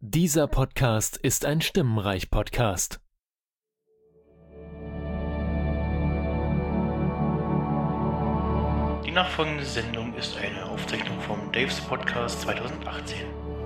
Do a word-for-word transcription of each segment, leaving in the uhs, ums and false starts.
Dieser Podcast ist ein Stimmenreich-Podcast. Die nachfolgende Sendung ist eine Aufzeichnung vom Daves Podcast zweitausendachtzehn.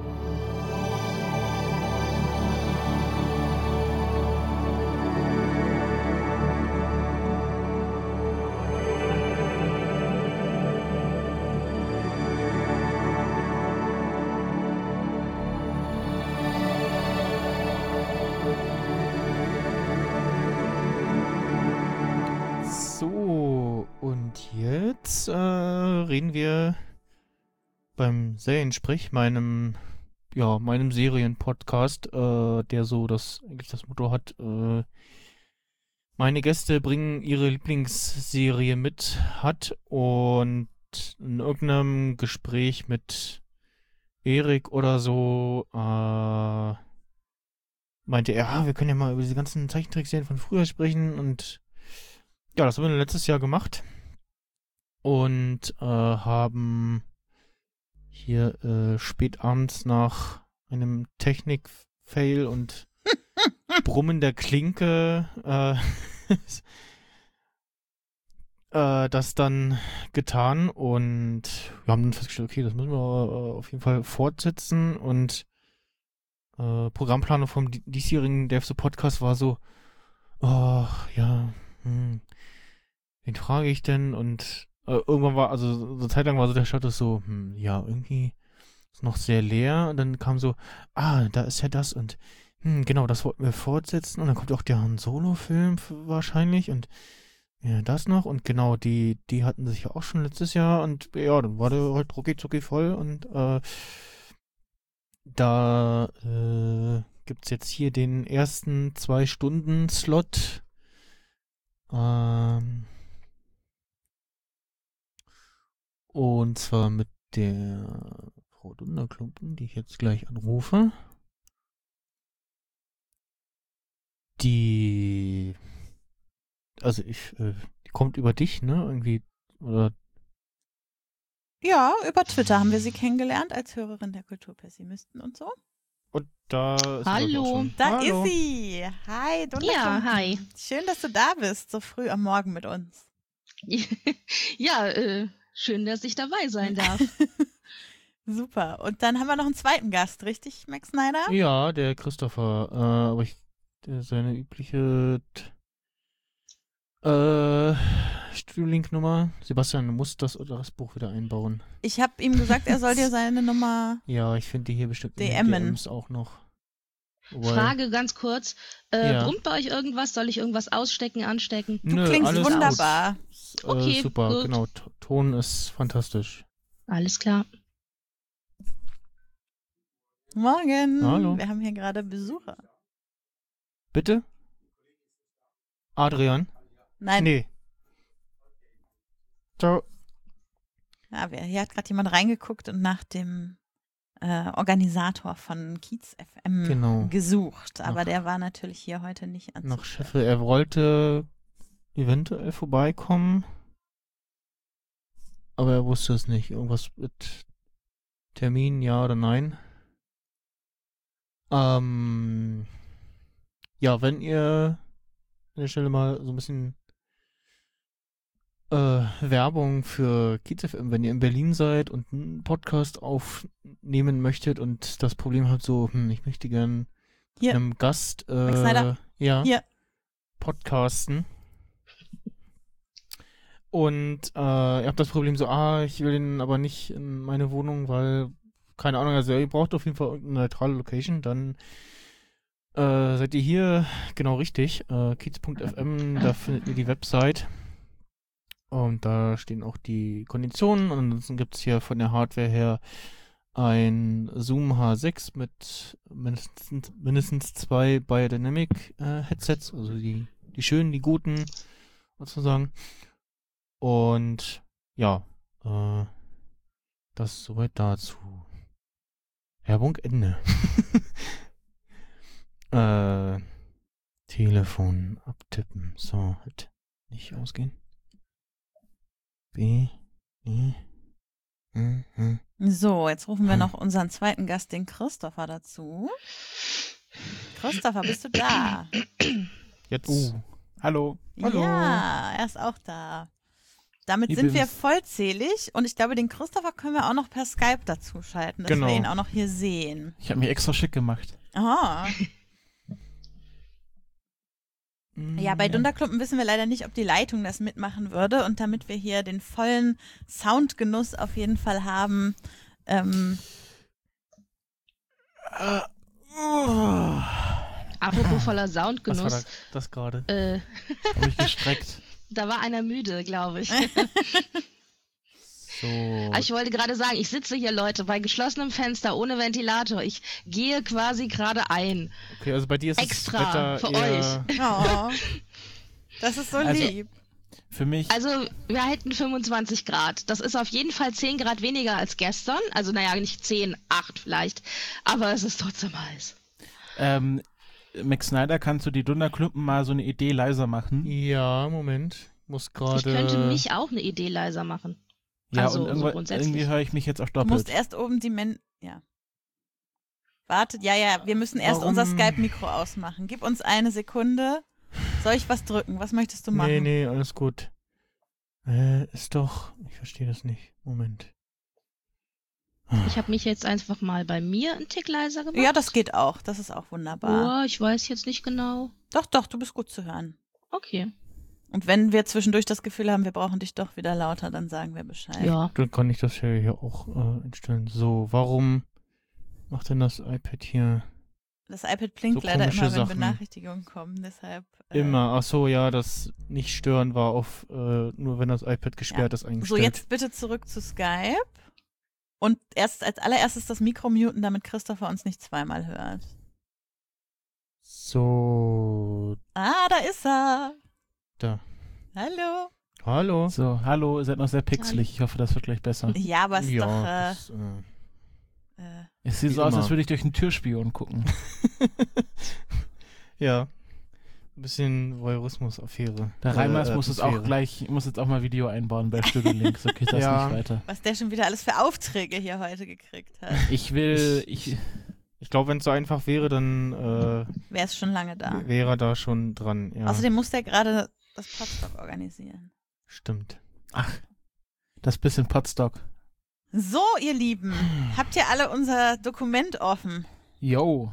So, und jetzt äh, reden wir beim Seriensprech, meinem, ja, meinem Serienpodcast, äh, der so das, eigentlich das Motto hat, äh, meine Gäste bringen ihre Lieblingsserie mit, hat und in irgendeinem Gespräch mit Erik oder so, äh, meinte er, ah, wir können ja mal über diese ganzen Zeichentrickserien von früher sprechen und ja, das haben wir letztes Jahr gemacht und äh, haben hier äh, spät abends nach einem Technik-Fail und Brummen der Klinke äh, äh, das dann getan und wir haben dann festgestellt, okay, das müssen wir äh, auf jeden Fall fortsetzen und äh, Programmplanung vom di- diesjährigen Devs Podcast war so, oh, ja, hm, wen frage ich denn? Und äh, irgendwann war, also so eine Zeit lang war so der Status so, hm, ja, irgendwie ist noch sehr leer. Und dann kam so, ah, da ist ja das und hm, genau, das wollten wir fortsetzen. Und dann kommt auch der Han Solo-Film f- wahrscheinlich und ja, das noch. Und genau, die, die hatten sich ja auch schon letztes Jahr und ja, dann war der halt rucki zucki voll und äh, da äh, gibt's jetzt hier den ersten Zwei-Stunden-Slot. Ähm, Und zwar mit der Frau Dunderklumpen, die ich jetzt gleich anrufe. Die, also ich, äh, die kommt über dich, ne? Irgendwie, oder? Ja, über Twitter haben wir sie kennengelernt als Hörerin der Kulturpessimisten und so. Und da ist sie, glaub ich, auch Hallo. schon. Da Hallo. ist sie. Hi, Dunderklumpen. Ja, hi. Schön, dass du da bist, so früh am Morgen mit uns. Ja, äh, schön, dass ich dabei sein darf. Super. Und dann haben wir noch einen zweiten Gast, richtig, Max Snyder? Ja, der Christopher, äh, aber ich, der, seine übliche, t- äh, Studiolink-Nummer. Sebastian, du musst das oder das Buch wieder einbauen. Ich habe ihm gesagt, er soll dir seine Nummer. Ja, ich finde die hier bestimmt in D den M'en. D Ms auch noch. Wobei- Frage ganz kurz. Äh, Ja. Brummt bei euch irgendwas? Soll ich irgendwas ausstecken, anstecken? Du Nö, klingst alles wunderbar. gut. Äh, Okay, super, gut. genau. T- Ton ist fantastisch. Alles klar. Morgen. Hallo. Wir haben hier gerade Besucher. Bitte? Adrian? Nein, Nee. Ciao. ja, wer- hier hat gerade jemand reingeguckt und nach dem äh, Organisator von Kiez F M Genau. gesucht. Aber Nach- der war natürlich hier heute nicht Nach anzutreffen. Scheffel. Er wollte eventuell vorbeikommen. Aber er wusste es nicht. Irgendwas mit Termin, ja oder nein. Ähm. Ja, wenn ihr an der Stelle mal so ein bisschen äh, Werbung für Kiez F M, wenn ihr in Berlin seid und einen Podcast aufnehmen möchtet und das Problem habt, so, hm, ich möchte gern Hier. einem Gast äh, Max Snyder. ja, Hier. podcasten. Und äh, ihr habt das Problem so, ah, ich will den aber nicht in meine Wohnung, weil, keine Ahnung, also ihr braucht auf jeden Fall irgendeine neutrale Location, dann äh, seid ihr hier genau richtig. Äh, kiez Punkt F M, da findet ihr die Website. Und da stehen auch die Konditionen. Und ansonsten gibt es hier von der Hardware her ein Zoom H sechs mit mindestens, mindestens zwei Biodynamic äh, Headsets, also die, die schönen, die guten, sozusagen. Und ja, äh, das soweit dazu. Werbung Ende. äh, Telefon abtippen. So, halt nicht ausgehen. B, E, Hm, hm. So, jetzt rufen wir Hm. noch unseren zweiten Gast, den Christopher, dazu. Christopher, bist du da? Jetzt. Uh, hallo. Hallo. Ja, er ist auch da. Damit Wie sind wir bim's? vollzählig und ich glaube, den Christopher können wir auch noch per Skype dazu schalten, dass Genau. wir ihn auch noch hier sehen. Ich habe mich extra schick gemacht. Aha. Hm, Ja, bei Dunderklumpen wissen wir leider nicht, ob die Leitung das mitmachen würde. Und damit wir hier den vollen Soundgenuss auf jeden Fall haben, ähm, Äh, oh. Apropos voller Was war Soundgenuss, da, das gerade? äh, Habe ich gestreckt. da war einer müde, glaube ich. So. Aber ich wollte gerade sagen, ich sitze hier, Leute, bei geschlossenem Fenster, ohne Ventilator. Ich gehe quasi gerade ein. Okay, also bei dir ist Extra das Wetter für eher... oh, das ist so Also- lieb. Für mich, Also, wir hätten fünfundzwanzig Grad. Das ist auf jeden Fall zehn Grad weniger als gestern. Also, naja, nicht zehn, acht vielleicht. Aber es ist trotzdem heiß. ähm, Max Snyder, kannst du die Dunderklumpen mal so eine Idee leiser machen? Ja, Moment. Muss gerade... Ich könnte mich auch eine Idee leiser machen. Ja, Also, und so irgendwo, grundsätzlich. irgendwie höre ich mich jetzt auch Du musst doppelt. erst oben die Men... Ja. Wartet, ja, ja, wir müssen erst Warum? unser Skype-Mikro ausmachen. Gib uns eine Sekunde. Soll ich was drücken? Was möchtest du machen? Nee, nee, alles gut. Äh, ist doch... Ich verstehe das nicht. Moment. Ich habe mich jetzt einfach mal bei mir einen Tick leiser gemacht. Ja, das geht auch. Das ist auch wunderbar. Oh, ich weiß jetzt nicht genau. Doch, doch, du bist gut zu hören. Okay. Und wenn wir zwischendurch das Gefühl haben, wir brauchen dich doch wieder lauter, dann sagen wir Bescheid. Ja. Dann kann ich das ja hier auch äh, einstellen. So, warum macht denn das iPad hier Das iPad blinkt So leider komische immer, wenn Sachen. Benachrichtigungen kommen. Deshalb. Äh, immer? Ach so, ja, das nicht stören war auf äh, nur wenn das iPad gesperrt ist So, eingestellt. jetzt bitte zurück zu Skype. Und erst als allererstes das Mikro muten, damit Christopher uns nicht zweimal hört. So, Ah, da ist er. da. Hallo. Hallo. So, hallo, ihr seid noch sehr pixelig. Ich hoffe, das wird gleich besser. Ja, aber es ist ja, doch. das, äh, Äh, äh, Es sieht wie so aus, immer. als würde ich durch einen Türspion gucken. ja. Ein bisschen Voyeurismus-Affäre. Der Reimers Äh, muss es auch Atmosphäre. gleich, muss jetzt auch mal Video einbauen bei Stügelink, so geht das Ja. nicht weiter. was der schon wieder alles für Aufträge hier heute gekriegt hat. Ich will, ich, Ich glaube, wenn es so einfach wäre, dann äh, Wäre es schon lange da. wäre er da schon dran. Ja, Außerdem muss der gerade das Podstock organisieren. stimmt. ach, das bisschen Potstock. So, ihr Lieben, habt ihr alle unser Dokument offen? Yo.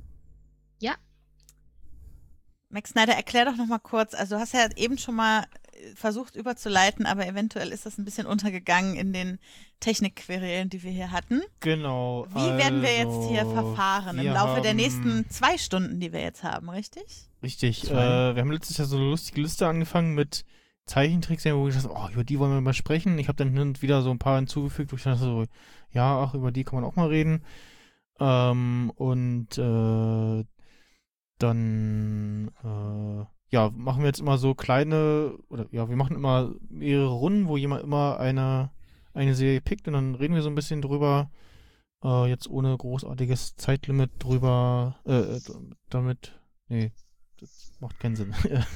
Max Snyder, erklär doch noch mal kurz. Also, du hast ja eben schon mal äh, versucht überzuleiten, aber eventuell ist das ein bisschen untergegangen in den Technikquerelen, die wir hier hatten. Genau. Wie werden wir jetzt hier also, verfahren im wir Laufe der haben- nächsten zwei Stunden, die wir jetzt haben, richtig? Richtig. Äh, Zwei. wir haben letztes Jahr so eine lustige Liste angefangen mit Zeichentricks, wo ich dachte, oh, über die wollen wir mal sprechen. Ich habe dann hin und wieder so ein paar hinzugefügt, wo ich dachte so, ja, ach, über die kann man auch mal reden. Ähm, und äh, dann äh, ja, machen wir jetzt immer so kleine, oder ja, wir machen immer mehrere Runden, wo jemand immer eine, eine Serie pickt und dann reden wir so ein bisschen drüber. Äh, jetzt ohne großartiges Zeitlimit drüber, äh, äh, damit, nee, das macht keinen Sinn.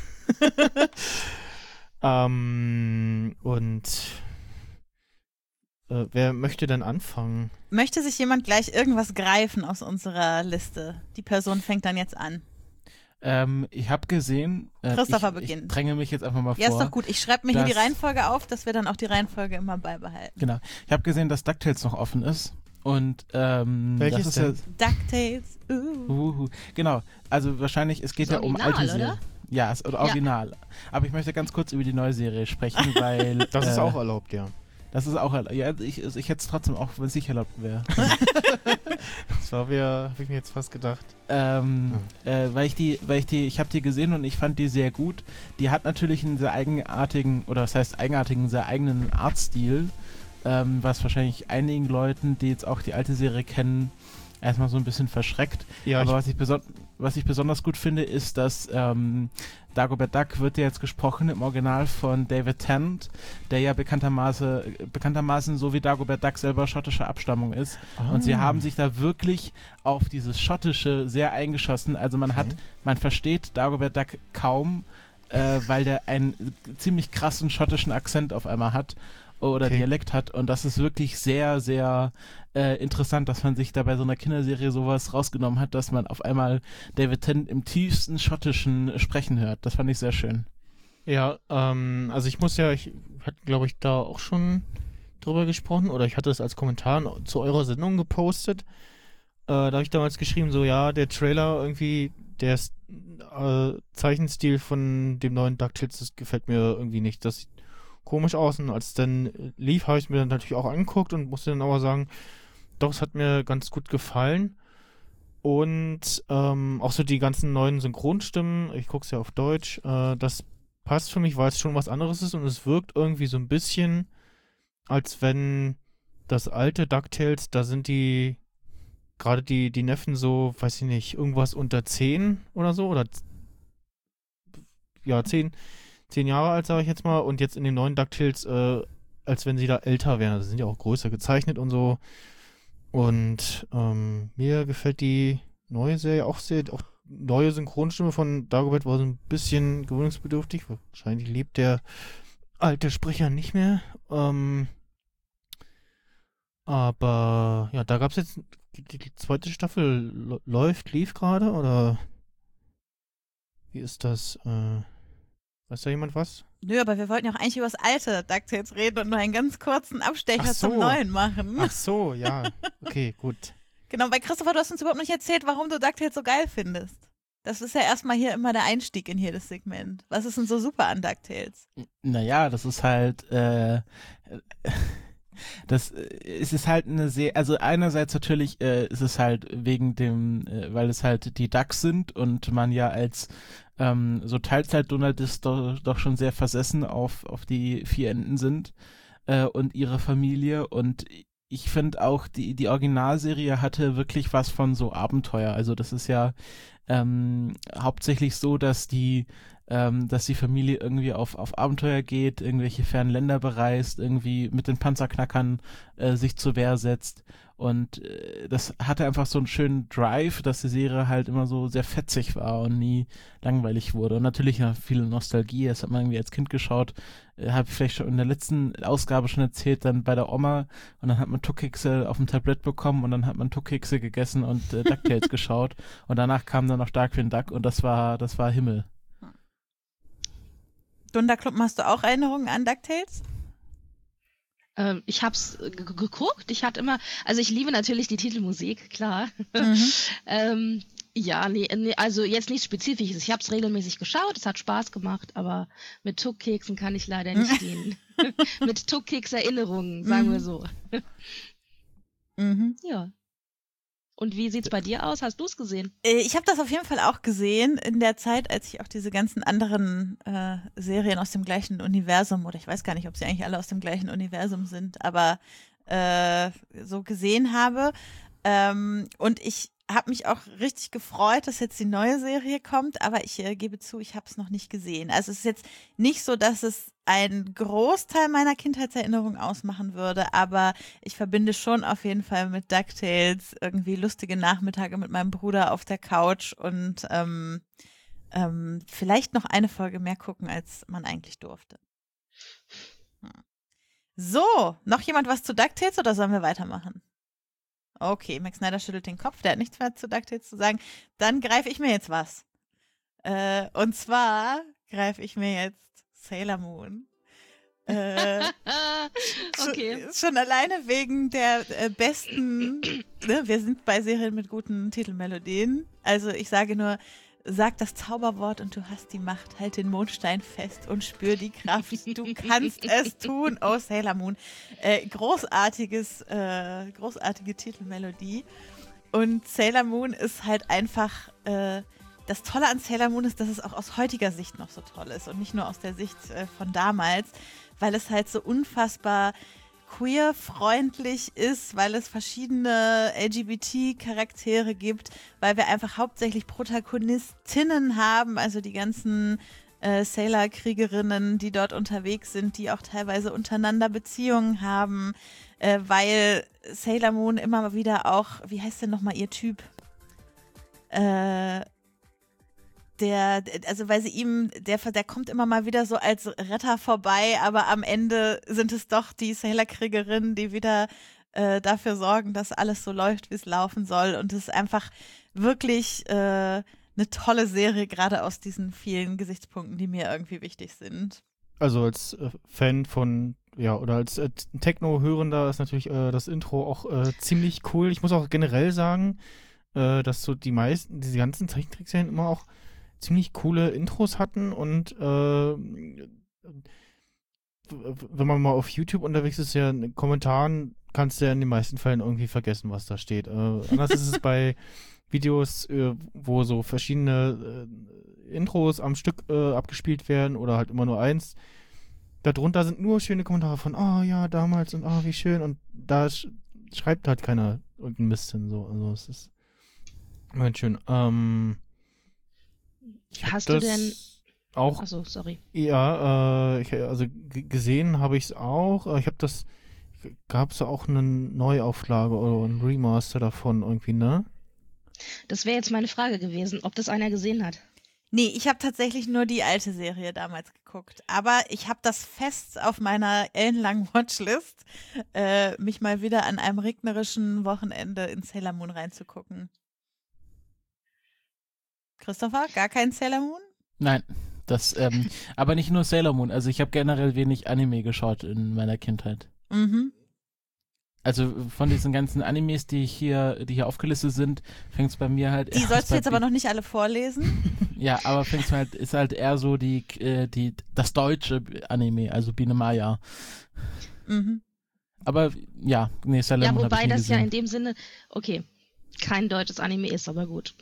ähm, und äh, wer möchte denn anfangen? Möchte sich jemand gleich irgendwas greifen aus unserer Liste? Die Person fängt dann jetzt an. Ähm, ich habe gesehen, äh, Christopher ich, ich beginnt. dränge mich jetzt einfach mal Ja, ist vor. doch gut. Ich schreibe mir hier die dass- Reihenfolge auf, dass wir dann auch die Reihenfolge immer beibehalten. Genau. Ich habe gesehen, dass DuckTales noch offen ist. Und ähm, Welches das ist denn? DuckTales. Uh. ja. Uhu. Genau. Also wahrscheinlich, es geht Das ja um Original, alte oder? Serien. Ja, es oder Original. Aber ich möchte ganz kurz über die neue Serie sprechen, weil. Das ist äh, auch erlaubt, ja. Das ist auch erlaubt. Ja, ich, ich hätte es trotzdem auch, wenn es nicht erlaubt wäre. Das war mir, habe ich mir jetzt fast gedacht. ähm, äh, weil ich die, weil ich die, ich habe die gesehen und ich fand die sehr gut. Die hat natürlich einen sehr eigenartigen, oder das heißt eigenartigen, sehr eigenen Artstil, ähm, was wahrscheinlich einigen Leuten, die jetzt auch die alte Serie kennen, erstmal so ein bisschen verschreckt. Ja, Aber ich, was ich, beson was ich besonders gut finde, ist, dass ähm, Dagobert Duck wird ja jetzt gesprochen im Original von David Tennant, der ja bekanntermaßen, bekanntermaßen so wie Dagobert Duck selber schottischer Abstammung ist. Und sie Ah. haben sich da wirklich auf dieses Schottische sehr eingeschossen. Also man hat, Okay. man versteht Dagobert Duck kaum, äh, weil der einen ziemlich krassen schottischen Akzent auf einmal hat. oder Okay. Dialekt hat und das ist wirklich sehr, sehr äh, interessant, dass man sich da bei so einer Kinderserie sowas rausgenommen hat, dass man auf einmal David Tennant im tiefsten Schottischen sprechen hört. Das fand ich sehr schön. Ja, ähm, also ich muss ja, ich hatte, glaube ich, da auch schon drüber gesprochen oder ich hatte es als Kommentar zu eurer Sendung gepostet. Äh, da habe ich damals geschrieben, so ja, der Trailer irgendwie, der ist, äh, Zeichenstil von dem neuen DuckTales, das gefällt mir irgendwie nicht. Das sieht komisch aus und als es dann lief, habe ich mir dann natürlich auch angeguckt und musste dann aber sagen, doch, es hat mir ganz gut gefallen. Und ähm, auch so die ganzen neuen Synchronstimmen, ich gucke es ja auf Deutsch, äh, das passt für mich, weil es schon was anderes ist und es wirkt irgendwie so ein bisschen, als wenn das alte DuckTales, da sind die, gerade die, die Neffen so, weiß ich nicht, irgendwas unter zehn oder so, oder z- ja, zehn, zehn Jahre alt, sage ich jetzt mal, und jetzt in den neuen DuckTales, äh, als wenn sie da älter wären. Also sind ja auch größer gezeichnet und so. Und ähm, mir gefällt die neue Serie auch sehr, auch neue Synchronstimme von Dagobert war so ein bisschen gewöhnungsbedürftig. Wahrscheinlich lebt der alte Sprecher nicht mehr. Ähm, aber ja, da gab es jetzt die, die zweite Staffel lo- läuft, lief gerade oder wie ist das? Äh, weiß da jemand was? Nö, aber wir wollten ja auch eigentlich über das alte DuckTales reden und nur einen ganz kurzen Abstecher Ach so. zum neuen machen. Ach so, ja. Okay, gut. Genau, weil Christopher, du hast uns überhaupt nicht erzählt, warum du DuckTales so geil findest. Das ist ja erstmal hier immer der Einstieg in jedes Segment. Was ist denn so super an DuckTales? Naja, das ist halt, äh, das, äh, es ist halt eine sehr, also einerseits natürlich äh, ist es halt wegen dem, äh, weil es halt die Ducks sind und man ja als ähm, so Teilzeit-Donald ist doch, doch schon sehr versessen auf, auf die vier Enten sind äh, und ihre Familie und ich finde auch, die, die Originalserie hatte wirklich was von so Abenteuer. Also das ist ja ähm, hauptsächlich so, dass die, ähm, dass die Familie irgendwie auf, auf Abenteuer geht, irgendwelche fernen Länder bereist, irgendwie mit den Panzerknackern äh, sich zur Wehr setzt. Und äh, das hatte einfach so einen schönen Drive, dass die Serie halt immer so sehr fetzig war und nie langweilig wurde. Und natürlich ja viel Nostalgie, das hat man irgendwie als Kind geschaut, äh, habe ich vielleicht schon in der letzten Ausgabe schon erzählt, dann bei der Oma und dann hat man Tuckkekse auf dem Tablett bekommen und dann hat man Tuckkekse gegessen und äh, DuckTales geschaut und danach kam dann noch Darkwing Duck und das war, das war Himmel. Dunderklumpen, hast du auch Erinnerungen an DuckTales? Ähm, ich hab's g- g- geguckt. Ich hatte immer, also ich liebe natürlich die Titelmusik, klar. Mhm. ähm, ja, nee, nee, also jetzt nichts Spezifisches. Ich hab's regelmäßig geschaut, es hat Spaß gemacht, aber mit Tuckkeksen kann ich leider nicht dienen. Mit Tuckkeks-Erinnerungen, sagen wir Mhm. so. Mhm. Ja. Und wie sieht's bei dir aus? Hast du's gesehen? Äh, Ich habe das auf jeden Fall auch gesehen in der Zeit, als ich auch diese ganzen anderen äh, Serien aus dem gleichen Universum, oder ich weiß gar nicht, ob sie eigentlich alle aus dem gleichen Universum sind, aber äh, so gesehen habe. Ähm, und ich habe mich auch richtig gefreut, dass jetzt die neue Serie kommt, aber ich äh, gebe zu, ich habe es noch nicht gesehen. Also es ist jetzt nicht so, dass es einen Großteil meiner Kindheitserinnerung ausmachen würde, aber ich verbinde schon auf jeden Fall mit DuckTales irgendwie lustige Nachmittage mit meinem Bruder auf der Couch und ähm, ähm, vielleicht noch eine Folge mehr gucken, als man eigentlich durfte. Hm. So, noch jemand was zu DuckTales oder sollen wir weitermachen? Okay, Max Snyder schüttelt den Kopf, der hat nichts mehr zu DuckTales zu sagen. Dann greife ich mir jetzt was. Äh, und zwar greife ich mir jetzt Sailor Moon. Äh, Okay. Schon, schon alleine wegen der äh, besten, ne, wir sind bei Serien mit guten Titelmelodien. Also ich sage nur, sag das Zauberwort und du hast die Macht. Halt den Mondstein fest und spür die Kraft. Du kannst es tun, oh Sailor Moon. Äh, großartiges, äh, großartige Titelmelodie. Und Sailor Moon ist halt einfach, äh, das Tolle an Sailor Moon ist, dass es auch aus heutiger Sicht noch so toll ist und nicht nur aus der Sicht äh, von damals, weil es halt so unfassbar queer-freundlich ist, weil es verschiedene L G B T-Charaktere gibt, weil wir einfach hauptsächlich Protagonistinnen haben, also die ganzen äh, Sailor-Kriegerinnen, die dort unterwegs sind, die auch teilweise untereinander Beziehungen haben, äh, weil Sailor Moon immer wieder auch, wie heißt denn nochmal ihr Typ? Äh, der, also weil sie ihm, der, der kommt immer mal wieder so als Retter vorbei, aber am Ende sind es doch die Sailor-Kriegerinnen, die wieder äh, dafür sorgen, dass alles so läuft, wie es laufen soll. Und es ist einfach wirklich äh, eine tolle Serie, gerade aus diesen vielen Gesichtspunkten, die mir irgendwie wichtig sind. Also als äh, Fan von, ja, oder als äh, Techno-Hörender ist natürlich äh, das Intro auch äh, ziemlich cool. Ich muss auch generell sagen, äh, dass so die meisten, diese ganzen Zeichentrickserien immer auch ziemlich coole Intros hatten und äh, w- wenn man mal auf YouTube unterwegs ist, ja, in den Kommentaren kannst du ja in den meisten Fällen irgendwie vergessen, was da steht. Äh, anders ist es bei Videos, äh, wo so verschiedene äh, Intros am Stück äh, abgespielt werden oder halt immer nur eins. Darunter sind nur schöne Kommentare von, oh ja, damals und oh, wie schön. Und da sch schreibt halt keiner irgendeinen Mist hin. So. Also es ist immer ganz schön. Ähm, ich hab Hast du das denn. auch, Achso, sorry. ja, äh, ich, also g- gesehen habe ich es auch. Äh, Ich habe das, gab es auch eine Neuauflage oder ein Remaster davon irgendwie, ne? Das wäre jetzt meine Frage gewesen, ob das einer gesehen hat. Nee, ich habe tatsächlich nur die alte Serie damals geguckt. Aber ich habe das fest auf meiner ellenlangen Watchlist, äh, mich mal wieder an einem regnerischen Wochenende in Sailor Moon reinzugucken. Christopher, gar kein Sailor Moon? Nein, das, ähm, aber nicht nur Sailor Moon. Also ich habe generell wenig Anime geschaut in meiner Kindheit. Mhm. Also von diesen ganzen Animes, die ich hier, die hier aufgelistet sind, fängt es bei mir halt Die erst sollst du bei jetzt aber noch nicht alle vorlesen. Ja, aber fängt's halt, ist halt eher so die, äh, die, das deutsche Anime, also Biene Maya. Mhm. Aber ja, nee, Sailor Ja, Moon hab ich wobei nie das ja gesehen. in dem Sinne, okay, kein deutsches Anime ist, aber gut.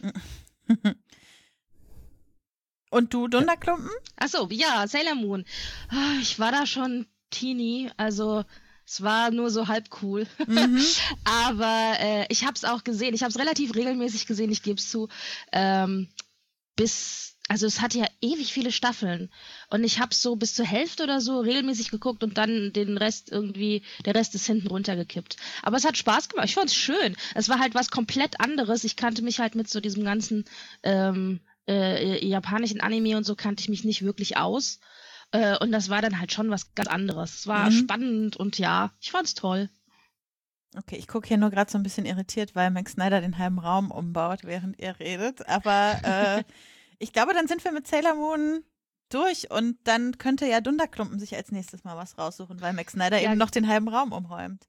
Und du, Dunderklumpen? Achso, ja, Sailor Moon. Ah, Ich war da schon Teenie, also es war nur so halb cool. Mhm. Aber äh, ich habe es auch gesehen. Ich habe es relativ regelmäßig gesehen, ich gebe es zu. Ähm, bis, also es hatte ja ewig viele Staffeln. Und ich habe es so bis zur Hälfte oder so regelmäßig geguckt und dann den Rest irgendwie, der Rest ist hinten runtergekippt. Aber es hat Spaß gemacht. Ich fand es schön. Es war halt was komplett anderes. Ich kannte mich halt mit so diesem ganzen ähm, äh, japanischen Anime und so kannte ich mich nicht wirklich aus. Äh, und das war dann halt schon was ganz anderes. Es war Mhm. spannend und ja, ich fand's toll. Okay, ich gucke hier nur gerade so ein bisschen irritiert, weil Max Snyder den halben Raum umbaut, während ihr redet. Aber äh, ich glaube, dann sind wir mit Sailor Moon durch und dann könnte ja Dunderklumpen sich als nächstes mal was raussuchen, weil Max Snyder Ja. eben noch den halben Raum umräumt.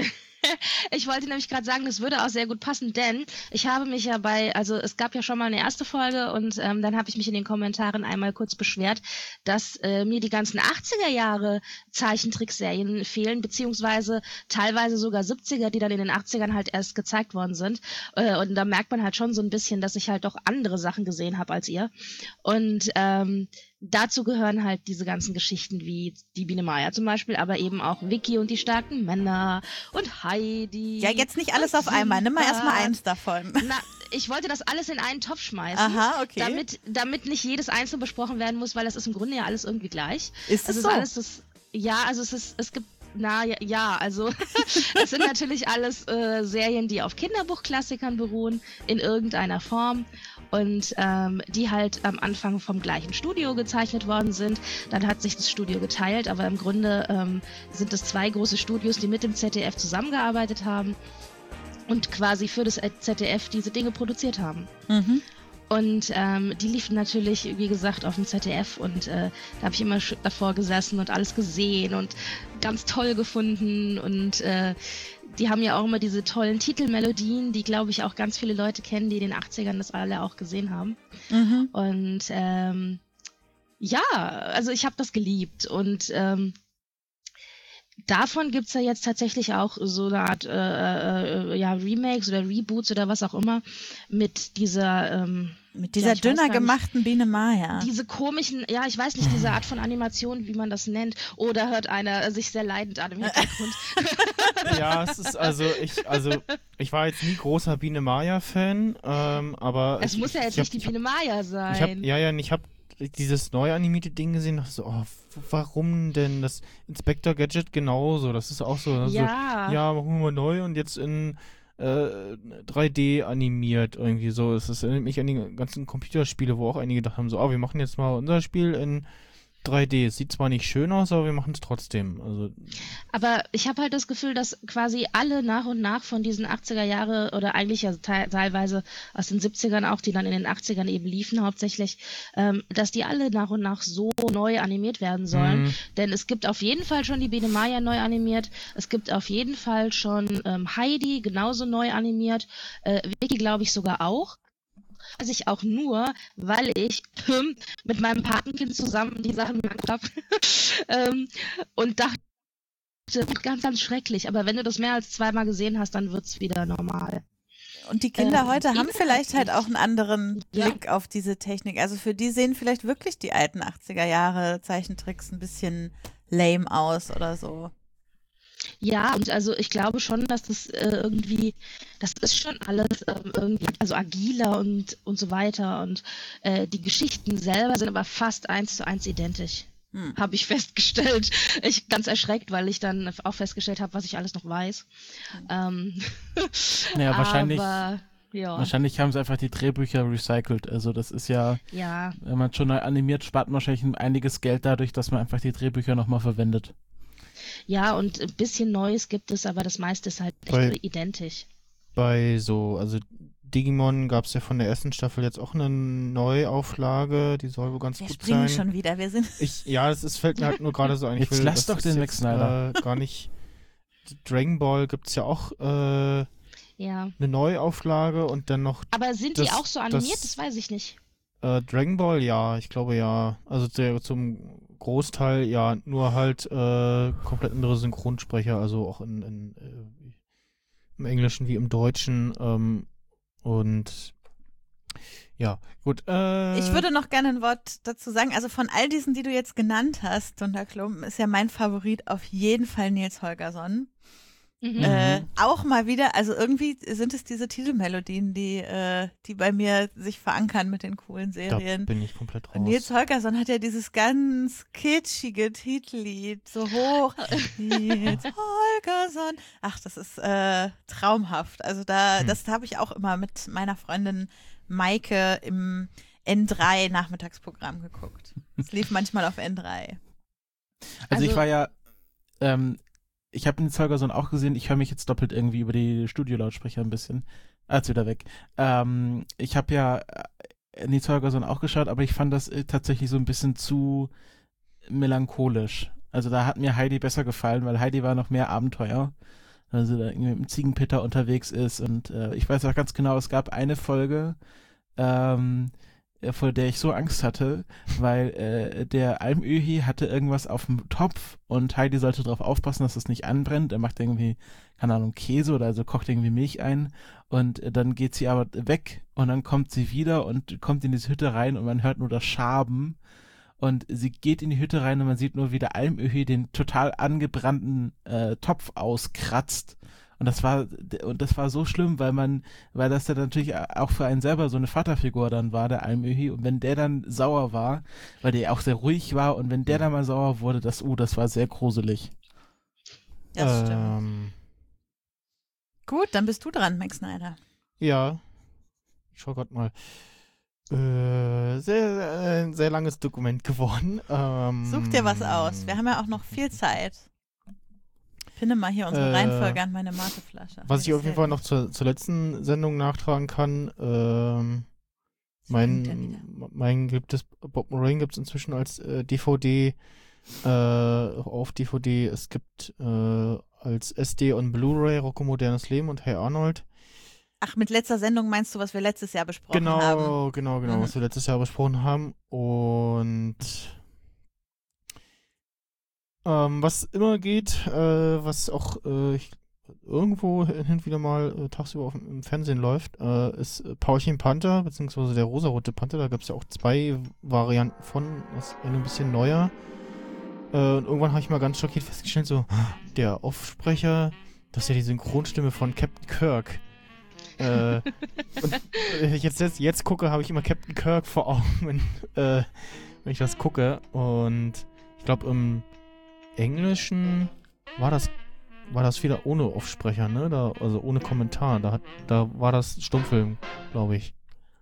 Ich wollte nämlich gerade sagen, das würde auch sehr gut passen, denn ich habe mich ja bei, also es gab ja schon mal eine erste Folge und ähm, dann habe ich mich in den Kommentaren einmal kurz beschwert, dass äh, mir die ganzen achtziger Jahre Zeichentrickserien fehlen, beziehungsweise teilweise sogar siebziger, die dann in den achtzigern halt erst gezeigt worden sind. Äh, und da merkt man halt schon so ein bisschen, dass ich halt doch andere Sachen gesehen habe als ihr. Und ähm, dazu gehören halt diese ganzen Geschichten wie die Biene Maya zum Beispiel, aber eben auch Vicky und die starken Männer und Heidi. Ja, jetzt nicht alles und auf einmal. Nimm mal erstmal Sinbad. eins davon. Na, ich wollte das alles in einen Topf schmeißen. Aha, okay. Damit, damit nicht jedes einzeln besprochen werden muss, weil das ist im Grunde ja alles irgendwie gleich. Ist Also es ist so? alles das, ja, also es ist, es gibt, na ja, ja also es sind natürlich alles äh, Serien, die auf Kinderbuchklassikern beruhen, in irgendeiner Form und ähm, die halt am Anfang vom gleichen Studio gezeichnet worden sind. Dann hat sich das Studio geteilt, aber im Grunde ähm, sind es zwei große Studios, die mit dem Z D F zusammengearbeitet haben und quasi für das Z D F diese Dinge produziert haben. Mhm. Und ähm, die liefen natürlich, wie gesagt, auf dem Z D F und äh, da habe ich immer sch- davor gesessen und alles gesehen und ganz toll gefunden und äh, die haben ja auch immer diese tollen Titelmelodien, die, glaube ich, auch ganz viele Leute kennen, die in den achtzigern das alle auch gesehen haben. Mhm. Und ähm, ja, also ich habe das geliebt und ähm, davon gibt's ja jetzt tatsächlich auch so eine Art äh, äh, ja, Remakes oder Reboots oder was auch immer mit dieser ähm, Mit dieser ja, ich weiß dünner gar nicht, gemachten Biene Maya. diese komischen, ja, ich weiß nicht, diese Art von Animation, wie man das nennt. Oder hört einer sich sehr leidend an im Hintergrund. Ja, es ist also ich also ich war jetzt nie großer Biene Maya Fan, ähm, aber Es ich, muss ja ich, jetzt ich nicht hab, die Biene Maya ich hab, ich hab, sein. ja ja, ich habe dieses neu animierte Ding gesehen, dachte so, oh, w- warum denn das Inspector Gadget genauso? Das ist auch so, also, Ja. ja, machen wir mal neu und jetzt in äh, drei D animiert irgendwie so. Es erinnert mich an die ganzen Computerspiele, wo auch einige gedacht haben, so, ah, wir machen jetzt mal unser Spiel in drei D. Es sieht zwar nicht schön aus, aber wir machen es trotzdem. Also Aber ich habe halt das Gefühl, dass quasi alle nach und nach von diesen achtziger Jahre oder eigentlich ja te teilweise aus den siebzigern auch, die dann in den achtzigern eben liefen hauptsächlich, ähm, dass die alle nach und nach so neu animiert werden sollen. Mhm. Denn es gibt auf jeden Fall schon die Biene Maya neu animiert. Es gibt auf jeden Fall schon ähm, Heidi genauso neu animiert. Äh, Vicky glaube ich sogar auch. Also ich auch nur, weil ich hm, mit meinem Patenkind zusammen die Sachen gemacht habe ähm, und dachte, ganz, ganz schrecklich. Aber wenn du das mehr als zweimal gesehen hast, dann wird's wieder normal. Und die Kinder Ähm, heute haben vielleicht halt inhaltlich. auch einen anderen Ja. Blick auf diese Technik. Also für die sehen vielleicht wirklich die alten achtziger Jahre Zeichentricks ein bisschen lame aus oder so. Ja, und also ich glaube schon, dass das äh, irgendwie, das ist schon alles ähm, irgendwie, also agiler und, und so weiter. Und äh, die Geschichten selber sind aber fast eins zu eins identisch. Hm. Habe ich festgestellt. Ich ganz erschreckt, weil ich dann auch festgestellt habe, was ich alles noch weiß. Ähm, Naja, wahrscheinlich, aber, ja, wahrscheinlich haben sie einfach die Drehbücher recycelt. Also das ist ja, ja, wenn man schon neu animiert, spart man wahrscheinlich einiges Geld dadurch, dass man einfach die Drehbücher nochmal verwendet. ja, und ein bisschen Neues gibt es, aber das meiste ist halt echt Weil- identisch. bei so, also Digimon gab es ja von der ersten Staffel jetzt auch eine Neuauflage, die soll wohl ganz Wir gut springen sein. schon wieder. Wir sind. Ich, ja, es ist, fällt mir halt nur gerade so ein. Ich Jetzt will, lass das doch ist den jetzt, Zack Snyder. Äh, gar nicht. Dragon Ball gibt es ja auch äh, Ja. eine Neuauflage und dann noch Aber sind die Das- auch so animiert? das- Das weiß ich nicht. äh, Dragon Ball, ja, ich glaube ja. Also der, zum Großteil ja, nur halt äh, komplett andere Synchronsprecher, also auch in, in äh, im Englischen wie im Deutschen. Ähm, und ja, gut. Äh, Ich würde noch gerne ein Wort dazu sagen. Also von all diesen, die du jetzt genannt hast, Dunderklumpen, ist ja mein Favorit auf jeden Fall Nils Holgersson. Mhm. Äh, auch mal wieder, also irgendwie sind es diese Titelmelodien, die, äh, die bei mir sich verankern mit den coolen da Serien. bin ich komplett raus. Und Nils Holgersson hat ja dieses ganz kitschige Titellied, so hoch. Nils Holgersson. Ach, das ist äh, traumhaft. Also da, Hm. das habe ich auch immer mit meiner Freundin Maike im N drei Nachmittagsprogramm geguckt. Es lief manchmal auf N drei. Also, ich Also- war ja, ähm, ich habe den Holgersson auch gesehen, ich höre mich jetzt doppelt irgendwie über die Studiolautsprecher ein bisschen. Ah, jetzt wieder weg. Ähm, ich habe ja äh, Nils Holgersson auch geschaut, aber ich fand das äh, tatsächlich so ein bisschen zu melancholisch. Also da hat mir Heidi besser gefallen, weil Heidi war noch mehr Abenteuer. Also da irgendwie mit dem Ziegenpeter unterwegs ist und äh, ich weiß auch ganz genau, es gab eine Folge, ähm, äh, vor der ich so Angst hatte, weil äh, der Almöhi hatte irgendwas auf dem Topf und Heidi sollte darauf aufpassen, dass es nicht anbrennt. Er macht irgendwie, keine Ahnung, Käse oder also kocht irgendwie Milch ein und äh, dann geht sie aber weg und dann kommt sie wieder und kommt in diese Hütte rein und man hört nur das Schaben und sie geht in die Hütte rein und man sieht nur, wie der Almöhi den total angebrannten äh, Topf auskratzt. Und das war, und das war so schlimm, weil man, weil das dann natürlich auch für einen selber so eine Vaterfigur dann war, der Almöhi. Und wenn der dann sauer war, weil der auch sehr ruhig war, und wenn der dann mal sauer wurde, das, uh, das war sehr gruselig. Das stimmt. ähm, Gut, dann bist du dran, Max Snyder. Ja. Ich schau grad mal. Äh, sehr, sehr, ein sehr langes Dokument geworden. Ähm, Such dir was aus. Wir haben ja auch noch viel Zeit. Finde mal hier unsere Äh, Reihenfolge an meine Mateflasche. Was ich Das auf jeden hält Fall nicht. noch zur, zur letzten Sendung nachtragen kann, ähm, Sie winkt ja wieder. mein, mein geliebtes Bob Moraine gibt es inzwischen als äh, D V D, äh, auf D V D. Es gibt äh, als S D und Blu-ray Rocco Modernes Leben und Hey Arnold. Ach, mit letzter Sendung meinst du, was wir letztes Jahr besprochen Genau, haben? genau, genau, Mhm. was wir letztes Jahr besprochen haben. Und ähm, was immer geht, äh, was auch äh, ich, irgendwo hin und wieder mal äh, tagsüber auf, dem- im Fernsehen läuft, äh, ist äh, Paulchen Panther, beziehungsweise der rosarote Panther. Da gab es ja auch zwei Varianten von, das eine ein bisschen neuer. Äh, und irgendwann habe ich mal ganz schockiert festgestellt, so, der Aufsprecher, das ist ja die Synchronstimme von Captain Kirk. äh, und äh, jetzt, jetzt, jetzt gucke, habe ich immer Captain Kirk vor Augen, wenn, äh, wenn ich das gucke. Und ich glaube, im Englischen war das war das wieder ohne Offsprecher, ne? Da, also ohne Kommentar. Da, hat, da war das Stummfilm, glaube ich.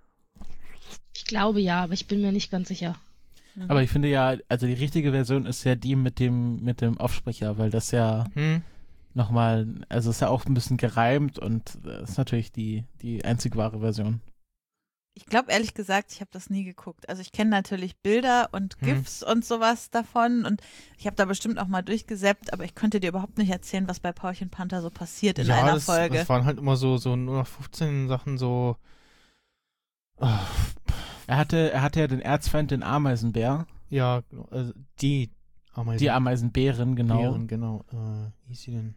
Ich glaube ja, aber ich bin mir nicht ganz sicher. Mhm. Aber ich finde ja, also die richtige Version ist ja die mit dem, mit dem Offsprecher, weil das ja Hm. nochmal, also ist ja auch ein bisschen gereimt und das ist natürlich die, die einzig wahre Version. Ich glaube ehrlich gesagt, ich habe das nie geguckt. Also ich kenne natürlich Bilder und Hm. GIFs und sowas davon und ich habe da bestimmt auch mal durchgesäppt, aber ich könnte dir überhaupt nicht erzählen, was bei Paulchen Panther so passiert in ja, einer das, Folge. das waren halt immer so, so nur noch fünfzehn Sachen so. Ah, Er hatte, er hatte ja den Erzfeind, den Ameisenbär, ja, genau, also die Ameisen. die Ameisenbären, genau. Bären, genau. Äh, wie hieß sie denn?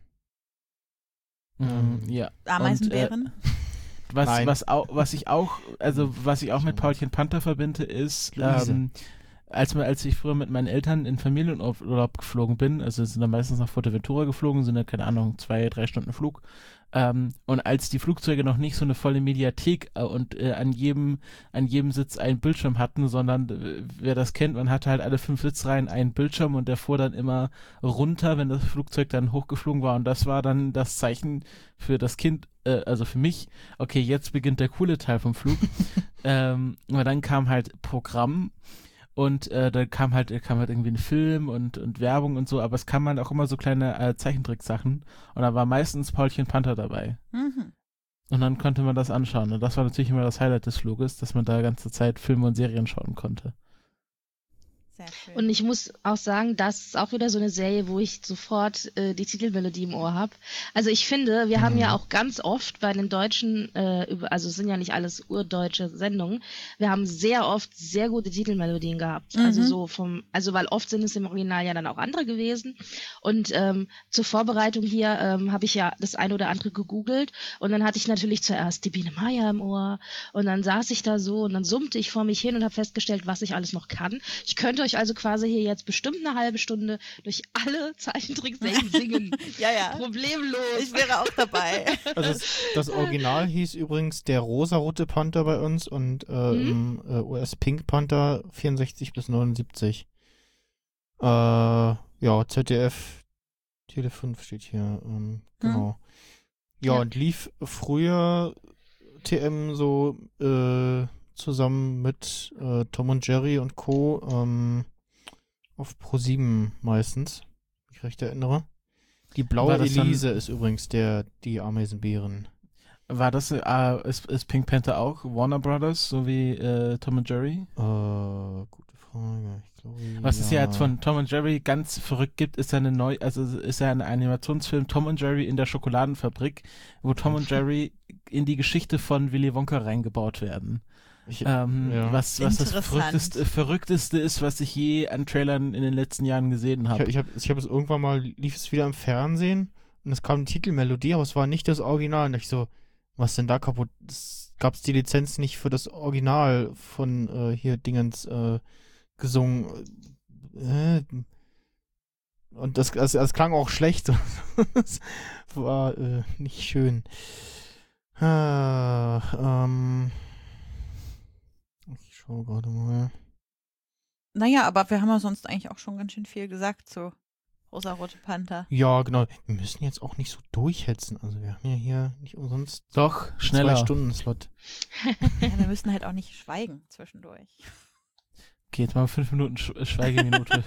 Mhm, Ähm, ja. Ameisenbären? Und, äh, was, Nein. was, auch, was ich auch, also was ich auch mit Paulchen Panther verbinde, ist, Luise. ähm, als, wir- als ich früher mit meinen Eltern in Familienurlaub geflogen bin, also sind dann meistens nach Fuerteventura geflogen, sind ja, keine Ahnung, zwei, drei Stunden Flug. Ähm, und als die Flugzeuge noch nicht so eine volle Mediathek äh, und äh, an jedem an jedem Sitz einen Bildschirm hatten, sondern äh, wer das kennt, man hatte halt alle fünf Sitzreihen einen Bildschirm und der fuhr dann immer runter, wenn das Flugzeug dann hochgeflogen war und das war dann das Zeichen für das Kind, äh, also für mich, okay, jetzt beginnt der coole Teil vom Flug. ähm, aber dann kam halt Programm und äh, da kam halt, kam halt irgendwie ein Film und, und Werbung und so, aber es kamen halt auch immer so kleine äh, Zeichentricksachen und da war meistens Paulchen Panther dabei. Mhm. Und dann konnte man das anschauen und das war natürlich immer das Highlight des Fluges, dass man da ganze Zeit Filme und Serien schauen konnte. Sehr schön. Und ich muss auch sagen, das ist auch wieder so eine Serie, wo ich sofort äh, die Titelmelodie im Ohr habe. Also ich finde, wir haben Mhm. ja auch ganz oft bei den deutschen, äh, über, also es sind ja nicht alles urdeutsche Sendungen, wir haben sehr oft sehr gute Titelmelodien gehabt. Mhm. Also so vom, also weil oft sind es im Original ja dann auch andere gewesen. Und ähm, zur Vorbereitung hier ähm, habe ich ja das eine oder andere gegoogelt und dann hatte ich natürlich zuerst die Biene Meier im Ohr und dann saß ich da so und dann summte ich vor mich hin und habe festgestellt, was ich alles noch kann. Ich könnte euch also quasi hier jetzt bestimmt eine halbe Stunde durch alle Zeichentrickserien singen. ja, ja. Problemlos. Ich wäre auch dabei. Also das, das Original hieß übrigens der rosarote Panther bei uns und äh, Mhm. im äh, U S Pink Panther vierundsechzig bis neunundsiebzig. Äh, ja, Z D F Tele fünf steht hier. Ähm, genau. Ja, Ja. und lief früher T M so äh, zusammen mit äh, Tom und Jerry und Co. Ähm, auf ProSieben meistens, wenn ich recht erinnere. Die blaue War das dann- Elise ist übrigens der die Ameisenbären. War das, äh, ist, ist Pink Panther auch Warner Brothers, so wie äh, Tom und Jerry? Äh, gute Frage. Ich glaube, Was es ja ja jetzt von Tom und Jerry ganz verrückt gibt, ist ja eine neu, also ist ja ein Animationsfilm Tom und Jerry in der Schokoladenfabrik, wo Tom und Jerry in die Geschichte von Willy Wonka reingebaut werden. Ich, Ähm, ja. Was, was das Interessant. verrückteste, verrückteste ist, was ich je an Trailern in den letzten Jahren gesehen ich habe. habe ich hab, ich hab es irgendwann mal, lief es wieder im Fernsehen und es kam die Titelmelodie, aber es war nicht das Original. Und ich so, was denn da kaputt? Gab es die Lizenz nicht für das Original von äh, hier Dingens äh, gesungen? Äh, und das, das, das klang auch schlecht. Das war äh, nicht schön. Ah, ähm, ich schaue gerade mal. Naja, aber wir haben ja sonst eigentlich auch schon ganz schön viel gesagt zu Rosarote Panther. Ja, genau. Wir müssen jetzt auch nicht so durchhetzen. Also wir haben ja hier nicht umsonst Doch, einen schneller. Zwei-Stunden-Slot. Ja, wir müssen halt auch nicht schweigen zwischendurch. Okay, jetzt mal fünf Minuten Sch Schweigeminute.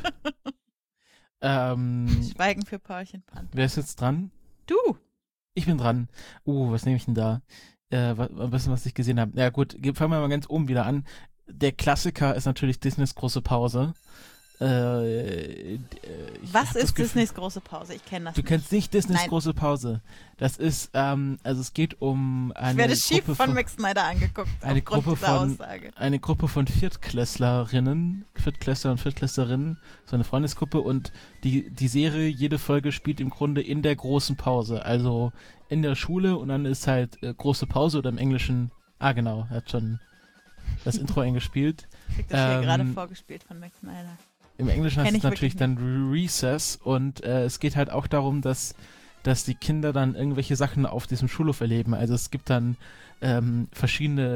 ähm, Schweigen für Paulchen Panther. wer ist jetzt dran? Du! Ich bin dran. Uh, was nehme ich denn da? Äh, was, was, was ich gesehen habe. Ja gut, ge- fangen wir mal ganz oben wieder an. Der Klassiker ist natürlich Disneys große Pause. Äh, äh, ich Was hab das ist Gefühl- Disneys große Pause? Ich kenne das Du nicht. kennst nicht Disneys Nein. große Pause. Das ist, ähm, also es geht um eine Ich werde schief Gruppe von von, Max Snyder angeguckt. eine aufgrund Gruppe dieser von- Aussage. eine Gruppe von Viertklässlerinnen, Viertklässler und Viertklässlerinnen, so eine Freundesgruppe und die, die Serie, jede Folge spielt im Grunde in der großen Pause, also in der Schule und dann ist halt äh, große Pause oder im Englischen, ah genau, er hat schon das Intro eingespielt. Kriegt das hier ähm, gerade vorgespielt von Max Snyder. Im Englischen heißt Kenn es ich natürlich wirklich dann Recess und äh, es geht halt auch darum, dass, dass die Kinder dann irgendwelche Sachen auf diesem Schulhof erleben. Also es gibt dann ähm, verschiedene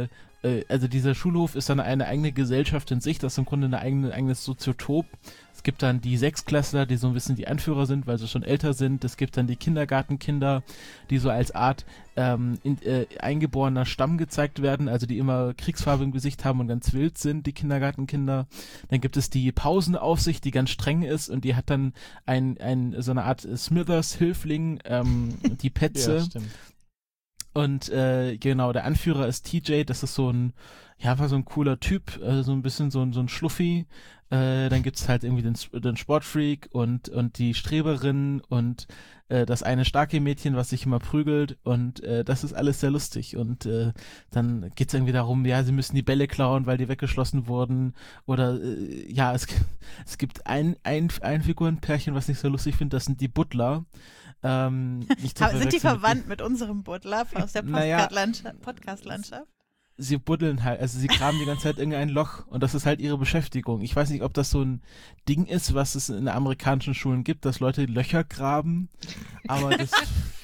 äh, also dieser Schulhof ist dann eine eigene Gesellschaft in sich, das ist im Grunde eine eigene, ein eigenes Soziotop. Es gibt dann die Sechsklässler, die so ein bisschen die Anführer sind, weil sie schon älter sind. Es gibt dann die Kindergartenkinder, die so als Art ähm, in, äh, eingeborener Stamm gezeigt werden, also die immer Kriegsfarbe im Gesicht haben und ganz wild sind, die Kindergartenkinder. Dann gibt es die Pausenaufsicht, die ganz streng ist und die hat dann ein, ein so eine Art Smithers-Hilfling, ähm, die Petze. Ja, stimmt. Und äh, genau, der Anführer ist T J, das ist so ein, ja, war so ein cooler Typ, äh, so ein bisschen so ein, so ein Schluffi. Äh, dann gibt's halt irgendwie den, den Sportfreak und, und die Streberin und äh, das eine starke Mädchen, was sich immer prügelt und äh, das ist alles sehr lustig. Und äh, dann geht's irgendwie darum, ja, sie müssen die Bälle klauen, weil die weggeschlossen wurden. Oder äh, ja, es, es gibt ein, ein, ein Figurenpärchen, was ich sehr lustig finde, das sind die Butler. Ähm, nicht zu Aber sind die verwechseln mit verwandt mit unserem Butler aus der Naja, Podcast-Landschaft? Podcast-Landschaft? Sie buddeln halt, also sie graben die ganze Zeit irgendein Loch und das ist halt ihre Beschäftigung. Ich weiß nicht, ob das so ein Ding ist, was es in amerikanischen Schulen gibt, dass Leute Löcher graben, aber das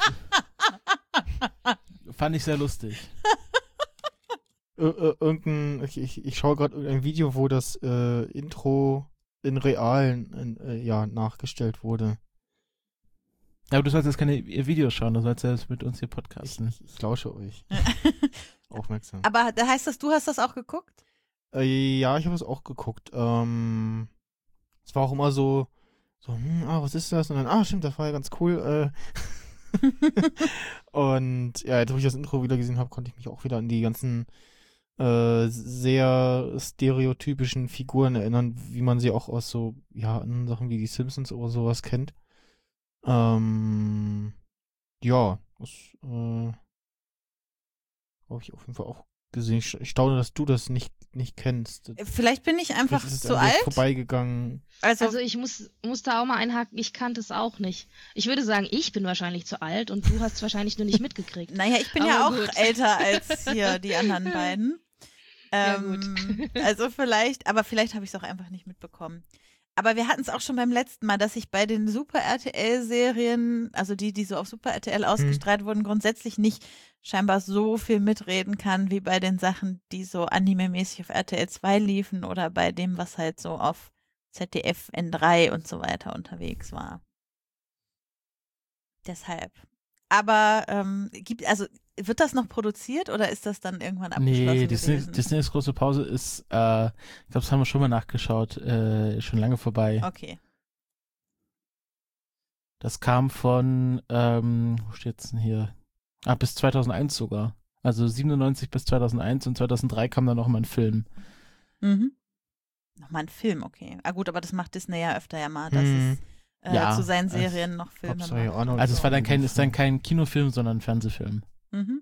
fand ich sehr lustig. Ir ir irgendein, ich, ich, ich schaue gerade ein Video, wo das äh, Intro in realen in, äh, ja, nachgestellt wurde. Aber du sollst jetzt keine Videos schauen, du sollst jetzt mit uns hier Ich, podcasten. ich, ich lausche euch. Aufmerksam. Aber da heißt das, du hast das auch geguckt? Äh, ja, ich habe es auch geguckt. Ähm, es war auch immer so, so, hm, ah, was ist das? Und dann, ah, stimmt, das war ja ganz cool. Äh. Und ja, jetzt, wo ich das Intro wieder gesehen habe, konnte ich mich auch wieder an die ganzen äh, sehr stereotypischen Figuren erinnern, wie man sie auch aus so, ja, anderen Sachen wie die Simpsons oder sowas kennt. Ähm, ja, das äh, habe ich auf jeden Fall auch gesehen. Ich, ich staune, dass du das nicht, nicht kennst. Vielleicht bin ich einfach Vielleicht ist es zu an dir alt. vorbeigegangen. Also, Also ich muss, muss da auch mal einhaken, ich kannte es auch nicht. Ich würde sagen, ich bin wahrscheinlich zu alt und du hast es wahrscheinlich nur nicht mitgekriegt. naja, ich bin ja auch Aber gut. älter als hier die anderen beiden. Ja, Ähm, also vielleicht, aber vielleicht habe ich es auch einfach nicht mitbekommen. Aber wir hatten es auch schon beim letzten Mal, dass ich bei den Super-R T L-Serien, also die, die so auf Super-R T L ausgestrahlt wurden, grundsätzlich nicht scheinbar so viel mitreden kann, wie bei den Sachen, die so anime-mäßig auf R T L zwei liefen oder bei dem, was halt so auf Z D F, N drei und so weiter unterwegs war. Deshalb. Aber ähm, gibt, also wird das noch produziert oder ist das dann irgendwann abgeschlossen Nee, Disney, gewesen? Disneys große Pause ist, äh, ich glaube, das haben wir schon mal nachgeschaut, äh, schon lange vorbei. Okay. Das kam von, ähm, wo steht's denn hier? Ah, bis zweitausendeins sogar. Also siebenundneunzig bis zweitausendeins und zweitausenddrei kam dann noch mal ein Film. Mhm. Nochmal ein Film, okay. Ah gut, aber das macht Disney ja öfter ja mal, dass Hm. es äh, Ja, zu seinen also, Serien noch Filme Glaub's ja macht. auch noch. Also es war dann kein, ist dann kein Kinofilm, sondern ein Fernsehfilm. Mhm.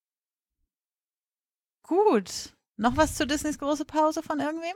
Gut. Noch was zu Disneys große Pause von irgendwem?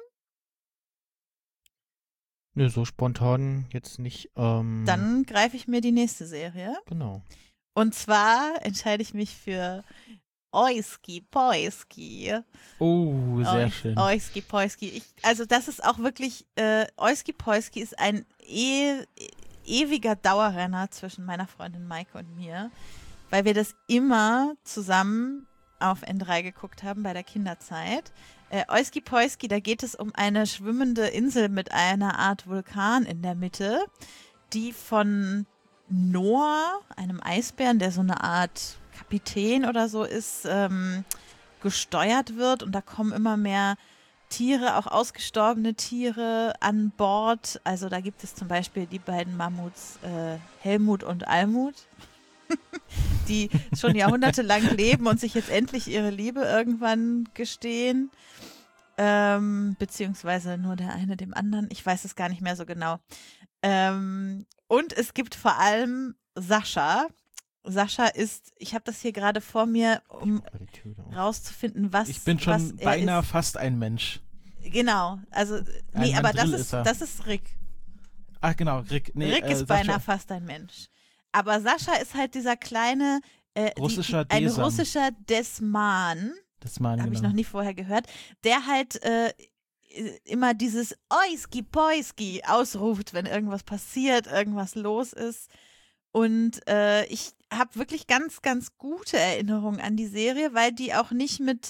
Nö, so spontan jetzt nicht. Ähm, Dann greife ich mir die nächste Serie. Genau. Und zwar entscheide ich mich für Oiski Poiski. Oh, sehr Oi- schön. Oiski Poiski. Ich, also das ist auch wirklich, äh, Oiski Poiski ist ein e ewiger Dauerrenner zwischen meiner Freundin Maike und mir, weil wir das immer zusammen auf N drei geguckt haben bei der Kinderzeit. Äh, Oiski Poiski, da geht es um eine schwimmende Insel mit einer Art Vulkan in der Mitte, die von Noah, einem Eisbären, der so eine Art Kapitän oder so ist, ähm, gesteuert wird und da kommen immer mehr Tiere, auch ausgestorbene Tiere an Bord. Also da gibt es zum Beispiel die beiden Mammuts äh, Helmut und Almut, die schon jahrhundertelang leben und sich jetzt endlich ihre Liebe irgendwann gestehen. Ähm, beziehungsweise nur der eine dem anderen. Ich weiß es gar nicht mehr so genau. Ähm, und es gibt vor allem Sascha. Sascha ist, ich habe das hier gerade vor mir, um Bei die Tür da auf. rauszufinden, was Ich bin was schon er beinahe ist. fast ein Mensch. Genau, also nee, Ein aber das Mandrill ist, ist er. das ist Rick. Ach genau, Rick. Nee, Rick äh, ist Sascha. beinahe fast ein Mensch. Aber Sascha ist halt dieser kleine, äh, Russischer die, ein Desam. russischer Desman, Das meine habe ich genau. noch nie vorher gehört, der halt äh, immer dieses Oiski Poiski ausruft, wenn irgendwas passiert, irgendwas los ist. Und äh, ich habe wirklich ganz, ganz gute Erinnerungen an die Serie, weil die auch nicht mit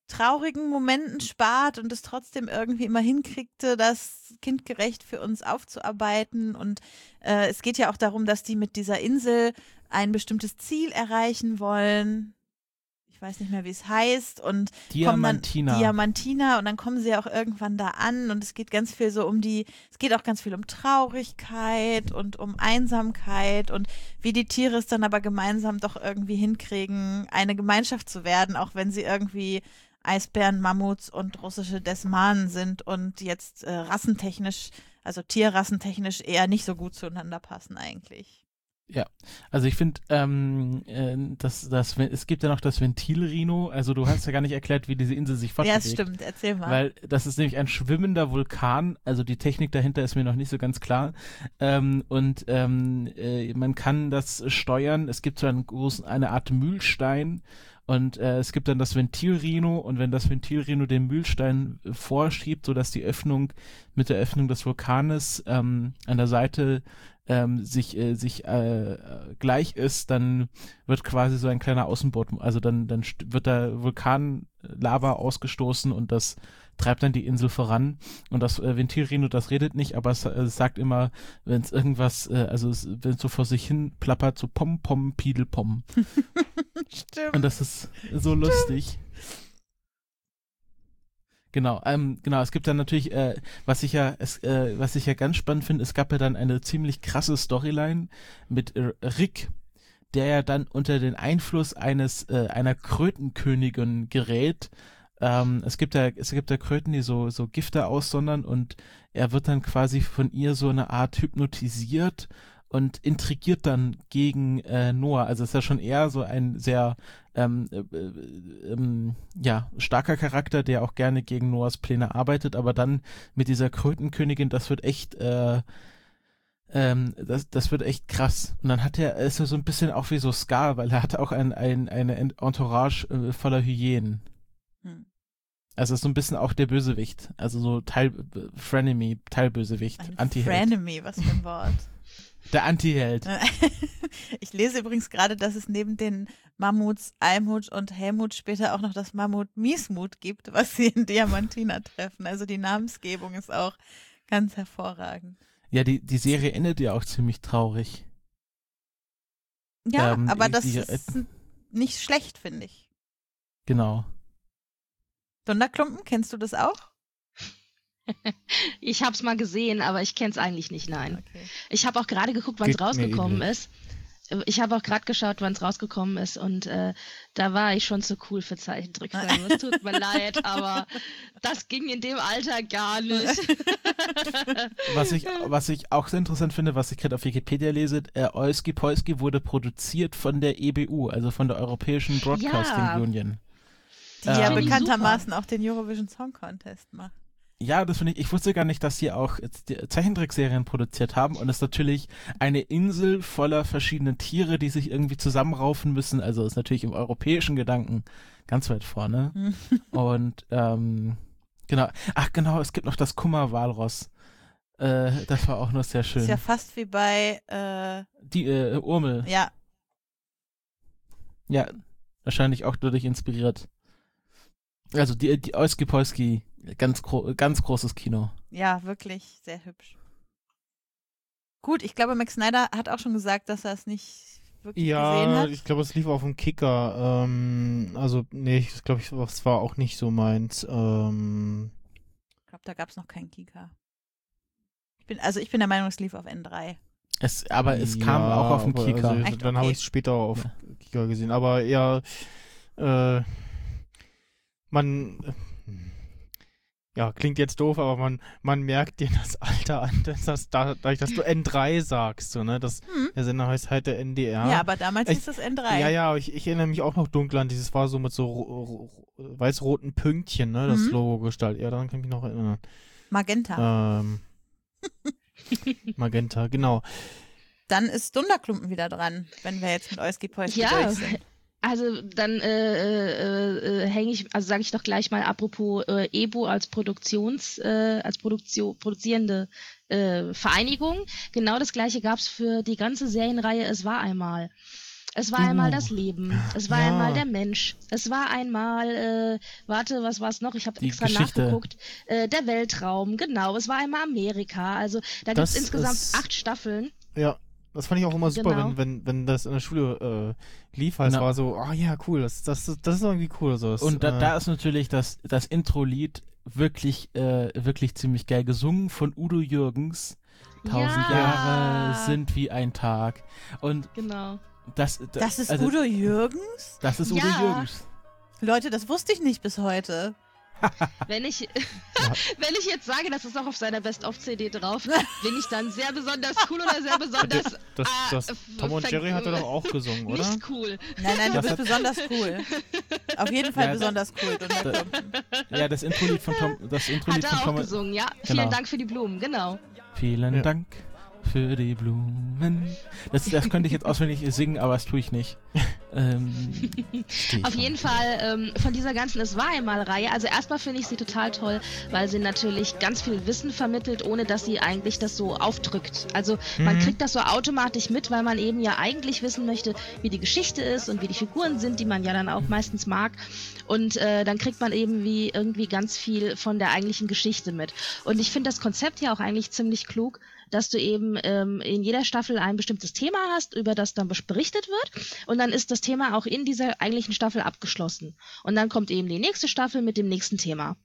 traurigen Momenten spart und es trotzdem irgendwie immer hinkriegte, das kindgerecht für uns aufzuarbeiten. Und äh, es geht ja auch darum, dass die mit dieser Insel ein bestimmtes Ziel erreichen wollen. Ich weiß nicht mehr, wie es heißt. Und Diamantina. Dann, Diamantina. Und dann kommen sie auch irgendwann da an. Und es geht ganz viel so um die, es geht auch ganz viel um Traurigkeit und um Einsamkeit und wie die Tiere es dann aber gemeinsam doch irgendwie hinkriegen, eine Gemeinschaft zu werden, auch wenn sie irgendwie Eisbären, Mammuts und russische Desmanen sind und jetzt äh, rassentechnisch, also tierrassentechnisch eher nicht so gut zueinander passen eigentlich. Ja, also ich finde, ähm, äh, das, das, es gibt ja noch das Ventilrhino, also du hast ja gar nicht erklärt, wie diese Insel sich fortbewegt. Ja, stimmt, erzähl mal. Weil das ist nämlich ein schwimmender Vulkan, also die Technik dahinter ist mir noch nicht so ganz klar. Ähm, und ähm, äh, man kann das steuern, es gibt so einen großen, eine Art Mühlstein und äh, es gibt dann das Ventilrhino und wenn das Ventilrhino den Mühlstein äh, vorschiebt, sodass die Öffnung mit der Öffnung des Vulkanes ähm, an der Seite ähm, sich äh, sich äh, gleich ist, dann wird quasi so ein kleiner Außenbord, also dann dann st- wird da Vulkanlava ausgestoßen und das treibt dann die Insel voran und das äh, Ventilrhino, das redet nicht, aber es, äh, es sagt immer, wenn es irgendwas, äh, also wenn es so vor sich hin plappert, so pom pom pidel pom. Stimmt. Und das ist so lustig. Genau, ähm, genau, es gibt dann natürlich, äh, was ich ja, es, äh, was ich ja ganz spannend finde, es gab ja dann eine ziemlich krasse Storyline mit äh, Rick, der ja dann unter den Einfluss eines, äh, einer Krötenkönigin gerät. Ähm, es gibt ja, es gibt ja Kröten, die so, so Gifte aussondern und er wird dann quasi von ihr so eine Art hypnotisiert und intrigiert dann gegen äh, Noah. Also ist ja schon eher so ein sehr ähm, äh, äh, ähm, ja, starker Charakter, der auch gerne gegen Noahs Pläne arbeitet, aber dann mit dieser Krötenkönigin, das wird echt äh, ähm, das, das wird echt krass. Und dann hat er, ist er so ein bisschen auch wie so Scar, weil er hat auch ein, ein, eine Entourage äh, voller Hyänen. Hm. Also ist so ein bisschen auch der Bösewicht. Also so Teil Frenemy, Teilbösewicht, Ein Antiheld. Frenemy, was für ein Wort. Der Antiheld. Ich lese übrigens gerade, dass es neben den Mammuts Almut und Helmut später auch noch das Mammut Miesmut gibt, was sie in Diamantina treffen. Also die Namensgebung ist auch ganz hervorragend. Ja, die, die Serie endet ja auch ziemlich traurig. Ja, Ähm, aber die- das die- ist nicht schlecht, finde ich. Genau. Dunderklumpen, kennst du das auch? Ich hab's mal gesehen, aber ich kenn's eigentlich nicht, nein. Okay. Ich habe auch gerade geguckt, wann es Geht mir rausgekommen ähnlich. ist. Ich habe auch gerade geschaut, wann es rausgekommen ist und äh, da war ich schon zu cool für Zeichentrickfilme. Es tut mir leid, aber das ging in dem Alter gar nicht. Was ich, was ich auch sehr interessant finde, was ich gerade auf Wikipedia lese, äh, Oilski Polski wurde produziert von der E B U, also von der Europäischen Broadcasting Ja. Union. Die ja Ähm, bekanntermaßen auch den Eurovision Song Contest macht. Ja, das finde ich, ich wusste gar nicht, dass sie auch jetzt die Zeichentrickserien produziert haben und es ist natürlich eine Insel voller verschiedenen Tiere, die sich irgendwie zusammenraufen müssen, also ist natürlich im europäischen Gedanken ganz weit vorne. Und ähm, genau, ach genau, es gibt noch das Kummerwalross. Äh, das war auch noch sehr schön. Ist ja fast wie bei, äh, Die äh, Urmel, ja, ja, wahrscheinlich auch dadurch inspiriert. Also die, die Oilski Polski, ganz, gro ganz großes Kino. ja, wirklich sehr hübsch. Gut, ich glaube, Max Snyder hat auch schon gesagt, dass er es nicht wirklich gesehen Ja, hat. ich glaube, es lief auf dem Kicker. Ähm, also, nee, ich glaube, es war auch nicht so meins. Ähm, Ich glaube, da gab es noch keinen Kika. Ich bin, also ich bin der Meinung, es lief auf N drei. Es, aber es ja, kam auch auf dem aber Kika. Also, Echt? dann habe Okay. ich es später auf Ja. Kika gesehen. Aber ja, äh, man, äh, ja, klingt jetzt doof, aber man, man merkt dir das Alter an, dass das, dadurch, dass du N drei sagst, so, ne? Das, Hm. der Sender heißt halt der N D R. Ja, aber damals Ich- hieß es N drei. Ja, ja, aber ich, ich erinnere mich auch noch dunkel an dieses, war so mit so ro- ro- weiß-roten Pünktchen, ne, das Mhm. Logo gestaltet. Ja, daran kann ich mich noch erinnern. Magenta. Ähm, Magenta, genau. Dann ist Dunderklumpen wieder dran, wenn wir jetzt mit Oilski Polski Ja, durch sind. also dann äh, äh, äh, hänge ich, also sage ich doch gleich mal apropos äh, E B U als Produktions, äh, als Produktion, produzierende äh, Vereinigung. Genau das gleiche gab es für die ganze Serienreihe Es war einmal. Es war Uh. einmal das Leben. Es war Ja. einmal der Mensch. Es war einmal, äh, warte, was war es noch? Ich habe Die extra Geschichte. nachgeguckt. Äh, der Weltraum, genau. Es war einmal Amerika. Also da gibt es Das insgesamt ist- acht Staffeln. Ja, das fand ich auch immer super, Genau. wenn, wenn, wenn das in der Schule äh, lief, weil es Genau. war so, ah ja, cool, das, das, das ist irgendwie cool. So. Das, Und da, äh, da ist natürlich das, das Intro-Lied wirklich, äh, wirklich ziemlich geil gesungen von Udo Jürgens. Tausend Ja. Jahre sind wie ein Tag. Und Genau. das, das, Das ist also, Udo Jürgens? Das ist Udo Ja. Jürgens. Leute, das wusste ich nicht bis heute. Wenn ich, wenn ich jetzt sage, das ist auch auf seiner Best-of-C D drauf, bin ich dann sehr besonders cool oder sehr besonders das, ah, das, f- Tom und ver- Jerry hat er doch auch gesungen, oder? nicht cool. Nein, nein, du Das bist hat- besonders cool. Auf jeden Fall Ja, besonders cool. Und da- Ja, das Intro-Lied von Tom, das Hat Intro-Lied er von auch Tom. gesungen, ja. Genau. Vielen Dank für die Blumen, genau. Vielen Ja. Dank für die Blumen. Das, das könnte ich jetzt auswendig singen, aber das tue ich nicht. Ähm, Stefan. Auf jeden Fall ähm, von dieser ganzen Es war einmal Reihe, also erstmal finde ich sie total toll, weil sie natürlich ganz viel Wissen vermittelt, ohne dass sie eigentlich das so aufdrückt. Also man Mhm. kriegt das so automatisch mit, weil man eben ja eigentlich wissen möchte, wie die Geschichte ist und wie die Figuren sind, die man ja dann auch meistens mag. Und äh, dann kriegt man eben wie irgendwie ganz viel von der eigentlichen Geschichte mit. Und ich finde das Konzept ja auch eigentlich ziemlich klug, dass du eben ähm, in jeder Staffel ein bestimmtes Thema hast, über das dann berichtet wird. Und dann ist das Thema auch in dieser eigentlichen Staffel abgeschlossen. Und dann kommt eben die nächste Staffel mit dem nächsten Thema.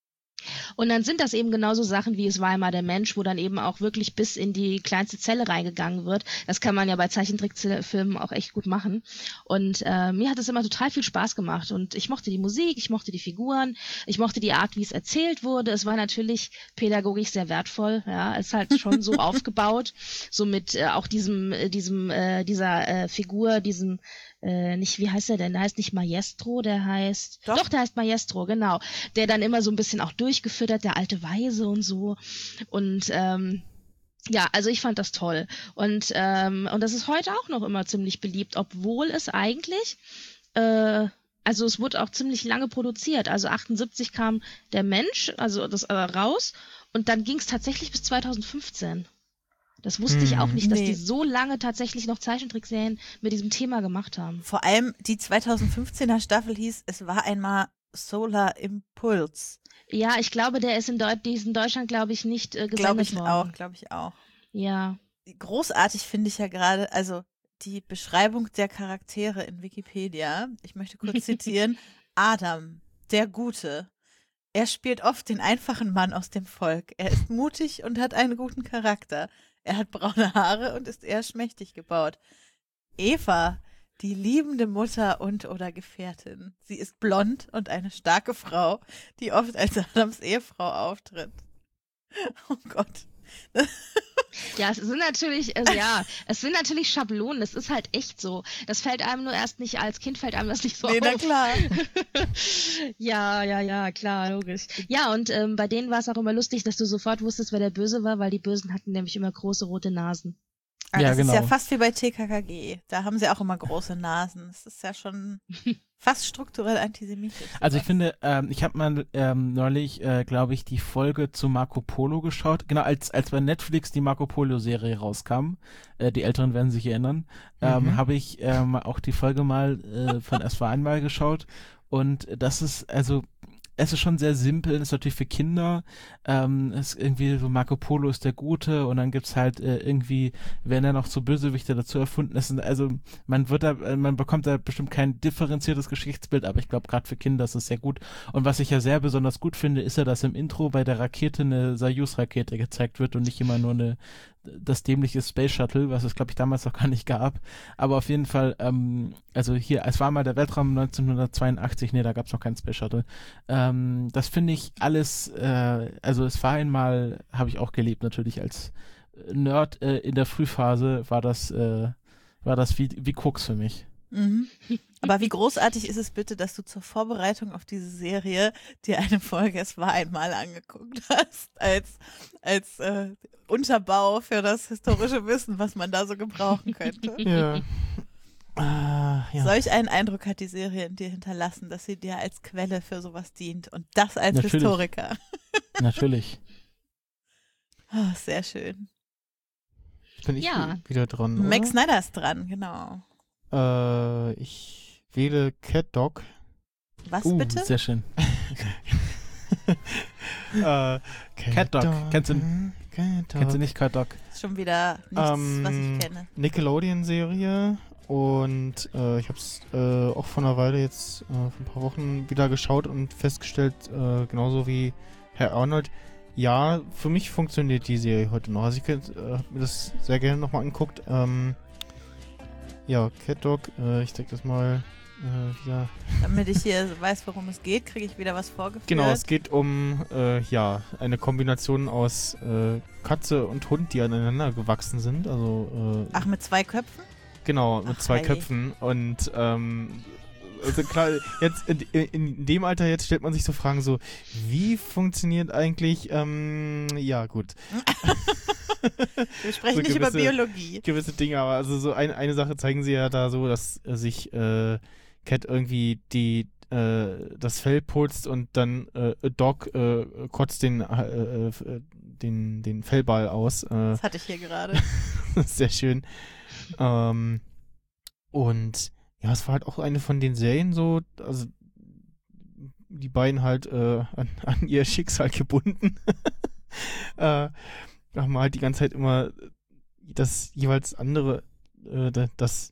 Und dann sind das eben genauso Sachen wie Es war einmal der Mensch, wo dann eben auch wirklich bis in die kleinste Zelle reingegangen wird. Das kann man ja bei Zeichentrickfilmen auch echt gut machen. Und äh, mir hat es immer total viel Spaß gemacht. Und ich mochte die Musik, ich mochte die Figuren, ich mochte die Art, wie es erzählt wurde. Es war natürlich pädagogisch sehr wertvoll. Ja, es ist halt schon so aufgebaut, so mit äh, auch diesem, äh, diesem, äh, dieser äh, Figur, diesem Äh, nicht, wie heißt er denn? Der heißt nicht Maestro, der heißt, Doch. doch, der heißt Maestro, genau. Der dann immer so ein bisschen auch durchgefüttert, der alte Weise und so. Und ähm, ja, also ich fand das toll. Und, ähm, und das ist heute auch noch immer ziemlich beliebt, obwohl es eigentlich, äh, also es wurde auch ziemlich lange produziert. Also achtundsiebzig kam der Mensch, also das äh, raus, und dann ging es tatsächlich bis zweitausendfünfzehn. Das wusste ich auch nicht, dass Nee. die so lange tatsächlich noch Zeichentrickserien mit diesem Thema gemacht haben. Vor allem die zweitausendfünfzehner Staffel hieß, es war einmal Solar Impulse. Ja, ich glaube, der ist in, Deu die ist in Deutschland, glaube ich, nicht äh, gesendet Glaube ich worden. auch, glaube ich auch. Ja. Großartig finde ich ja gerade, also die Beschreibung der Charaktere in Wikipedia. Ich möchte kurz zitieren. Adam, der Gute. Er spielt oft den einfachen Mann aus dem Volk. Er ist mutig und hat einen guten Charakter. Er hat braune Haare und ist eher schmächtig gebaut. Eva, die liebende Mutter und oder Gefährtin. Sie ist blond und eine starke Frau, die oft als Adams Ehefrau auftritt. Oh Gott. Ja, es sind natürlich, also ja, es sind natürlich Schablonen, es ist halt echt so. Das fällt einem nur erst nicht, als Kind fällt einem das nicht so Nee, auf. na klar. Ja, ja, ja, klar, logisch. Ja, und ähm, bei denen war es auch immer lustig, dass du sofort wusstest, wer der Böse war, weil die Bösen hatten nämlich immer große rote Nasen. Ah, Ja, das genau. ist ja fast wie bei T K K G. Da haben sie auch immer große Nasen. Das ist ja schon fast strukturell antisemitisch. Also ich sowas. finde, ähm, ich habe mal ähm, neulich, äh, glaube ich, die Folge zu Marco Polo geschaut. Genau, als als bei Netflix die Marco Polo-Serie rauskam, äh, die Älteren werden sich erinnern, ähm, Mhm. habe ich ähm, auch die Folge mal äh, von Es war einmal geschaut. Und das ist, also, es ist schon sehr simpel, ist natürlich für Kinder. Ähm, es ist irgendwie so, Marco Polo ist der Gute und dann gibt's halt äh, irgendwie, werden da noch so Bösewichte dazu erfunden. Es sind, also man wird da, äh, man bekommt da bestimmt kein differenziertes Geschichtsbild, aber ich glaube gerade für Kinder ist es sehr gut. Und was ich ja sehr besonders gut finde, ist ja, dass im Intro bei der Rakete eine Soyuz-Rakete gezeigt wird und nicht immer nur eine das dämliche Space Shuttle, was es glaube ich damals noch gar nicht gab. Aber auf jeden Fall, ähm, also hier, es war mal der Weltraum neunzehnhundertzweiundachtzig, nee, da gab es noch keinen Space Shuttle. Ähm, das finde ich alles, äh, also es war einmal, habe ich auch gelebt natürlich als Nerd äh, in der Frühphase, war das, äh, war das wie, wie Koks für mich. Mhm. Aber wie großartig ist es bitte, dass du zur Vorbereitung auf diese Serie dir eine Folge Es war einmal angeguckt hast, als, als äh, Unterbau für das historische Wissen, was man da so gebrauchen könnte. Ja. Ah, ja. Solch einen Eindruck hat die Serie in dir hinterlassen, dass sie dir als Quelle für sowas dient und das als Natürlich. Historiker. Natürlich. Oh, sehr schön. Bin ich Ja. wieder dran, oder? Max Snyder ist dran, genau. Äh, ich wähle Cat Dog. Was Uh, bitte? sehr schön. äh, Cat Dog. Kennst du- Cat Dog. Kennst du nicht Cat Dog? Ist schon wieder nichts, Ähm, was ich kenne. Nickelodeon-Serie und äh, ich habe es äh, auch vor einer Weile jetzt äh, vor ein paar Wochen wieder geschaut und festgestellt, äh, genauso wie Herr Arnold, ja, für mich funktioniert die Serie heute noch. Also ich äh, habe mir das sehr gerne nochmal angeguckt. Ähm, ja, Cat Dog, äh, ich zeig das mal äh, wieder. Damit ich hier weiß, worum es geht, kriege ich wieder was vorgeführt. Genau, es geht um äh, ja, eine Kombination aus äh, Katze und Hund, die aneinander gewachsen sind. Also äh, Ach, mit zwei Köpfen? genau, mit Ach, zwei hey. Köpfen. Und ähm, also klar, jetzt in, in dem Alter jetzt stellt man sich so Fragen so, wie funktioniert eigentlich, ähm, ja gut. Wir sprechen So nicht über gewisse- Biologie. gewisse Dinge, aber also so ein, eine Sache zeigen sie ja da so, dass äh, sich äh, Cat irgendwie die äh, das Fell putzt und dann äh, Dog äh, kotzt den äh, äh, den den Fellball aus. Äh, Das hatte ich hier gerade. sehr schön. Ähm, und ja, es war halt auch eine von den Serien so, also die beiden halt äh, an, an ihr Schicksal gebunden. äh, haben halt die ganze Zeit immer das jeweils andere, äh, da- das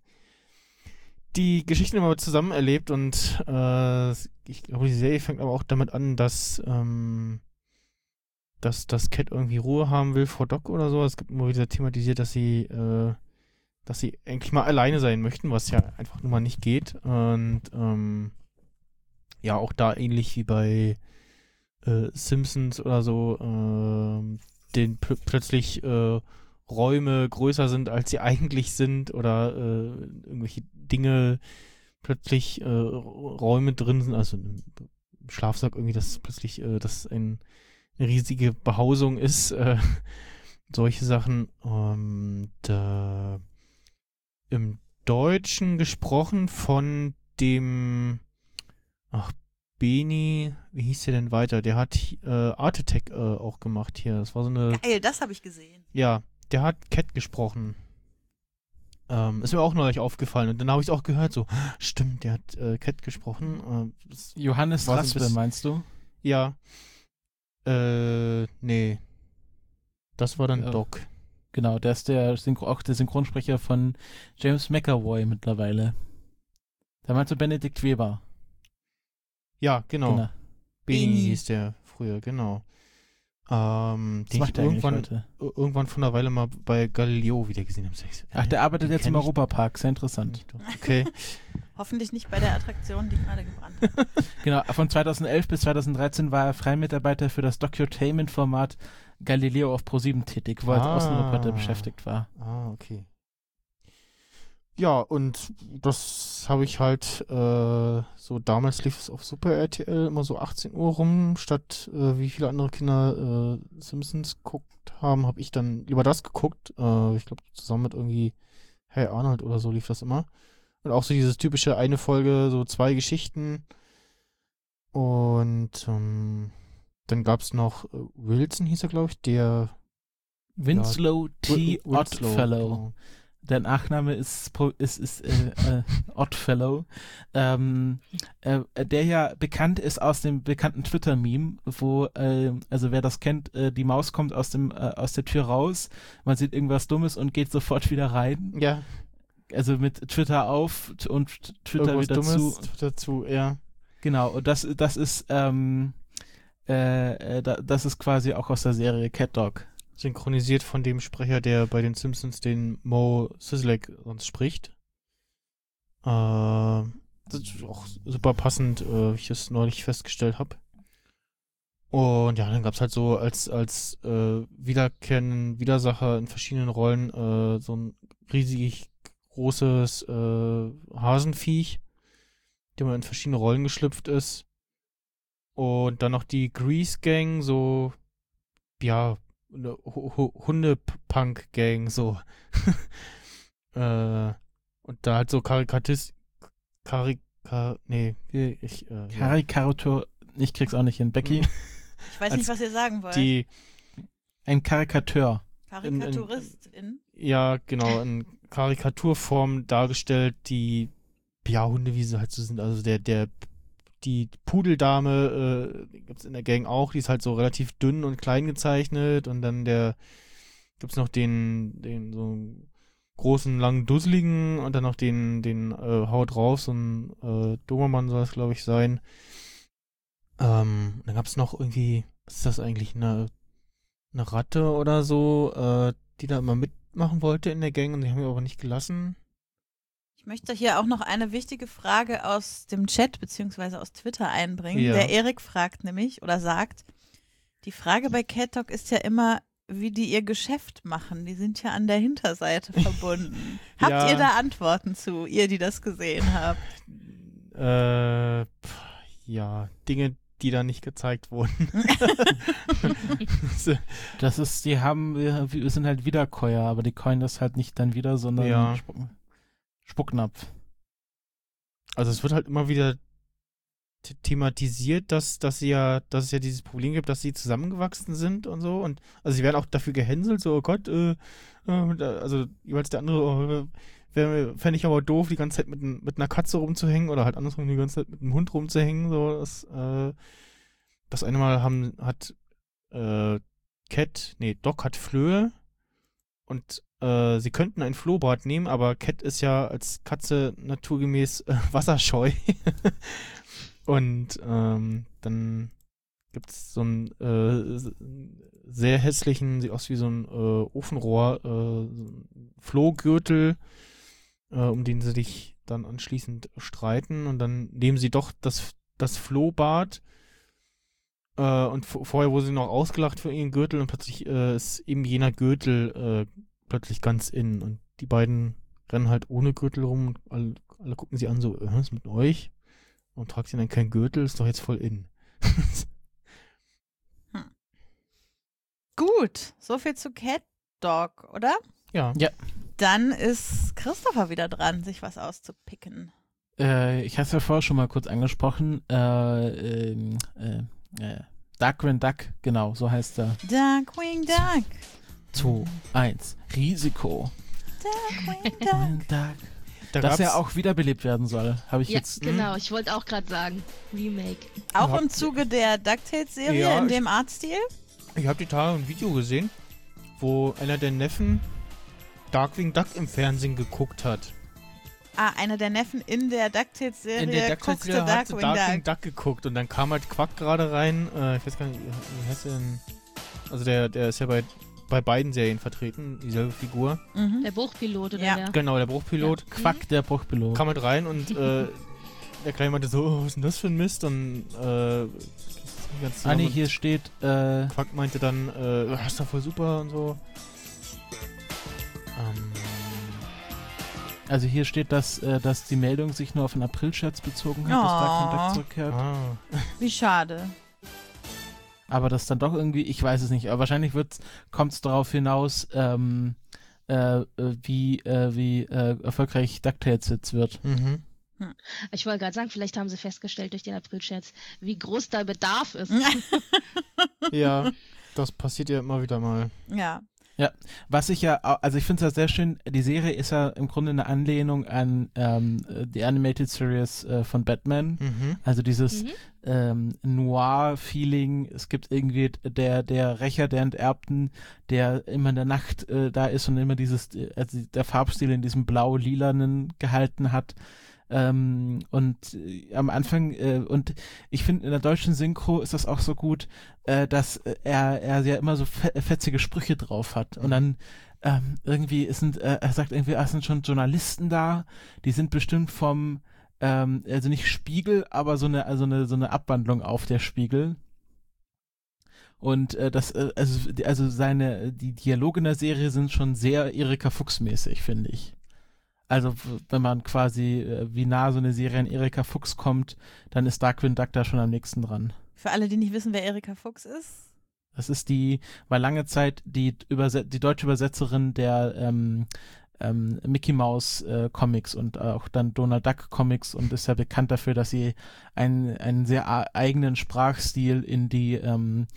die Geschichten immer zusammen erlebt und äh, ich glaube, die Serie fängt aber auch damit an, dass ähm, dass das Cat irgendwie Ruhe haben will vor Doc oder so. Es gibt immer wieder thematisiert, dass sie äh, dass sie eigentlich mal alleine sein möchten, was ja einfach nur mal nicht geht. Und ähm, ja, auch da ähnlich wie bei äh, Simpsons oder so, ähm, den pl plötzlich äh, Räume größer sind, als sie eigentlich sind oder äh, irgendwelche Dinge plötzlich äh, Räume drin sind, also im Schlafsack irgendwie, dass plötzlich äh, das ein, eine riesige Behausung ist, äh, solche Sachen. Und äh, im Deutschen gesprochen von dem ach, Beni, wie hieß der denn weiter? Der hat äh, Art Attack äh, auch gemacht hier. Das war so eine, Geil, das habe ich gesehen. ja, der hat Cat gesprochen. Ähm, ist mir auch neulich aufgefallen und dann habe ich es auch gehört, so, stimmt, der hat äh, Cat gesprochen. Äh, das, Johannes War so ein Raspe, bisschen- meinst du? ja. Äh, nee. Das war dann Ja. Doc. Genau, der ist der Synchro auch der Synchronsprecher von James McAvoy mittlerweile. Da meinst du Benedikt Weber. Ja, genau. Genau. Beni Beni. hieß der früher, genau. Ähm, Was den macht ich der eigentlich irgendwann, heute? ir- irgendwann von einer Weile mal bei Galileo wieder gesehen habe. Ach, der arbeitet den jetzt kenn im ich Europapark, sehr interessant. nicht. Okay. Hoffentlich nicht bei der Attraktion, die gerade gebrannt hat. Genau, von zweitausendelf bis zweitausenddreizehn war er Freimitarbeiter für das Docutainment-Format Galileo auf ProSieben tätig, wo er als Ah. Außenreporter beschäftigt war. Ah, okay. Ja, und das habe ich halt, äh, so damals lief es auf Super R T L immer so achtzehn Uhr rum, statt äh, wie viele andere Kinder äh, Simpsons geguckt haben, habe ich dann lieber das geguckt. Äh, ich glaube, zusammen mit irgendwie Hey Arnold oder so lief das immer. Und auch so dieses typische eine Folge, so zwei Geschichten. Und ähm, dann gab es noch äh, Wilson, hieß er, glaube ich, der Winslow T. Wil- Winslow, Oddfellow. genau. Der Nachname ist, Pro- ist, ist äh, äh, Oddfellow, ähm, äh, der ja bekannt ist aus dem bekannten Twitter-Meme, wo, äh, also wer das kennt, äh, die Maus kommt aus dem äh, aus der Tür raus, man sieht irgendwas Dummes und geht sofort wieder rein. Ja, Also mit Twitter auf t- und t- Twitter irgendwas wieder Dummes, zu. Twitter zu, ja. Genau, und das, das ist, ähm, äh, äh, da, das ist quasi auch aus der Serie Cat Dog. Synchronisiert von dem Sprecher, der bei den Simpsons den Mo Sislek sonst spricht. Äh, das ist auch super passend, äh, wie ich es neulich festgestellt habe. Und ja, dann gab's halt so als als äh, wiederkehrenden Widersacher in verschiedenen Rollen äh, so ein riesig großes äh, Hasenviech, der mal in verschiedene Rollen geschlüpft ist. Und dann noch die Grease Gang, so ja, eine Hu- Hu- Hunde-Punk-Gang, so. äh, und da halt so Karikatist, Karika, nee, wie ich, äh, ja. Karikatur, ich krieg's auch nicht hin. Becky, Ich weiß Als nicht, was ihr sagen wollt. die, ein Karikateur. Karikaturistin? ja, genau, ein Karikaturform dargestellt, die ja, Hunde, wie sie halt so sind. Also der, der, die Pudeldame äh, gibt's in der Gang auch, die ist halt so relativ dünn und klein gezeichnet und dann der gibt's noch den, den so großen, langen, dusseligen und dann noch den, den äh, Haut drauf, so ein äh, Dobermann soll das, glaube ich, sein. Ähm, dann gab's noch irgendwie, was ist das eigentlich, eine, eine Ratte oder so, äh, die da immer mitmachen wollte in der Gang und die haben wir aber nicht gelassen. Ich möchte hier auch noch eine wichtige Frage aus dem Chat beziehungsweise aus Twitter einbringen. Ja. Der Erik fragt nämlich oder sagt, die Frage bei Cat Talk ist ja immer, wie die ihr Geschäft machen. Die sind ja an der Hinterseite verbunden. Habt Ja. ihr da Antworten zu, ihr, die das gesehen habt? Äh, pff, ja, Dinge, die da nicht gezeigt wurden. Das ist, die haben, wir, wir sind halt Wiederkäuer, aber die coin das halt nicht dann wieder, sondern Ja. Spuck, Spucknapf. Also es wird halt immer wieder th- thematisiert, dass, dass sie ja, dass es ja dieses Problem gibt, dass sie zusammengewachsen sind und so. Und also sie werden auch dafür gehänselt, so, oh Gott, äh, äh, da- also jeweils der andere, oh, wär- fände ich aber doof, die ganze Zeit mit, n- mit einer Katze rumzuhängen oder halt andersrum die ganze Zeit mit einem Hund rumzuhängen. So, das, äh, das eine Mal haben, hat äh, Cat, nee, Doc hat Flöhe und äh, sie könnten ein Flohbad nehmen, aber Cat ist ja als Katze naturgemäß äh, wasserscheu. Und ähm, dann gibt es so einen äh, s- sehr hässlichen, sieht aus wie so ein äh, Ofenrohr, äh, so ein Flohgürtel, äh, um den sie sich dann anschließend streiten. Und dann nehmen sie doch das, das Flohbad. Äh, und v- vorher wurde sie noch ausgelacht für ihren Gürtel und plötzlich äh, ist eben jener Gürtel äh, plötzlich ganz in. Und die beiden rennen halt ohne Gürtel rum und alle, alle gucken sie an, so, äh, was ist mit euch? Und tragt sie dann keinen Gürtel, ist doch jetzt voll in. Gut, soviel zu Cat Dog, oder? Ja. Ja. Dann ist Christopher wieder dran, sich was auszupicken. Äh, ich hatte es ja vorher schon mal kurz angesprochen. Äh, ähm, äh, äh, Darkwing Duck, genau, so heißt er. Darkwing Duck. zwei, eins, Risiko. Darkwing Duck. Darkwing Duck. Da Dass gab's, er auch wiederbelebt werden soll, habe ich Ja, jetzt. genau, ich wollte auch gerade sagen. Remake. Auch Habt- im Zuge der DuckTales-Serie Ja, in ich- dem Artstil? ich habe die Tage ein Video gesehen, wo einer der Neffen Darkwing Duck im Fernsehen geguckt hat. Ah, einer der Neffen in der DuckTales-Serie In der guckte DuckTales-Serie hat Darkwing, Darkwing Duck. Duck geguckt und dann kam halt Quack gerade rein. Äh, ich weiß gar nicht, wie heißt der denn? Also der, der ist ja bei, bei beiden Serien vertreten, dieselbe Figur. Mhm. Der Bruchpilot oder Ja. der? Genau, der Bruchpilot. Quack, der Bruchpilot. Kam halt rein und äh, der Kleine meinte so, oh, was ist denn das für ein Mist? Und äh, ganz Ah, nee, zusammen- hier steht, äh, Quack meinte dann, äh, das ist doch voll super und so. Ähm, also hier steht, dass, äh, dass die Meldung sich nur auf einen April-Scherz bezogen hat, Oh. dass Darkwing Duck zurückkehrt. ah. Wie schade. Aber das dann doch irgendwie, ich weiß es nicht, aber wahrscheinlich kommt es darauf hinaus, ähm, äh, äh, wie, äh, wie äh, erfolgreich DuckTales jetzt wird. Mhm. Ich wollte gerade sagen, vielleicht haben sie festgestellt durch den April-Scherz, wie groß der Bedarf ist. Ja, das passiert ja immer wieder mal. Ja. Was ich ja, au- also ich finde es ja sehr schön, die Serie ist ja im Grunde eine Anlehnung an ähm, die Animated Series äh, von Batman. Mhm. Also dieses Mhm. ähm, Noir-Feeling. Es gibt irgendwie der, der Rächer der Enterbten, der immer in der Nacht äh, da ist und immer dieses, äh, also der Farbstil in diesem blau-lilanen gehalten hat. Ähm, und äh, am Anfang, äh, und ich finde, in der deutschen Synchro ist das auch so gut, äh, dass äh, er, er ja immer so fe fetzige Sprüche drauf hat. Und dann ähm, irgendwie sind, äh, er sagt irgendwie, ah, es sind schon Journalisten da, die sind bestimmt vom, ähm, also nicht Spiegel, aber so eine, also eine, so eine Abwandlung auf der Spiegel. Und äh, das, äh, also, die- also seine, die Dialoge in der Serie sind schon sehr Erika Fuchs-mäßig, finde ich. Also w- wenn man quasi, äh, wie nah so eine Serie an Erika Fuchs kommt, dann ist Darkwing Duck da schon am nächsten dran. Für alle, die nicht wissen, wer Erika Fuchs ist. Das ist die, war lange Zeit die, Überse die deutsche Übersetzerin der ähm, ähm, Mickey Mouse äh, Comics und auch dann Donald Duck Comics und ist ja bekannt dafür, dass sie einen, einen sehr a- eigenen Sprachstil in die ähm,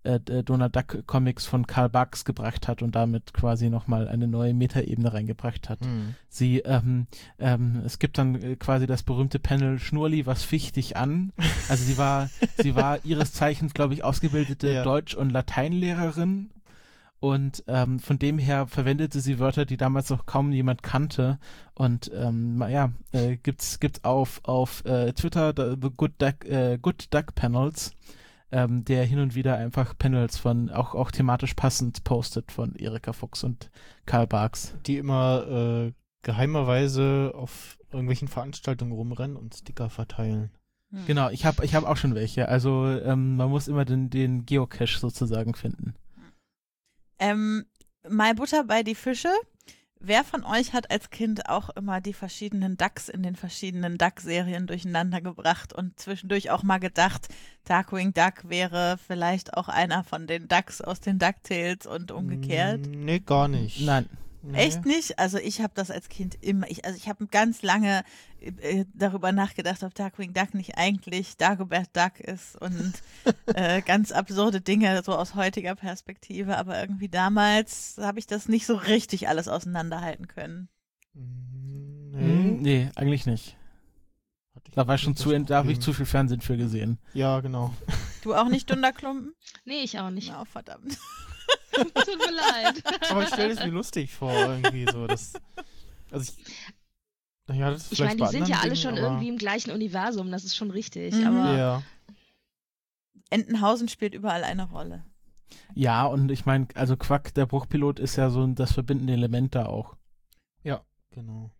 äh, Donald Duck Comics von Karl Barks gebracht hat und damit quasi nochmal eine neue Metaebene reingebracht hat. Hm. Sie, ähm, ähm, es gibt dann äh, quasi das berühmte Panel Schnurli, was ficht dich an? Also sie war, sie war ihres Zeichens, glaube ich, ausgebildete Ja. Deutsch- und Lateinlehrerin. Und ähm, von dem her verwendete sie Wörter, die damals noch kaum jemand kannte. Und ähm, ja, äh, gibt's gibt's auf auf äh, Twitter the, the Good Duck äh, Good Duck Panels, ähm, der hin und wieder einfach Panels von auch auch thematisch passend postet von Erika Fuchs und Karl Barks. Die immer äh, geheimerweise auf irgendwelchen Veranstaltungen rumrennen und Sticker verteilen. Hm. Genau, ich habe ich hab auch schon welche. Also ähm, man muss immer den den Geocache sozusagen finden. Ähm, mal Butter bei die Fische. Wer von euch hat als Kind auch immer die verschiedenen Ducks in den verschiedenen Duck-Serien durcheinander gebracht und zwischendurch auch mal gedacht, Darkwing Duck wäre vielleicht auch einer von den Ducks aus den DuckTales und umgekehrt? Mm, Nee, gar nicht. Nein. Nee. Echt nicht? Also ich habe das als Kind immer, ich, also ich habe ganz lange äh, darüber nachgedacht, ob Darkwing Duck nicht eigentlich Dagobert Duck ist und äh, ganz absurde Dinge so aus heutiger Perspektive, aber irgendwie damals habe ich das nicht so richtig alles auseinanderhalten können. Mm, Hm, Nee. nee, eigentlich nicht. Hatte ich Da war nicht schon das zu, da habe ich Problem. zu viel Fernsehen für gesehen. Ja, genau. Du auch nicht, Dunderklumpen? Nee, ich auch nicht. Na, verdammt. Tut mir leid. Aber ich stelle es mir lustig vor, irgendwie so. Das, also ich, naja, das ist Ich vielleicht meine, die bei sind ja anderen alle Dingen, schon aber- irgendwie im gleichen Universum, das ist schon richtig. Mhm. Aber Ja. Entenhausen spielt überall eine Rolle. Ja, und ich meine, also Quack, der Bruchpilot ist ja so ein- das verbindende Element da auch. Genau.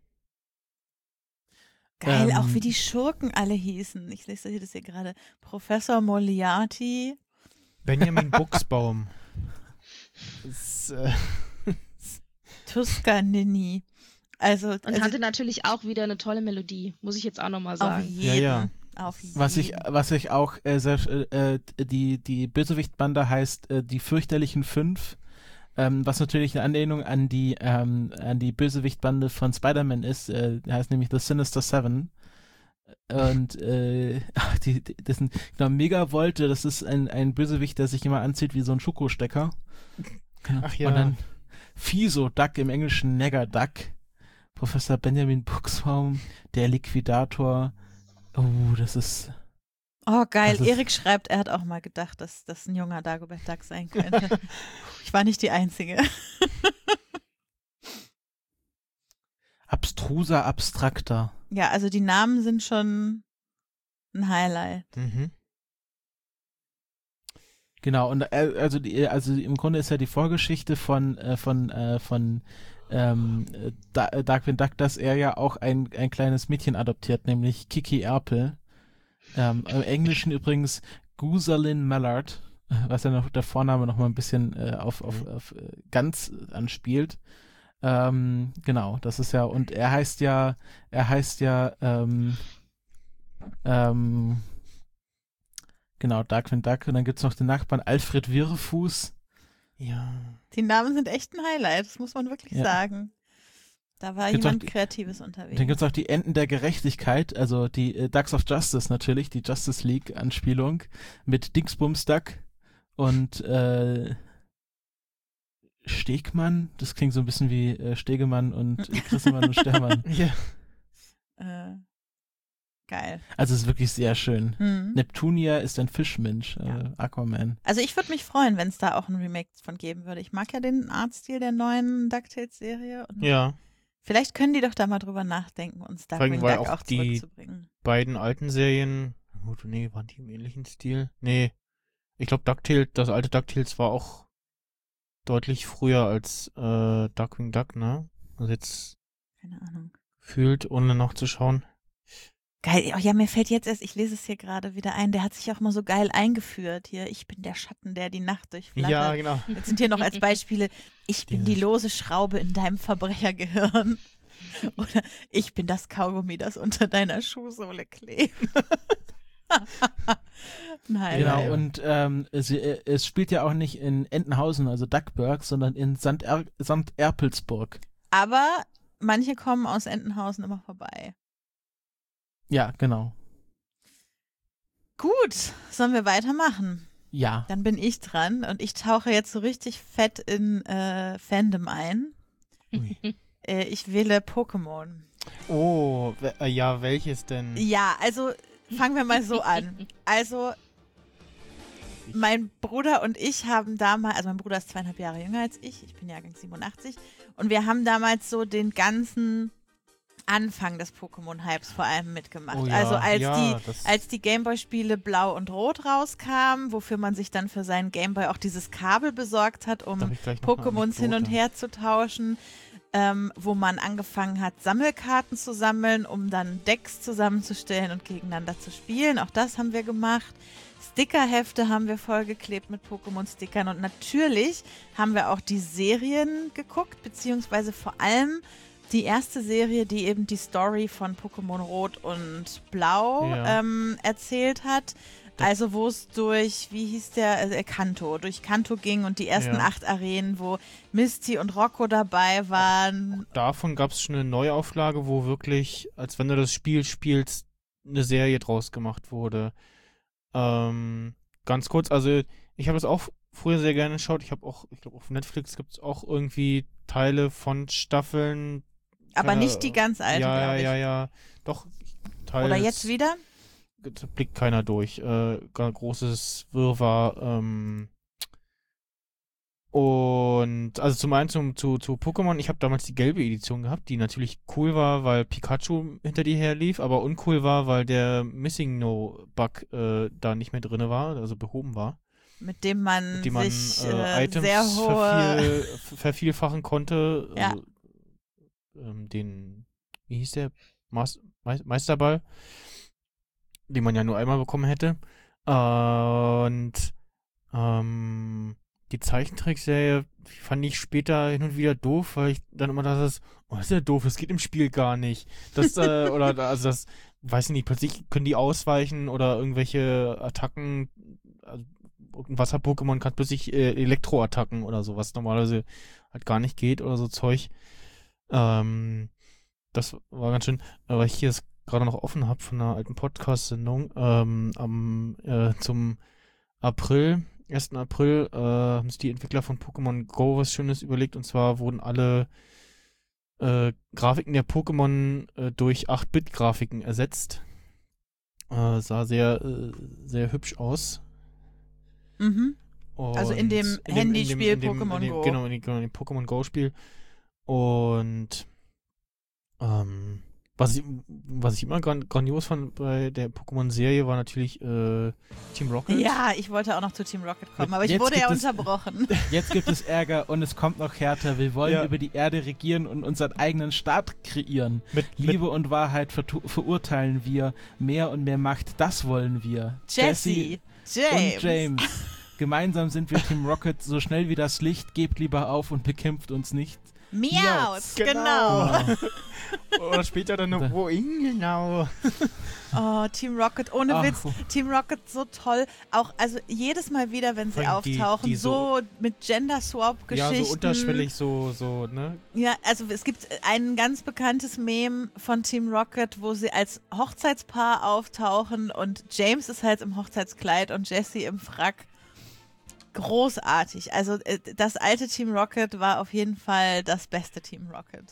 Geil, Ähm, auch wie die Schurken alle hießen. Ich lese das hier gerade. Professor Moriarty. Benjamin Buchsbaum. Das, äh, Tuscanini. Also, und also hatte natürlich auch wieder eine tolle Melodie, muss ich jetzt auch nochmal auf sagen. jeden. ja. Auf jeden. Was ich, was ich auch, äh, sehr, äh, die, die Bösewichtbande heißt äh, die fürchterlichen Fünf, ähm, was natürlich eine Anlehnung an die, ähm, an die Bösewichtbande von Spider-Man ist, äh, die heißt nämlich The Sinister Seven. Und äh, ach, die, die, das sind, genau, Megavolte, das ist ein, ein Bösewicht, der sich immer anzieht wie so ein Schokostecker. Genau. Ach ja. Und dann Fiso Duck, im Englischen Nagger Duck, Professor Benjamin Buchsbaum, der Liquidator. Oh, das ist. Oh, geil. Das ist- Erik schreibt, er hat auch mal gedacht, dass das ein junger Dagobert Duck sein könnte. Ich war nicht die Einzige. Abstruser, abstrakter. Ja, also die Namen sind schon ein Highlight. Mhm. Genau, und äh, also die, also im Grunde ist ja die Vorgeschichte von äh, von äh, von ähm, äh, da äh, Darkwing Duck, dass er ja auch ein ein kleines Mädchen adoptiert, nämlich Kiki Erpel. Ähm, Im Englischen übrigens Guzalin Mallard, äh, was ja noch der Vorname noch mal ein bisschen äh, auf auf, auf äh, ganz anspielt. Ähm, genau, das ist ja, und er heißt ja, er heißt ja, ähm, ähm, genau, Darkwing Duck, und dann gibt's noch den Nachbarn Alfred Wirrfuß. Ja. Die Namen sind echt ein Highlight, das muss man wirklich Ja. sagen. Da war Gibt's jemand auch die- Kreatives unterwegs. Dann gibt's auch die Enten der Gerechtigkeit, also die äh, Ducks of Justice natürlich, die Justice League Anspielung mit Dingsbums Duck und äh, Stegmann, das klingt so ein bisschen wie äh, Stegemann und äh, Grissemann und Stermann. Ja. äh, geil. Also es ist wirklich sehr schön. Hm. Neptunia ist ein Fischmensch, äh, Ja. Aquaman. Also ich würde mich freuen, wenn es da auch ein Remake von geben würde. Ich mag ja den Artstil der neuen DuckTales-Serie. und Ja. Vielleicht können die doch da mal drüber nachdenken, uns Vor allem, Darkwing weil Duck auch auch die- zurückzubringen. Beiden alten Serien, gut, nee, waren die im ähnlichen Stil? Nee. Ich glaube, DuckTales, das alte DuckTales war auch deutlich früher als äh, Darkwing Duck, ne? Also jetzt Keine Ahnung. gefühlt, ohne nachzuschauen. Geil, oh ja, mir fällt jetzt erst, ich lese es hier gerade wieder ein, der hat sich auch mal so geil eingeführt hier. Ich bin der Schatten, der die Nacht durchflattert. Ja, genau. Jetzt sind hier noch als Beispiele, ich bin die lose Schraube in deinem Verbrechergehirn. Oder ich bin das Kaugummi, das unter deiner Schuhsohle klebt. Nein. Genau, ja. und ähm, es, äh, es spielt ja auch nicht in Entenhausen, also Duckburg, sondern in Sankt Er- Sankt Erpelsburg. Aber manche kommen aus Entenhausen immer vorbei. Ja, genau. Gut, sollen wir weitermachen? Ja. Dann bin ich dran und ich tauche jetzt so richtig fett in äh, Fandom ein. äh, ich wähle Pokémon. Oh, we- äh, ja, welches denn? Ja, also fangen wir mal so an. Also mein Bruder und ich haben damals, also mein Bruder ist zweieinhalb Jahre jünger als ich, ich bin Jahrgang siebenundachtzig und wir haben damals so den ganzen Anfang des Pokémon-Hypes vor allem mitgemacht. Oh ja, also als ja, die, das- als die Gameboy-Spiele Blau und Rot rauskamen, wofür man sich dann für seinen Gameboy auch dieses Kabel besorgt hat, Da um hab ich gleich noch eine Pokémons hin und Anekdote. her zu tauschen, ähm, wo man angefangen hat, Sammelkarten zu sammeln, um dann Decks zusammenzustellen und gegeneinander zu spielen. Auch das haben wir gemacht. Stickerhefte haben wir vollgeklebt mit Pokémon-Stickern und natürlich haben wir auch die Serien geguckt, beziehungsweise vor allem die erste Serie, die eben die Story von Pokémon Rot und Blau Ja. ähm, erzählt hat. Also wo es durch, wie hieß der, äh, Kanto, durch Kanto ging und die ersten Ja. acht Arenen, wo Misty und Rocco dabei waren. Davon gab es schon eine Neuauflage, wo wirklich, als wenn du das Spiel spielst, eine Serie draus gemacht wurde. Ähm, ganz kurz, also ich habe das auch früher sehr gerne geschaut. Ich habe auch, ich glaube auf Netflix gibt es auch irgendwie Teile von Staffeln. Aber Keine- nicht die ganz alten, ja, glaube ich. ja, ja, doch. Teils, Oder jetzt wieder? Da blickt keiner durch. Äh, gar großes Wirrwarr. Ähm, und also zum einen zum, zu, zu Pokémon, ich habe damals die gelbe Edition gehabt, die natürlich cool war, weil Pikachu hinter dir herlief, aber uncool war, weil der Missing No Bug äh, da nicht mehr drin war, also behoben war. Mit dem man, Mit dem man sich äh, äh, Items sehr hohe... verviel, vervielfachen konnte. Ja. Also, ähm, den, wie hieß der? Mas Me Meisterball, den man ja nur einmal bekommen hätte. Und ähm, die Zeichentrickserie fand ich später hin und wieder doof, weil ich dann immer dachte, das, oh, das ist ja doof, das geht im Spiel gar nicht. Das, äh, oder also das, weiß ich nicht, plötzlich können die ausweichen oder irgendwelche Attacken, also ein Wasser-Pokémon kann plötzlich äh, Elektroattacken oder so, was normalerweise halt gar nicht geht oder so Zeug. Ähm, das war ganz schön, weil ich hier das gerade noch offen habe von einer alten Podcast-Sendung ähm, am äh, zum April, ersten April, äh, haben sich die Entwickler von Pokémon Go was Schönes überlegt, und zwar wurden alle äh, Grafiken der Pokémon äh, durch acht Bit Grafiken ersetzt. Äh, sah sehr, äh, sehr hübsch aus. Mhm. Also in dem Und Handyspiel in dem- Pokémon in dem, Go. Genau, in dem, genau, in dem Pokémon Go Spiel. Und ähm, was ich, was ich immer gran grandios fand bei der Pokémon-Serie war natürlich äh, Team Rocket. Ja, ich wollte auch noch zu Team Rocket kommen, aber ich Jetzt wurde ja gibt es- unterbrochen. Jetzt gibt es Ärger und es kommt noch härter. Wir wollen Ja. über die Erde regieren und unseren eigenen Staat kreieren. Mit, Liebe und Wahrheit vertu- verurteilen wir. Mehr und mehr Macht, das wollen wir. Jesse, James. und James. Gemeinsam sind wir Team Rocket. So schnell wie das Licht, gebt lieber auf und bekämpft uns nicht. Miauz, Genau. genau. Oder später dann noch, wohin genau? Oh, Team Rocket, ohne Ach. Witz. Team Rocket so toll. Auch, also jedes Mal wieder, wenn sie Vor allem die- auftauchen, die so, so- mit Gender-Swap-Geschichten. Ja, so unterschwellig, so, so, ne? Ja, also es gibt ein ganz bekanntes Meme von Team Rocket, wo sie als Hochzeitspaar auftauchen und James ist halt im Hochzeitskleid und Jessie im Frack. Großartig. Also äh, das alte Team Rocket war auf jeden Fall das beste Team Rocket.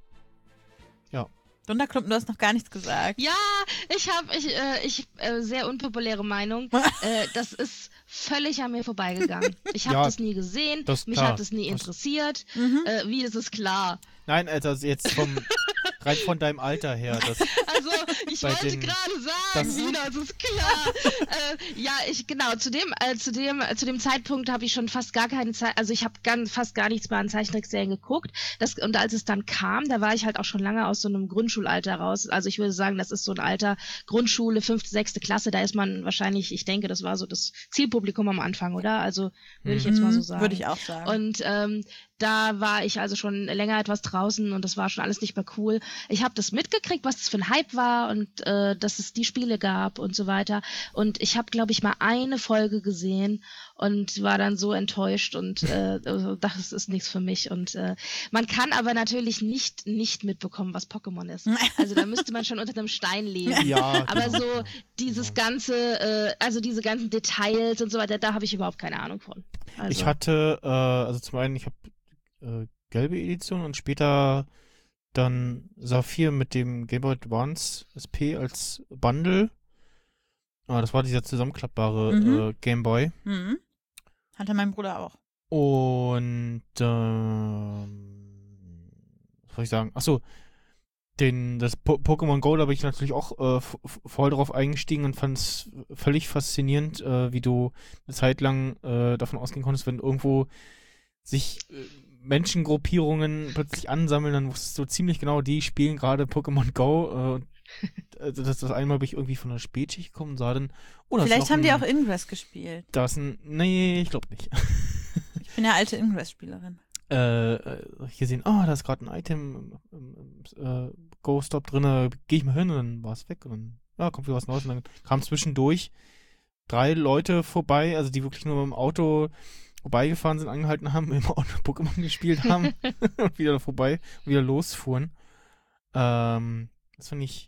Ja. Dunderklumpen, du hast noch gar nichts gesagt. Ja, ich habe ich, äh, ich äh, sehr unpopuläre Meinung. äh, das ist völlig an mir vorbeigegangen. Ich habe Ja, das nie gesehen, das ist mich klar. hat es nie Das- interessiert. Mhm. Äh, wie ist es klar? Nein, also jetzt vom, rein von deinem Alter her. Das, Also, ich Bei wollte den- gerade sagen, das- Nina, es ist klar. äh, ja, ich, genau, zu dem, äh, zu dem, äh, zu dem Zeitpunkt habe ich schon fast gar keine Zeit, also ich habe ganz, fast gar nichts mehr an Zeichentrickserien geguckt. Das, und als es dann kam, da war ich halt auch schon lange aus so einem Grundschulalter raus. Also ich würde sagen, das ist so ein Alter, Grundschule, fünfte, sechste Klasse, da ist man wahrscheinlich, ich denke, das war so das Zielpublikum am Anfang, oder? Also, würde ich jetzt mal so sagen. Würde ich auch sagen. Und ähm, da war ich also schon länger etwas draußen und das war schon alles nicht mehr cool. Ich habe das mitgekriegt, was das für ein Hype war und äh, dass es die Spiele gab und so weiter. Und ich habe, glaube ich, mal eine Folge gesehen und war dann so enttäuscht und äh, dachte, das ist nichts für mich. Und äh, man kann aber natürlich nicht nicht mitbekommen, was Pokémon ist. Also da müsste man schon unter einem Stein leben. Ja, aber genau. so dieses ganze, äh, also diese ganzen Details und so weiter, da habe ich überhaupt keine Ahnung von. Also. Ich hatte, äh, also zum einen, ich habe äh, gelbe Edition und später dann Saphir mit dem Game Boy Advance S P als Bundle. Ah, das war dieser zusammenklappbare Mhm. äh, Game Boy. Mhm. Hatte mein Bruder auch. Und ähm, was soll ich sagen? Achso, den, das po Pokémon Go, da bin ich natürlich auch äh, voll drauf eingestiegen und fand es völlig faszinierend, äh, wie du eine Zeit lang äh, davon ausgehen konntest, wenn irgendwo sich äh, Menschengruppierungen plötzlich ansammeln, dann wusstest du ziemlich genau, die spielen gerade Pokémon Go. Äh, also das, das einmal bin ich irgendwie von der Spätschicht gekommen und sah dann, oh, da ist Vielleicht noch haben die ein, auch Ingress gespielt. da ist ein, nee, ich glaube nicht. Ich bin ja alte Ingress-Spielerin. äh, äh, hier sehen, ah, da ist gerade ein Item im, im, im äh, Go-Stop drin, gehe ich mal hin und dann war es weg und dann, ja, kommt wieder was Neues und dann kam zwischendurch drei Leute vorbei, also die wirklich nur mit dem Auto vorbeigefahren sind, angehalten haben, im Auto Pokémon gespielt haben und wieder vorbei und wieder losfuhren. Ähm, das fand ich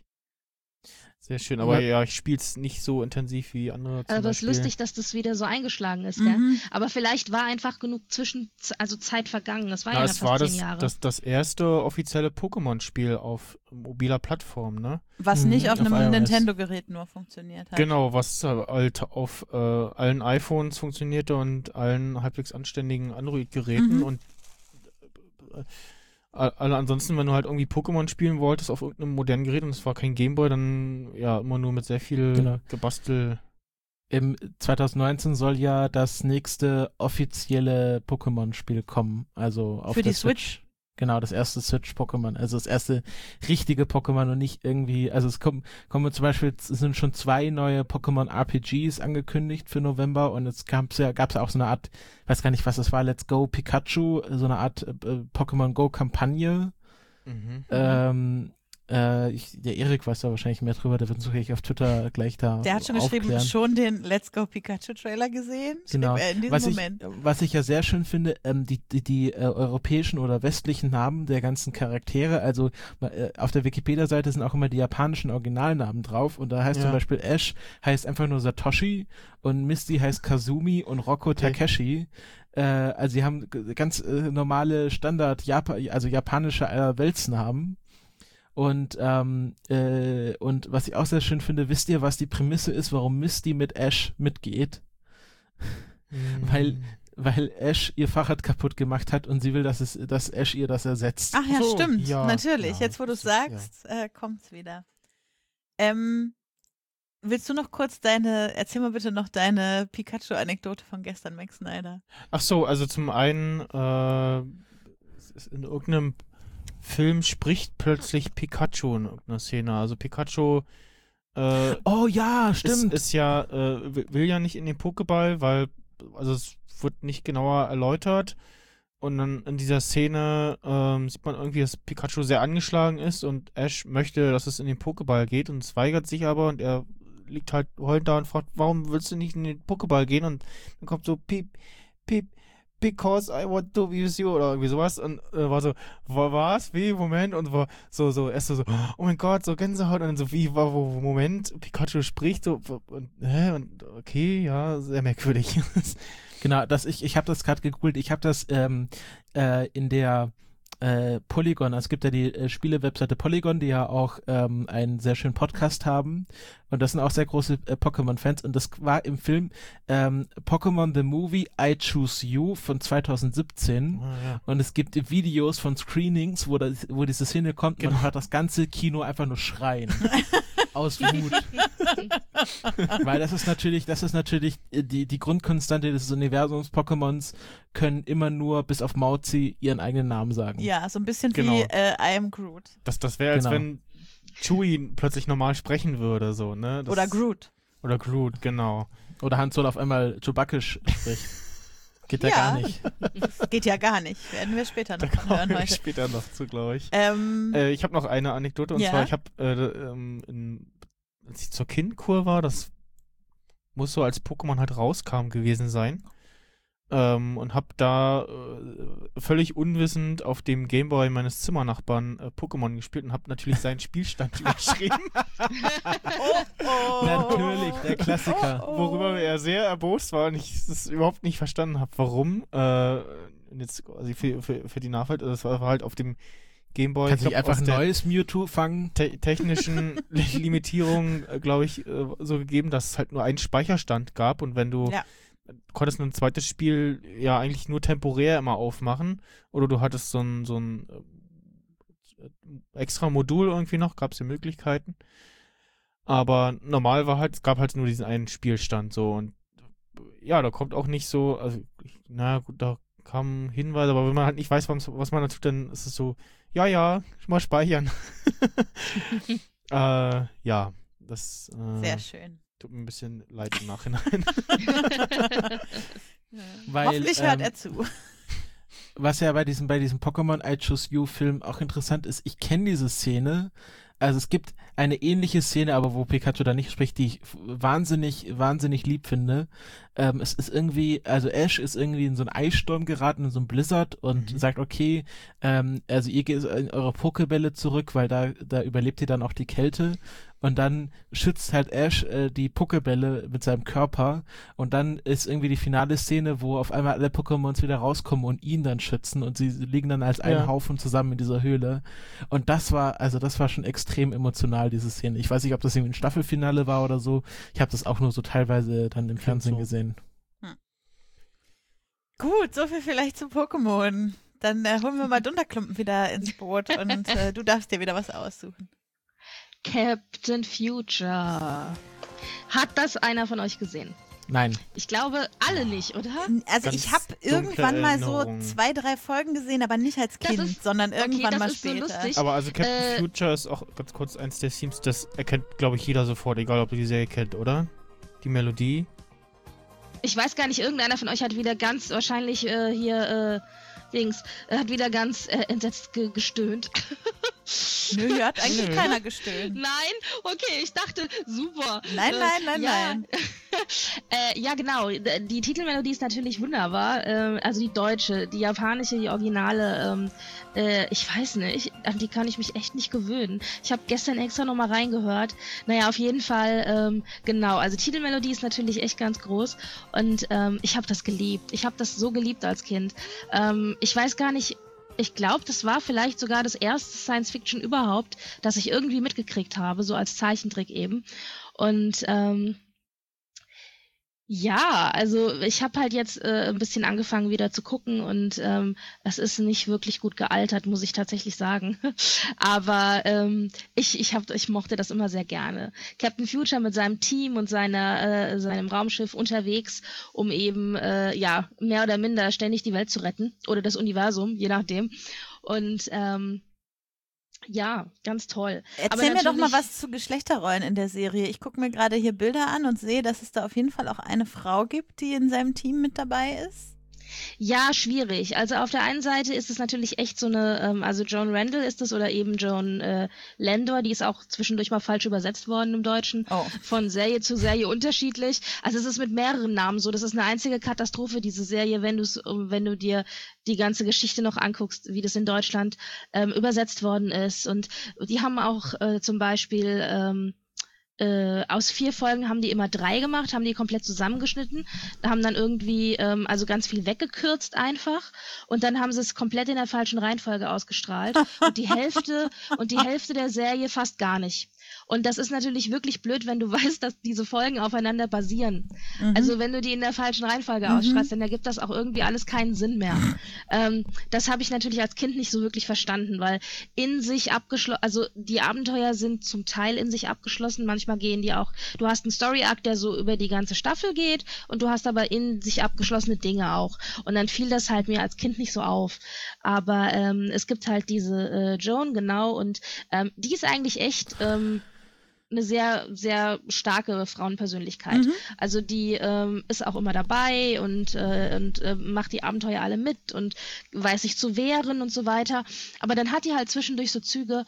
sehr schön, aber ja, ja ich spiele es nicht so intensiv wie andere. Zum Aber es ist Beispiel. lustig, dass das wieder so eingeschlagen ist, gell? Mhm. Aber vielleicht war einfach genug zwischen, also Zeit vergangen. Das war ja, Na, ja es fast war zehn das, Jahre. das, das erste offizielle Pokémon-Spiel auf mobiler Plattform, ne? Was Mhm, nicht auf, auf einem iOS. Nintendo-Gerät nur funktioniert hat. Genau, was halt auf äh, allen iPhones funktionierte und allen halbwegs anständigen Android-Geräten Mhm. und äh, alle ansonsten, wenn du halt irgendwie Pokémon spielen wolltest auf irgendeinem modernen Gerät und es war kein Gameboy, dann ja immer nur mit sehr viel Genau. Gebastel. Im zwanzig neunzehn soll ja das nächste offizielle Pokémon-Spiel kommen. Also auf Für der die Switch? Genau, das erste Switch-Pokémon. Also das erste richtige Pokémon und nicht irgendwie, also es kommen, kommen zum Beispiel, es sind schon zwei neue Pokémon-R P Gs angekündigt für November und es gab's ja, gab's ja auch so eine Art, weiß gar nicht, was das war, Let's Go Pikachu, so eine Art äh, Pokémon Go-Kampagne. Mhm. Ähm, äh, ich, der Erik weiß da wahrscheinlich mehr drüber, der wird uns wirklich auf Twitter gleich da Der hat schon geschrieben, aufklären. schon den Let's Go Pikachu-Trailer gesehen? Genau. Schrieb er in diesem Was ich, Moment. was ich ja sehr schön finde, ähm, die, die, die äh, europäischen oder westlichen Namen der ganzen Charaktere, also äh, auf der Wikipedia-Seite sind auch immer die japanischen Originalnamen drauf und da heißt Ja. zum Beispiel Ash heißt einfach nur Satoshi und Misty heißt Kazumi und Rocco Okay. Takeshi. Äh, also sie haben g- ganz äh, normale Standard, Japa also japanische äh, Weltsnamen. Und, ähm, äh, und was ich auch sehr schön finde, wisst ihr, was die Prämisse ist, warum Misty mit Ash mitgeht? Mhm. Weil, weil Ash ihr Fahrrad kaputt gemacht hat und sie will, dass es, dass Ash ihr das ersetzt. Ach ja, Ach so, stimmt. ja, Natürlich. ja, Jetzt, wo du es das ist- sagst, äh, kommt's wieder. Ähm, willst du noch kurz deine, erzähl mal bitte noch deine Pikachu-Anekdote von gestern, Max Snyder. Ach so, also zum einen, äh, es ist in irgendeinem Film spricht plötzlich Pikachu in irgendeiner Szene. Also Pikachu äh, Oh ja, ist, stimmt. ist ja, äh, will will ja nicht in den Pokéball, weil, also es wird nicht genauer erläutert. Und dann in dieser Szene ähm, sieht man irgendwie, dass Pikachu sehr angeschlagen ist und Ash möchte, dass es in den Pokéball geht und es weigert sich aber und er liegt halt heulend da und fragt, warum willst du nicht in den Pokéball gehen? Und dann kommt so piep, piep, because I want to be with you oder irgendwie sowas und äh, war so, wa- was, wie, Moment und war so, so, erst so, so, oh mein Gott, so Gänsehaut und dann so, wie, war, wo, wo, Moment, Pikachu spricht so, und, hä, und okay, ja, sehr merkwürdig. Genau, das ich, ich habe das gerade gegoogelt. Ich habe das ähm, äh, in der äh, Polygon, also es gibt ja die äh, Spiele-Webseite Polygon, die ja auch ähm, einen sehr schönen Podcast haben und das sind auch sehr große äh, Pokémon-Fans und das war im Film ähm, Pokémon The Movie I Choose You von zwanzig siebzehn Ah, ja. und es gibt Videos von Screenings, wo, das, wo diese Szene kommt und Genau. man hört das ganze Kino einfach nur schreien. Aus Wut. Weil das ist natürlich, das ist natürlich äh, die, die Grundkonstante des Universums. Pokémons können immer nur bis auf Mauzi ihren eigenen Namen sagen. Ja, so ein bisschen Genau. wie äh, I am Groot. Das, das wäre, als Genau. wenn Chewie plötzlich normal sprechen würde, so, ne? Das, Oder Groot. Oder Groot, genau. Oder Han Solo auf einmal Chewbacca spricht. Geht ja, Ja. gar nicht. Das geht ja gar nicht. Werden wir später Da noch von hören kommen wir heute. später noch zu, glaube ich. Ähm, Äh, ich habe noch eine Anekdote und Ja. zwar, ich habe, äh, ähm, in, als ich zur Kindkur war, das muss so als Pokémon halt rauskam gewesen sein, ähm, und habe da äh, völlig unwissend auf dem Gameboy meines Zimmernachbarn äh, Pokémon gespielt und habe natürlich seinen Spielstand überschrieben, oh, Natürlich, der Klassiker. worüber er sehr erbost war und ich es überhaupt nicht verstanden habe, warum. Äh, und jetzt quasi für, für, für die Nachwelt, das war halt auf dem Gameboy. Kannst du ich nicht glaub, einfach aus ein der neues Mewtwo fangen? te technischen Limitierungen, äh, glaube ich, äh, so gegeben, dass es halt nur einen Speicherstand gab und wenn du Ja. du konntest ein zweites Spiel ja eigentlich nur temporär immer aufmachen oder du hattest so ein, so ein äh, extra Modul irgendwie noch, gab es ja Möglichkeiten. Aber normal war halt, es gab halt nur diesen einen Spielstand so und ja, da kommt auch nicht so, also ich, na gut, da kamen Hinweise, aber wenn man halt nicht weiß, was, was man da tut, dann ist es so, ja, ja, schon mal speichern. äh, ja, das äh, Sehr schön. tut mir ein bisschen leid im Nachhinein. Weil, Hoffentlich hört ähm, er zu. Was ja bei diesem, bei diesem Pokémon I Choose You Film auch interessant ist, ich kenne diese Szene. Also es gibt eine ähnliche Szene, aber wo Pikachu da nicht spricht, die ich wahnsinnig, wahnsinnig lieb finde. Ähm, es ist irgendwie, also Ash ist irgendwie in so einen Eissturm geraten, in so einen Blizzard und Mhm. sagt, okay, ähm, also ihr geht in eure Pokebälle zurück, weil da, da überlebt ihr dann auch die Kälte. Und dann schützt halt Ash äh, die Pokebälle mit seinem Körper. Und dann ist irgendwie die finale Szene, wo auf einmal alle Pokémons wieder rauskommen und ihn dann schützen. Und sie liegen dann als ein Ja. Haufen zusammen in dieser Höhle. Und das war, also das war schon extrem emotional, diese Szene. Ich weiß nicht, ob das irgendwie ein Staffelfinale war oder so. Ich habe das auch nur so teilweise dann im Klingt Fernsehen so. gesehen. Gut, so viel vielleicht zu Pokémon. Dann äh, holen wir mal Dunderklumpen wieder ins Boot und äh, du darfst dir wieder was aussuchen. Captain Future. Hat das einer von euch gesehen? Nein. Ich glaube, alle nicht, oder? Also Ganz ich habe dunkle irgendwann mal so Erinnerungen. zwei, drei Folgen gesehen, aber nicht als Das Kind, ist- sondern irgendwann das mal ist so später. lustig. Aber also Captain Äh, Future ist auch ganz kurz eins der Themes, das erkennt, glaube ich, jeder sofort, egal ob du die Serie kennt, oder? Die Melodie. Ich weiß gar nicht, irgendeiner von euch hat wieder ganz wahrscheinlich äh, hier äh, Dings, äh, hat wieder ganz äh, entsetzt ge gestöhnt. Nö, hier hat eigentlich Nö. keiner gestöhnt. Nein? Okay, ich dachte, super. Nein, Äh, nein, nein, ja. nein. äh, ja, genau. D- Die Titelmelodie ist natürlich wunderbar. Äh, also die deutsche, die japanische, die originale. Ähm, äh, ich weiß nicht, an die kann ich mich echt nicht gewöhnen. Ich habe gestern extra nochmal reingehört. Naja, auf jeden Fall, ähm, genau. Also Titelmelodie ist natürlich echt ganz groß. Und ähm, ich habe das geliebt. Ich habe das so geliebt als Kind. Ähm, ich weiß gar nicht... Ich glaube, das war vielleicht sogar das erste Science-Fiction überhaupt, das ich irgendwie mitgekriegt habe, so als Zeichentrick eben. Und ähm, ja, also ich habe halt jetzt äh, ein bisschen angefangen wieder zu gucken und ähm, es ist nicht wirklich gut gealtert, muss ich tatsächlich sagen. Aber ähm, ich, ich, hab, ich mochte das immer sehr gerne. Captain Future mit seinem Team und seiner, äh, seinem Raumschiff unterwegs, um eben äh, ja mehr oder minder ständig die Welt zu retten oder das Universum, je nachdem. Und ähm, ja, ganz toll. Erzähl mir doch mal natürlich- was zu Geschlechterrollen in der Serie. Ich gucke mir gerade hier Bilder an und sehe, dass es da auf jeden Fall auch eine Frau gibt, die in seinem Team mit dabei ist. Ja, schwierig. Also auf der einen Seite ist es natürlich echt so eine, ähm, also Joan Randall ist es oder eben Joan äh, Landor, die ist auch zwischendurch mal falsch übersetzt worden im Deutschen. Oh. Von Serie zu Serie unterschiedlich. Also es ist mit mehreren Namen so. Das ist eine einzige Katastrophe, diese Serie, wenn, du's, wenn du dir die ganze Geschichte noch anguckst, wie das in Deutschland ähm, übersetzt worden ist. Und die haben auch äh, zum Beispiel ähm, äh, aus vier Folgen haben die immer drei gemacht, haben die komplett zusammengeschnitten, haben dann irgendwie ähm, also ganz viel weggekürzt einfach und dann haben sie es komplett in der falschen Reihenfolge ausgestrahlt und die Hälfte und die Hälfte der Serie fast gar nicht. Und das ist natürlich wirklich blöd, wenn du weißt, dass diese Folgen aufeinander basieren. Mhm. Also wenn du die in der falschen Reihenfolge Mhm. ausstrahlst, dann ergibt das auch irgendwie alles keinen Sinn mehr. ähm, das habe ich natürlich als Kind nicht so wirklich verstanden, weil in sich abgeschlossen, also die Abenteuer sind zum Teil in sich abgeschlossen, manchmal gehen die auch, du hast einen Story-Arc, der so über die ganze Staffel geht und du hast aber in sich abgeschlossene Dinge auch. Und dann fiel das halt mir als Kind nicht so auf. Aber ähm, es gibt halt diese äh, Joan, genau, und ähm, die ist eigentlich echt... Ähm, eine sehr, sehr starke Frauenpersönlichkeit. Mhm. Also die ähm, ist auch immer dabei und, äh, und äh, macht die Abenteuer alle mit und weiß sich zu wehren und so weiter. Aber dann hat die halt zwischendurch so Züge,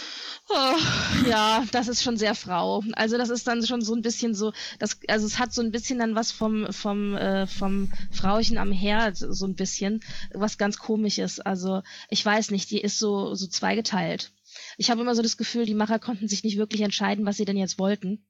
oh, ja, das ist schon sehr Frau. Also das ist dann schon so ein bisschen so, das, also es hat so ein bisschen dann was vom, vom, äh, vom Frauchen am Herd, so ein bisschen, was ganz Komisches. Also ich weiß nicht, die ist so, so zweigeteilt. Ich habe immer so das Gefühl, die Macher konnten sich nicht wirklich entscheiden, was sie denn jetzt wollten.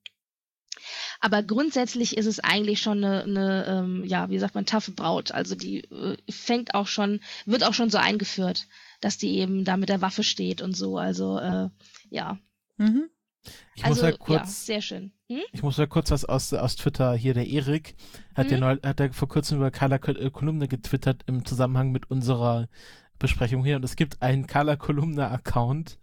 Aber grundsätzlich ist es eigentlich schon eine, eine ähm, ja, wie sagt man, taffe Braut. Also die äh, fängt auch schon, wird auch schon so eingeführt, dass die eben da mit der Waffe steht und so. Also äh, ja. Mhm. Ich muss Also ja kurz, ja, sehr schön. Hm? ich muss ja kurz was aus, aus Twitter, hier der Erik, hat Mhm. ja neu, hat er vor kurzem über Carla Kol- äh, Kolumne getwittert im Zusammenhang mit unserer Besprechung hier und es gibt einen Carla Kolumne Account,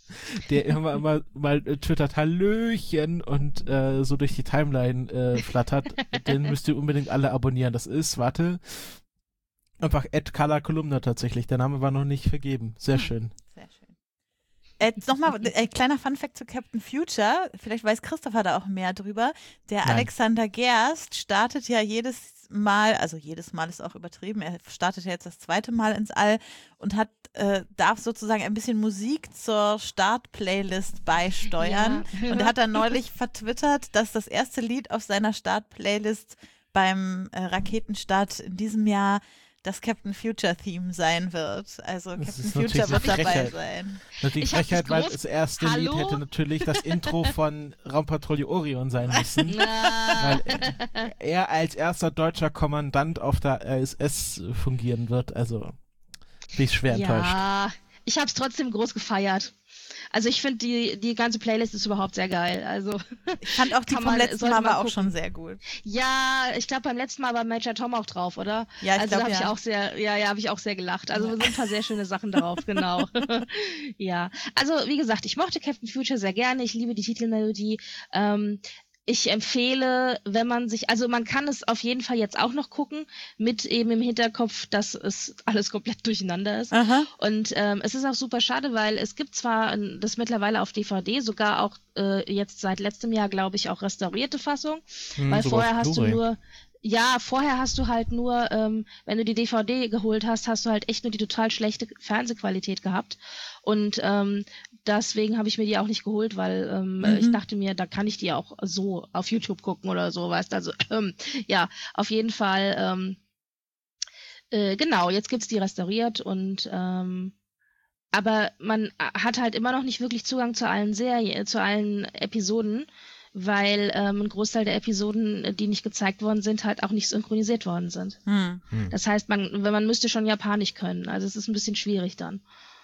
der immer immer mal äh, twittert Hallöchen und äh, so durch die Timeline äh, flattert. Den müsst ihr unbedingt alle abonnieren. Das ist, warte, einfach at Carla Kolumna tatsächlich. Der Name war noch nicht vergeben. Sehr schön. Sehr schön. Äh, Nochmal ein kleiner Funfact zu Captain Future. Vielleicht weiß Christopher da auch mehr drüber. Der Nein. Alexander Gerst startet ja jedes Mal, also jedes Mal ist auch übertrieben, er startet ja jetzt das zweite Mal ins All und hat äh, darf sozusagen ein bisschen Musik zur Start-Playlist beisteuern. Ja. Und er hat dann neulich vertwittert, dass das erste Lied auf seiner Start-Playlist beim äh, Raketenstart in diesem Jahr das Captain Future Theme sein wird. Also Das Captain ist Future natürlich wird eine dabei Frechheit. sein. Die Ich hab das Frechheit, weil groß- das erste Lied Hallo? hätte natürlich das Intro von Raumpatrouille Orion sein müssen. Na, weil er als erster deutscher Kommandant auf der R S S fungieren wird. Also bin ich schwer enttäuscht. ja, ich habe es trotzdem groß gefeiert. Also ich finde, die, die ganze Playlist ist überhaupt sehr geil. Also Ich fand auch die Kann vom man- letzten sollte Mal man war auch gucken. schon sehr gut. ja, ich glaube beim letzten Mal war Major Tom auch drauf, oder? Ja, ich also da glaube habe ich ja. auch sehr, ja, ja, habe ich auch sehr gelacht. Also sind ein paar sehr schöne Sachen drauf, genau. ja, also wie gesagt, ich mochte Captain Future sehr gerne. Ich liebe die Titelmelodie. Ähm, ich empfehle, wenn man sich, also man kann es auf jeden Fall jetzt auch noch gucken, mit eben im Hinterkopf, dass es alles komplett durcheinander ist. Aha. Und ähm, es ist auch super schade, weil es gibt zwar ein- das mittlerweile auf D V D, sogar auch äh, jetzt seit letztem Jahr, glaube ich, auch restaurierte Fassung, Hm, weil sogar vorher auf hast du Blu-ray. nur, ja, vorher hast du halt nur, ähm, wenn du die D V D geholt hast, hast du halt echt nur die total schlechte Fernsehqualität gehabt. Und ähm, deswegen habe ich mir die auch nicht geholt, weil ähm, Mhm. ich dachte mir, da kann ich die auch so auf YouTube gucken oder so, weißt du, also ähm, ja, auf jeden Fall, ähm, äh, genau, jetzt gibt's die restauriert und ähm, aber man hat halt immer noch nicht wirklich Zugang zu allen Serien, zu allen Episoden, weil ähm, ein Großteil der Episoden, die nicht gezeigt worden sind, halt auch nicht synchronisiert worden sind. Hm. Hm. Das heißt, man, wenn man müsste schon Japanisch können. Also es ist ein bisschen schwierig dann.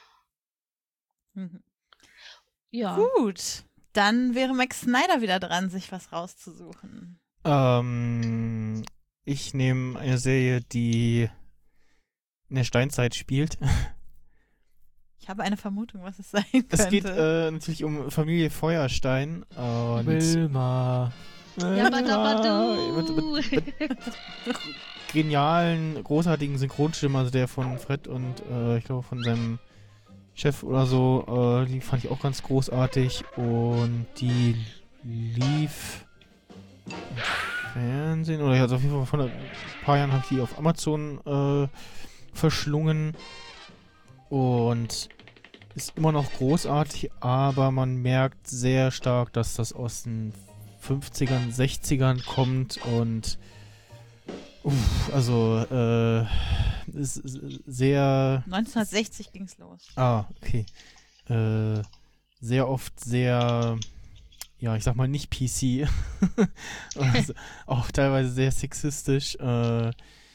Mhm. Ja. Gut. Dann wäre Max Snyder wieder dran, sich was rauszusuchen. Ähm, ich nehme eine Serie, die in der Steinzeit spielt. Ich habe eine Vermutung, was es sein könnte. Es geht äh, natürlich um Familie Feuerstein. Und Wilma. Yabadabadu. mit, mit, mit genialen, großartigen Synchronstimmen, also der von Fred und äh, ich glaube von seinem Chef oder so, äh, die fand ich auch ganz großartig und die lief im Fernsehen oder also auf jeden Fall vor ein paar Jahren habe ich die auf Amazon äh, verschlungen und ist immer noch großartig, aber man merkt sehr stark, dass das aus den fünfzigern, sechzigern kommt und uff, also äh, ist sehr neunzehnhundertsechzig ging's los. ah, okay. Äh, sehr oft sehr ja, ich sag mal nicht P C. Also, auch teilweise sehr sexistisch. Äh,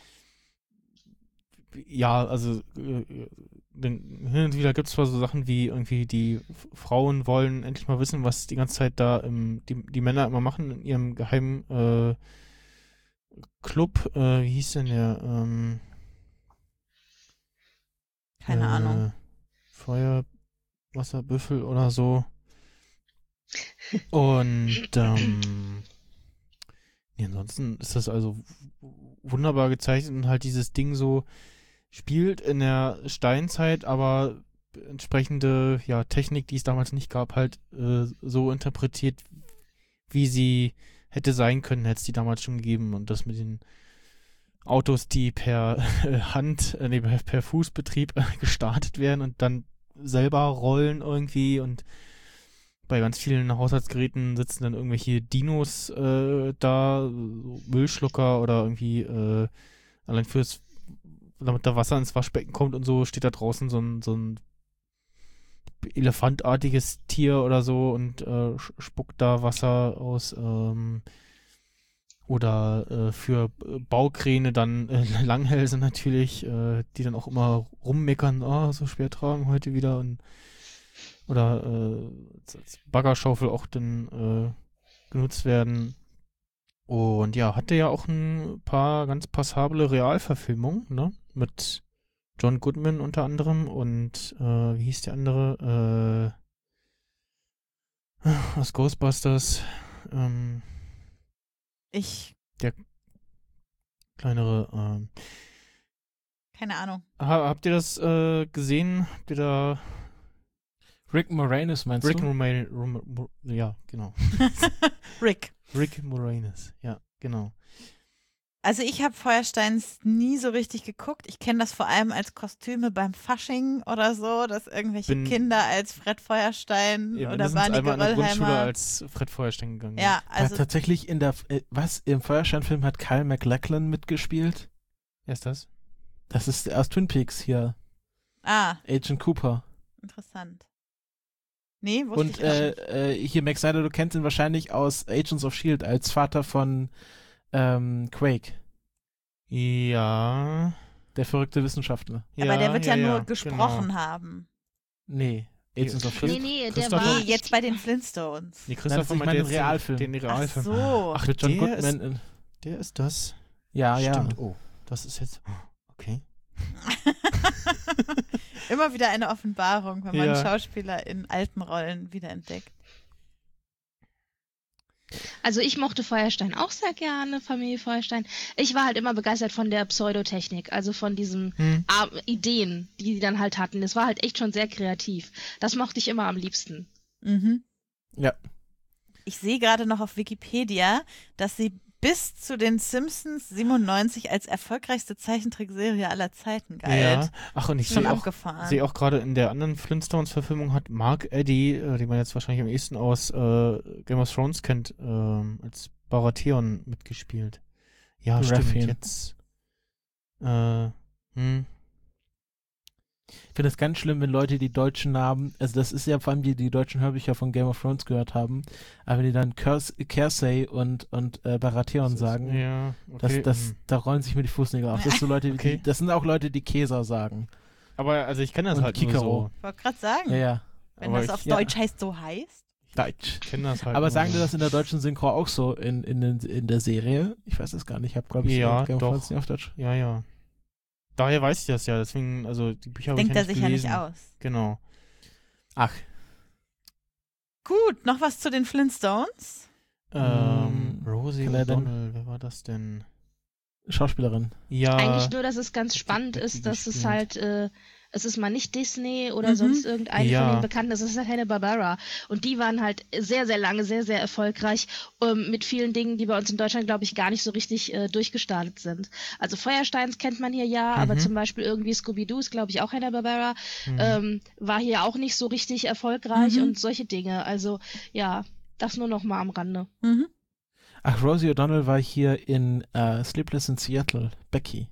ja, also äh, denn hin und wieder gibt es zwar so Sachen wie irgendwie die F- Frauen wollen endlich mal wissen, was die ganze Zeit da im, die, die Männer immer machen in ihrem geheimen äh, Club. Äh, wie hieß denn der? Ähm, Keine äh, Ahnung. Feuerwasserbüffel oder so. Und ähm, nee, ansonsten ist das also w- wunderbar gezeichnet und halt dieses Ding so spielt in der Steinzeit, aber entsprechende ja, Technik, die es damals nicht gab, halt äh, so interpretiert, wie sie hätte sein können, hätte es die damals schon gegeben. Und das mit den Autos, die per äh, Hand, äh, nee, per, per Fußbetrieb äh, gestartet werden und dann selber rollen irgendwie, und bei ganz vielen Haushaltsgeräten sitzen dann irgendwelche Dinos äh, da, so Müllschlucker oder irgendwie äh, allein fürs, damit da Wasser ins Waschbecken kommt und so, steht da draußen so ein, so ein elefantartiges Tier oder so und äh, spuckt da Wasser aus. Ähm, oder äh, für Baukräne dann äh, Langhälse natürlich, äh, die dann auch immer rummeckern, oh, so schwer tragen heute wieder, und oder äh, als Baggerschaufel auch dann äh, genutzt werden. Und ja, hatte ja auch ein paar ganz passable Realverfilmungen, ne? Mit John Goodman unter anderem und äh, wie hieß der andere? Äh, aus Ghostbusters. Ähm, Ich, kleinere. Ähm, keine Ahnung. ha, habt ihr das äh, gesehen? Habt ihr da Rick Moranis meinst Rick du? Moranis, ja, genau. Rick. Rick Moranis, ja, genau. Also ich habe Feuersteins nie so richtig geguckt. Ich kenne das vor allem als Kostüme beim Fasching oder so, dass irgendwelche Bin- Kinder als Fred Feuerstein Ja, oder wir sind Barney einmal in der Grundschule Geröllheimer. als Fred Feuerstein gegangen. Ja, Also also tatsächlich in der, äh, was, im Feuerstein-Film hat Kyle MacLachlan mitgespielt? Wer ist das? Das ist aus Twin Peaks hier, ah, Agent Cooper. interessant. Nee, wusste Und ich auch nicht. äh, äh, hier, Max Snyder, du kennst ihn wahrscheinlich aus Agents of S H I E L D als Vater von ähm, Quake, Ja. der verrückte Wissenschaftler. Aber ja, der wird ja, ja, nur ja, gesprochen Genau. haben. Nee, Agents of S H I E Nee, L D. nee, der Christopher- war. Nee, jetzt bei den Flintstones. Nee, Nein, Christopher das ist nicht meinte mein jetzt den- Realfilm. Den Ach Realfilm. so. Ach, Mit John der Goodman. Ist, in, der ist das? ja, ja. Stimmt. Oh, das ist jetzt... Okay. Immer wieder eine Offenbarung, wenn man Ja. Schauspieler in alten Rollen wiederentdeckt. Also ich mochte Feuerstein auch sehr gerne, Familie Feuerstein. Ich war halt immer begeistert von der Pseudotechnik, also von diesen Hm. ah, Ideen, die die dann halt hatten. Das war halt echt schon sehr kreativ. Das mochte ich immer am liebsten. Mhm. Ja. Ich sehe gerade noch auf Wikipedia, dass sie bis zu den Simpsons siebenundneunzig als erfolgreichste Zeichentrickserie aller Zeiten galt. Ja. Ach, und ich Schon sehe auch, abgefahren. sehe auch gerade in der anderen Flintstones-Verfilmung hat Mark Eddy, äh, den man jetzt wahrscheinlich am ehesten aus äh, Game of Thrones kennt, ähm, als Baratheon mitgespielt. Ja, Baratheon. stimmt. Jetzt. Äh, hm. Ich finde es ganz schlimm, wenn Leute die deutschen Namen, also das ist ja vor allem die, die deutschen Hörbücher von Game of Thrones gehört haben, aber die dann Kers- Cersei und, und äh, Baratheon Das ist- sagen, Ja, das, okay. das, hm. da rollen sich mir die Fußnägel auf. Das, ist so Leute, wie Okay. die, das sind auch Leute, die Käser sagen. Aber also ich kenne das Und halt nur Kikero. so. Ich wollte gerade sagen, Ja, ja. wenn Aber das ich- auf ja. Deutsch heißt, so heißt. Deutsch. Ich kenne das halt Aber nur sagen so. die das in der deutschen Synchro auch so in, in, den- in der Serie? Ich weiß es gar nicht. Ich habe, glaube ich, Ja, Game of doch. Thrones nicht auf Deutsch. Ja, ja. Daher weiß ich das ja, deswegen, also die Bücher habe ich Denkt ja er nicht sich ja nicht gelesen. aus. Genau. Ach, Gut, noch was zu den Flintstones? Ähm, Mm, Rosie kann er denn- O'Donnell, wer war das denn? Schauspielerin. Ja. Eigentlich nur, dass es ganz die spannend Becky ist, dass es gespielt. halt, äh, es ist mal nicht Disney oder Mhm. sonst irgendeine Ja. von den Bekannten, es ist halt Hanna-Barbera. Und die waren halt sehr, sehr lange, sehr, sehr erfolgreich ähm, mit vielen Dingen, die bei uns in Deutschland, glaube ich, gar nicht so richtig äh, durchgestartet sind. Also Feuersteins kennt man hier ja, aber Mhm. zum Beispiel irgendwie Scooby-Doo ist, glaube ich, auch Hanna-Barbera, Mhm. ähm, war hier auch nicht so richtig erfolgreich Mhm. und solche Dinge. Also ja, das nur noch mal am Rande. Mhm. Ach, Rosie O'Donnell war hier in äh, Sleepless in Seattle. Becky.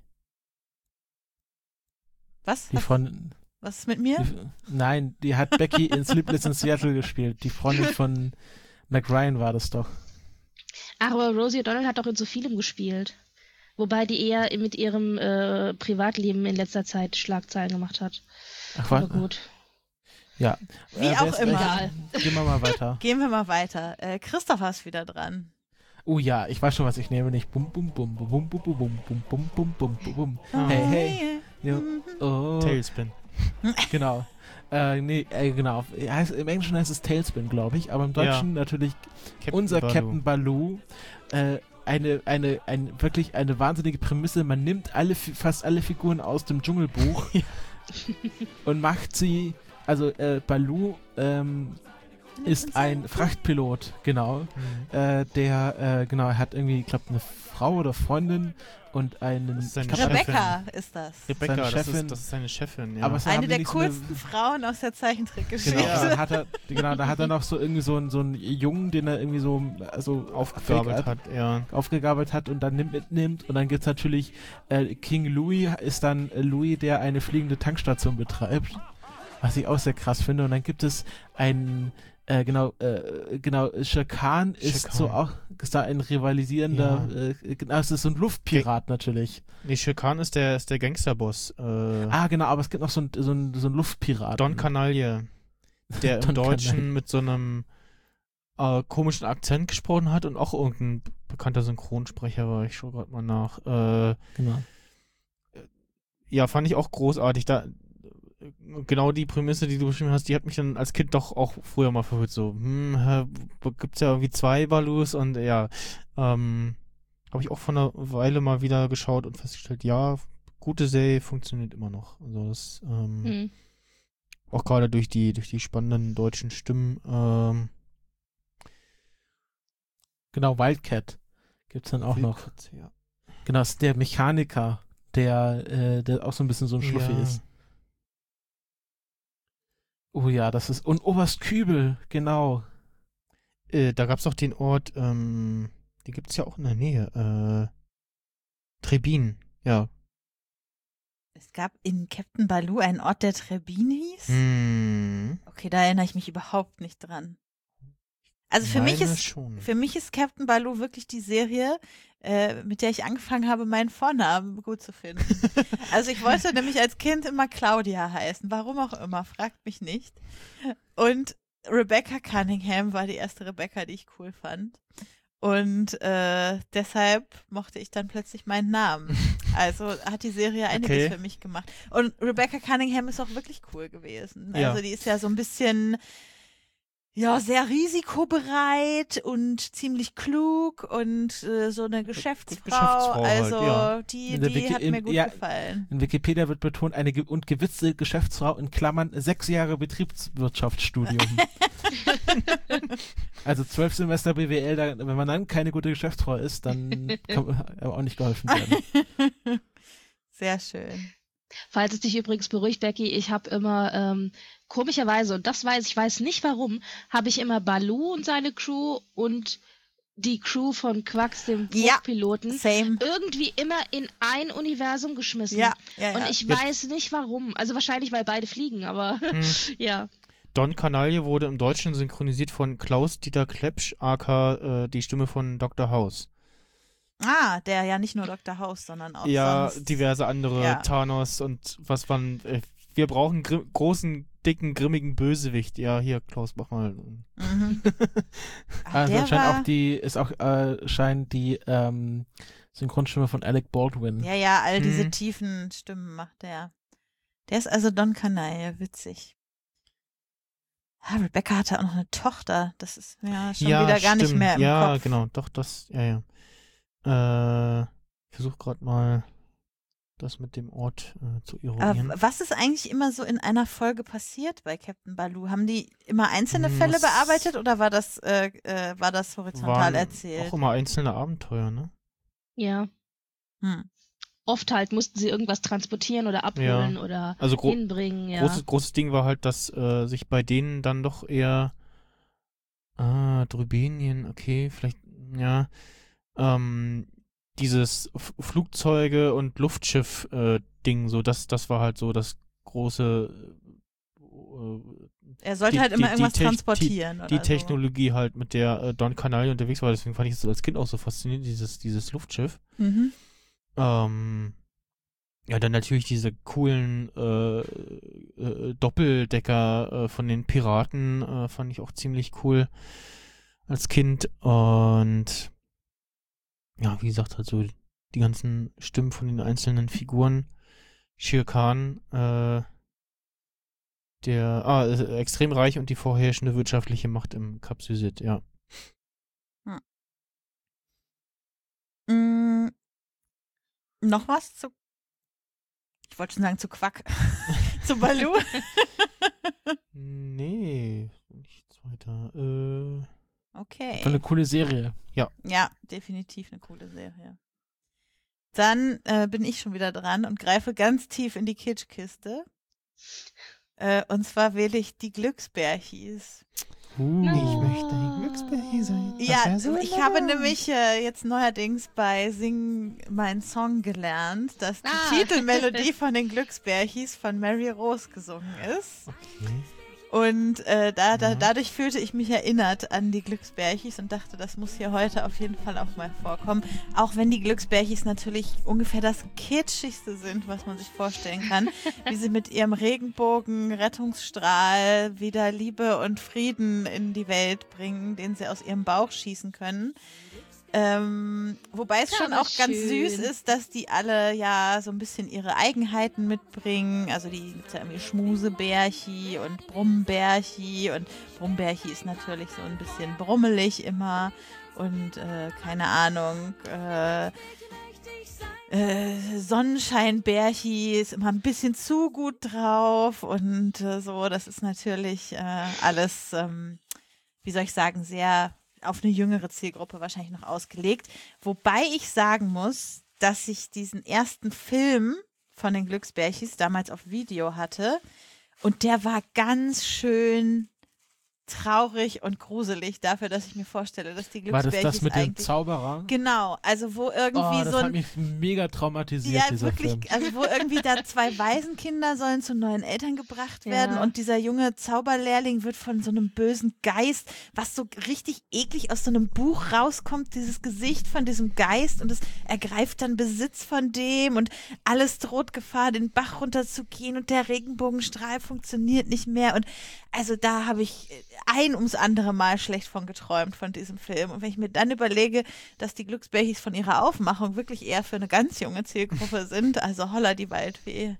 Was? Die Was, von. was ist mit mir? Die, nein, die hat Becky in Sleepless in Seattle gespielt. Die Freundin von Mac Ryan war das doch. Ach, aber Rosie O'Donnell hat doch in so vielem gespielt. Wobei die eher mit ihrem äh, Privatleben in letzter Zeit Schlagzeilen gemacht hat. Ach, Aber warte. gut. Ja. Wie wer auch ist- immer. Egal. Gehen wir mal weiter. Gehen wir mal weiter. Äh, Christopher ist wieder dran. Oh ja, ich weiß schon, was ich nehme. Nicht bum bum bum bum bum bum bum bum bum bum bum bum bum bum. Ah. Hey, hey. Ja. Mhm. Oh. Tailspin. Genau. Äh, nee, äh, genau. Heißt, im Englischen heißt es Tailspin, glaube ich, aber im Deutschen natürlich Captain unser Baloo. Captain Baloo. Äh, eine, eine, ein, wirklich eine wahnsinnige Prämisse. Man nimmt alle, Fi- fast alle Figuren aus dem Dschungelbuch Ja. und macht sie also äh, Baloo ähm, ist ein Frachtpilot, genau. Mhm. Äh, der, äh, genau, er hat irgendwie, ich glaube, eine Frau oder Freundin und einen... Das ist seine ich glaub, Rebecca ist das. Rebecca, Seine das Chefin. ist, das ist seine Chefin, ja. Aber es haben Eine die der nicht so eine- coolsten Frauen aus der Zeichentrickgeschichte. Genau, dann hat er, genau, da hat er noch so irgendwie so einen, so einen Jungen, den er irgendwie so also aufgegabelt fake- hat, ja. aufgegabelt hat und dann nimmt, mitnimmt. Und dann gibt's natürlich äh, King Louis ist dann äh, Louis, der eine fliegende Tankstation betreibt, was ich auch sehr krass finde. Und dann gibt es einen, äh, genau, äh, genau, Shere Khan ist Shere so Khan. auch, ist da ein rivalisierender, äh, genau, es ist so ein Luftpirat natürlich. Nee, Shere Khan ist der, ist der Gangsterboss. Äh, Ah, genau, aber es gibt noch so einen so einen- so einen Luftpiraten. Don Canaille, der im Don Deutschen Canaille. mit so einem äh, komischen Akzent gesprochen hat und auch irgendein bekannter Synchronsprecher war. Ich schaue gerade mal nach. Äh, Genau. ja, fand ich auch großartig. Da, genau die Prämisse, die du beschrieben hast, die hat mich dann als Kind doch auch früher mal verwirrt. So, hm, hä, gibt's ja irgendwie zwei Balus und ja, ähm, habe ich auch vor einer Weile mal wieder geschaut und festgestellt, ja, gute Serie funktioniert immer noch. Also das, ähm, Hm. auch gerade durch die, durch die spannenden deutschen Stimmen, ähm, Genau, Wildcat gibt's dann auch noch. Wildcats, ja. Genau, das ist der Mechaniker, der, äh, der auch so ein bisschen so ein Schluffi Ja. ist. Oh ja, das ist. Und Oberst Kübel, genau. Äh, da gab's auch den Ort, ähm, den gibt's ja auch in der Nähe, äh, Trebin, ja. Es gab in Captain Baloo einen Ort, der Trebin hieß. Hm. Okay, da erinnere ich mich überhaupt nicht dran. Also für mich Meine ist schon. für mich ist Captain Baloo wirklich die Serie, äh, mit der ich angefangen habe, meinen Vornamen gut zu finden. Also ich wollte nämlich als Kind immer Claudia heißen, warum auch immer, fragt mich nicht. Und Rebecca Cunningham war die erste Rebecca, die ich cool fand. Und äh, deshalb mochte ich dann plötzlich meinen Namen. Also hat die Serie einiges Okay. für mich gemacht. Und Rebecca Cunningham ist auch wirklich cool gewesen. Ja. Also die ist ja so ein bisschen, ja, sehr risikobereit und ziemlich klug und äh, so eine Geschäftsfrau. Geschäftsfrau halt, also ja. die, In der die Wiki- hat im- mir gut ja, gefallen. In Wikipedia wird betont, eine ge und gewisse Geschäftsfrau in Klammern sechs Jahre Betriebswirtschaftsstudium. Also zwölf Semester B W L, da, wenn man dann keine gute Geschäftsfrau ist, dann kann man aber auch nicht geholfen werden. Sehr schön. Falls es dich übrigens beruhigt, Becky, ich habe immer ähm, komischerweise, und das weiß ich, weiß nicht warum, habe ich immer Baloo und seine Crew und die Crew von Quax, dem Ja. Piloten, Same. irgendwie immer in ein Universum geschmissen. Ja, ja, ja. Und ich Jetzt- weiß nicht warum. Also wahrscheinlich, weil beide fliegen, aber Hm. ja. Don Canaille wurde im Deutschen synchronisiert von Klaus-Dieter Klepsch, aka äh, die Stimme von Doktor House. Ah, der ja nicht nur Doktor House, sondern auch Ja, sonst. diverse andere, Ja. Thanos und was waren, äh, wir brauchen gr großen, dicken, grimmigen Bösewicht. Ja, hier, Klaus, mach mal. Mhm. Ah, Also der anscheinend war, auch die, ist auch äh, scheint die ähm, Synchronstimme von Alec Baldwin. ja, ja, all diese Mhm. tiefen Stimmen macht der. Der ist also Don Canaille, witzig. Ah, Rebecca hatte auch noch eine Tochter. Das ist ja schon ja, wieder gar nicht stimmt. mehr im Ja, Kopf. genau, doch, das, ja, ja. Äh, ich versuche gerade mal das mit dem Ort äh, zu Aber eruieren. w- was ist eigentlich immer so in einer Folge passiert bei Captain Baloo? Haben die immer einzelne Hm, Fälle das bearbeitet oder war das, äh, äh, war das horizontal Waren erzählt? auch immer einzelne Abenteuer, ne? Ja. Hm. Oft halt mussten sie irgendwas transportieren oder abholen oder Also gro hinbringen, ja. großes, großes Ding war halt, dass äh, sich bei denen dann doch eher ah, Drübenien, okay, vielleicht, ja, ähm, dieses F Flugzeuge und Luftschiff äh, Ding, so das, das war halt so das große äh, Er sollte die- halt immer die- die irgendwas Tech- transportieren. die oder Technologie halt, mit der äh, Don Canaille unterwegs war. Deswegen fand ich es als Kind auch so faszinierend, dieses, dieses Luftschiff. So. Mhm. Ähm, ja, dann natürlich diese coolen äh, äh, Doppeldecker äh, von den Piraten äh, fand ich auch ziemlich cool als Kind. Und ja, wie gesagt, halt so die ganzen Stimmen von den einzelnen Figuren. Shere Khan, äh, der, ah, äh, extrem reich und die vorherrschende wirtschaftliche Macht im Kap Suzette, ja. Mm, noch was zu. Ich wollte schon sagen zu Quack. zu Baloo. Nee, nichts weiter. Äh, Okay. War eine coole Serie. Ja, definitiv eine coole Serie. Dann äh, bin ich schon wieder dran und greife ganz tief in die Kitschkiste. Äh, und zwar wähle ich die Glücksbärchis. uh, No. ich möchte ein Glücksbärchen sein. Das Ja, wär so ich wunderbar. habe nämlich äh, jetzt neuerdings bei Sing meinen Song gelernt, dass die Ah. Titelmelodie von den Glücksbärchis von Mary Rose gesungen ist. Okay. Und äh, da, da, Ja. dadurch fühlte ich mich erinnert an die Glücksbärchis und dachte, das muss hier heute auf jeden Fall auch mal vorkommen. Auch wenn die Glücksbärchis natürlich ungefähr das kitschigste sind, was man sich vorstellen kann. Wie sie mit ihrem Regenbogen-Rettungsstrahl wieder Liebe und Frieden in die Welt bringen, den sie aus ihrem Bauch schießen können. Ähm, wobei es Ja, schon aber auch ganz schön. süß ist, dass die alle ja so ein bisschen ihre Eigenheiten mitbringen. Also die gibt's ja irgendwie Schmusebärchi und Brummbärchi und Brummbärchi ist natürlich so ein bisschen brummelig immer und äh, keine Ahnung, äh, äh, Sonnenscheinbärchi ist immer ein bisschen zu gut drauf und äh, so, das ist natürlich äh, alles, ähm, wie soll ich sagen, sehr auf eine jüngere Zielgruppe wahrscheinlich noch ausgelegt. Wobei ich sagen muss, dass ich diesen ersten Film von den Glücksbärchis damals auf Video hatte und der war ganz schön traurig und gruselig dafür, dass ich mir vorstelle, dass die War das Glücksbärchis das mit dem eigentlich... Zauberer? Genau, also wo irgendwie Oh, das so hat ein... mich mega traumatisiert, Ja, dieser wirklich, Film. also wo irgendwie da zwei Waisenkinder sollen zu neuen Eltern gebracht werden Ja. und dieser junge Zauberlehrling wird von so einem bösen Geist, was so richtig eklig aus so einem Buch rauskommt, dieses Gesicht von diesem Geist und es ergreift dann Besitz von dem und alles droht Gefahr, den Bach runterzugehen und der Regenbogenstrahl funktioniert nicht mehr und also da habe ich ein ums andere Mal schlecht von geträumt von diesem Film und wenn ich mir dann überlege, dass die Glücksbärchis von ihrer Aufmachung wirklich eher für eine ganz junge Zielgruppe sind, also holla die Waldfee.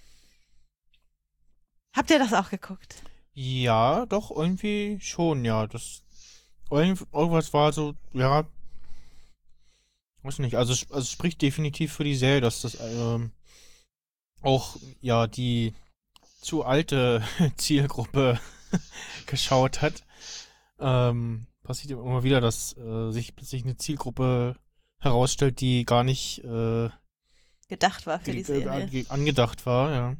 Habt ihr das auch geguckt? Ja, doch, irgendwie schon, ja. Das irgend- irgendwas war so, ja. Weiß nicht, also, es- also es spricht definitiv für die Serie, dass das ähm, auch ja die zu alte Zielgruppe geschaut hat. Ähm, passiert immer wieder, dass äh, sich plötzlich eine Zielgruppe herausstellt, die gar nicht äh, Gedacht war für die ge- ge- Serie. ge- angedacht war, ja.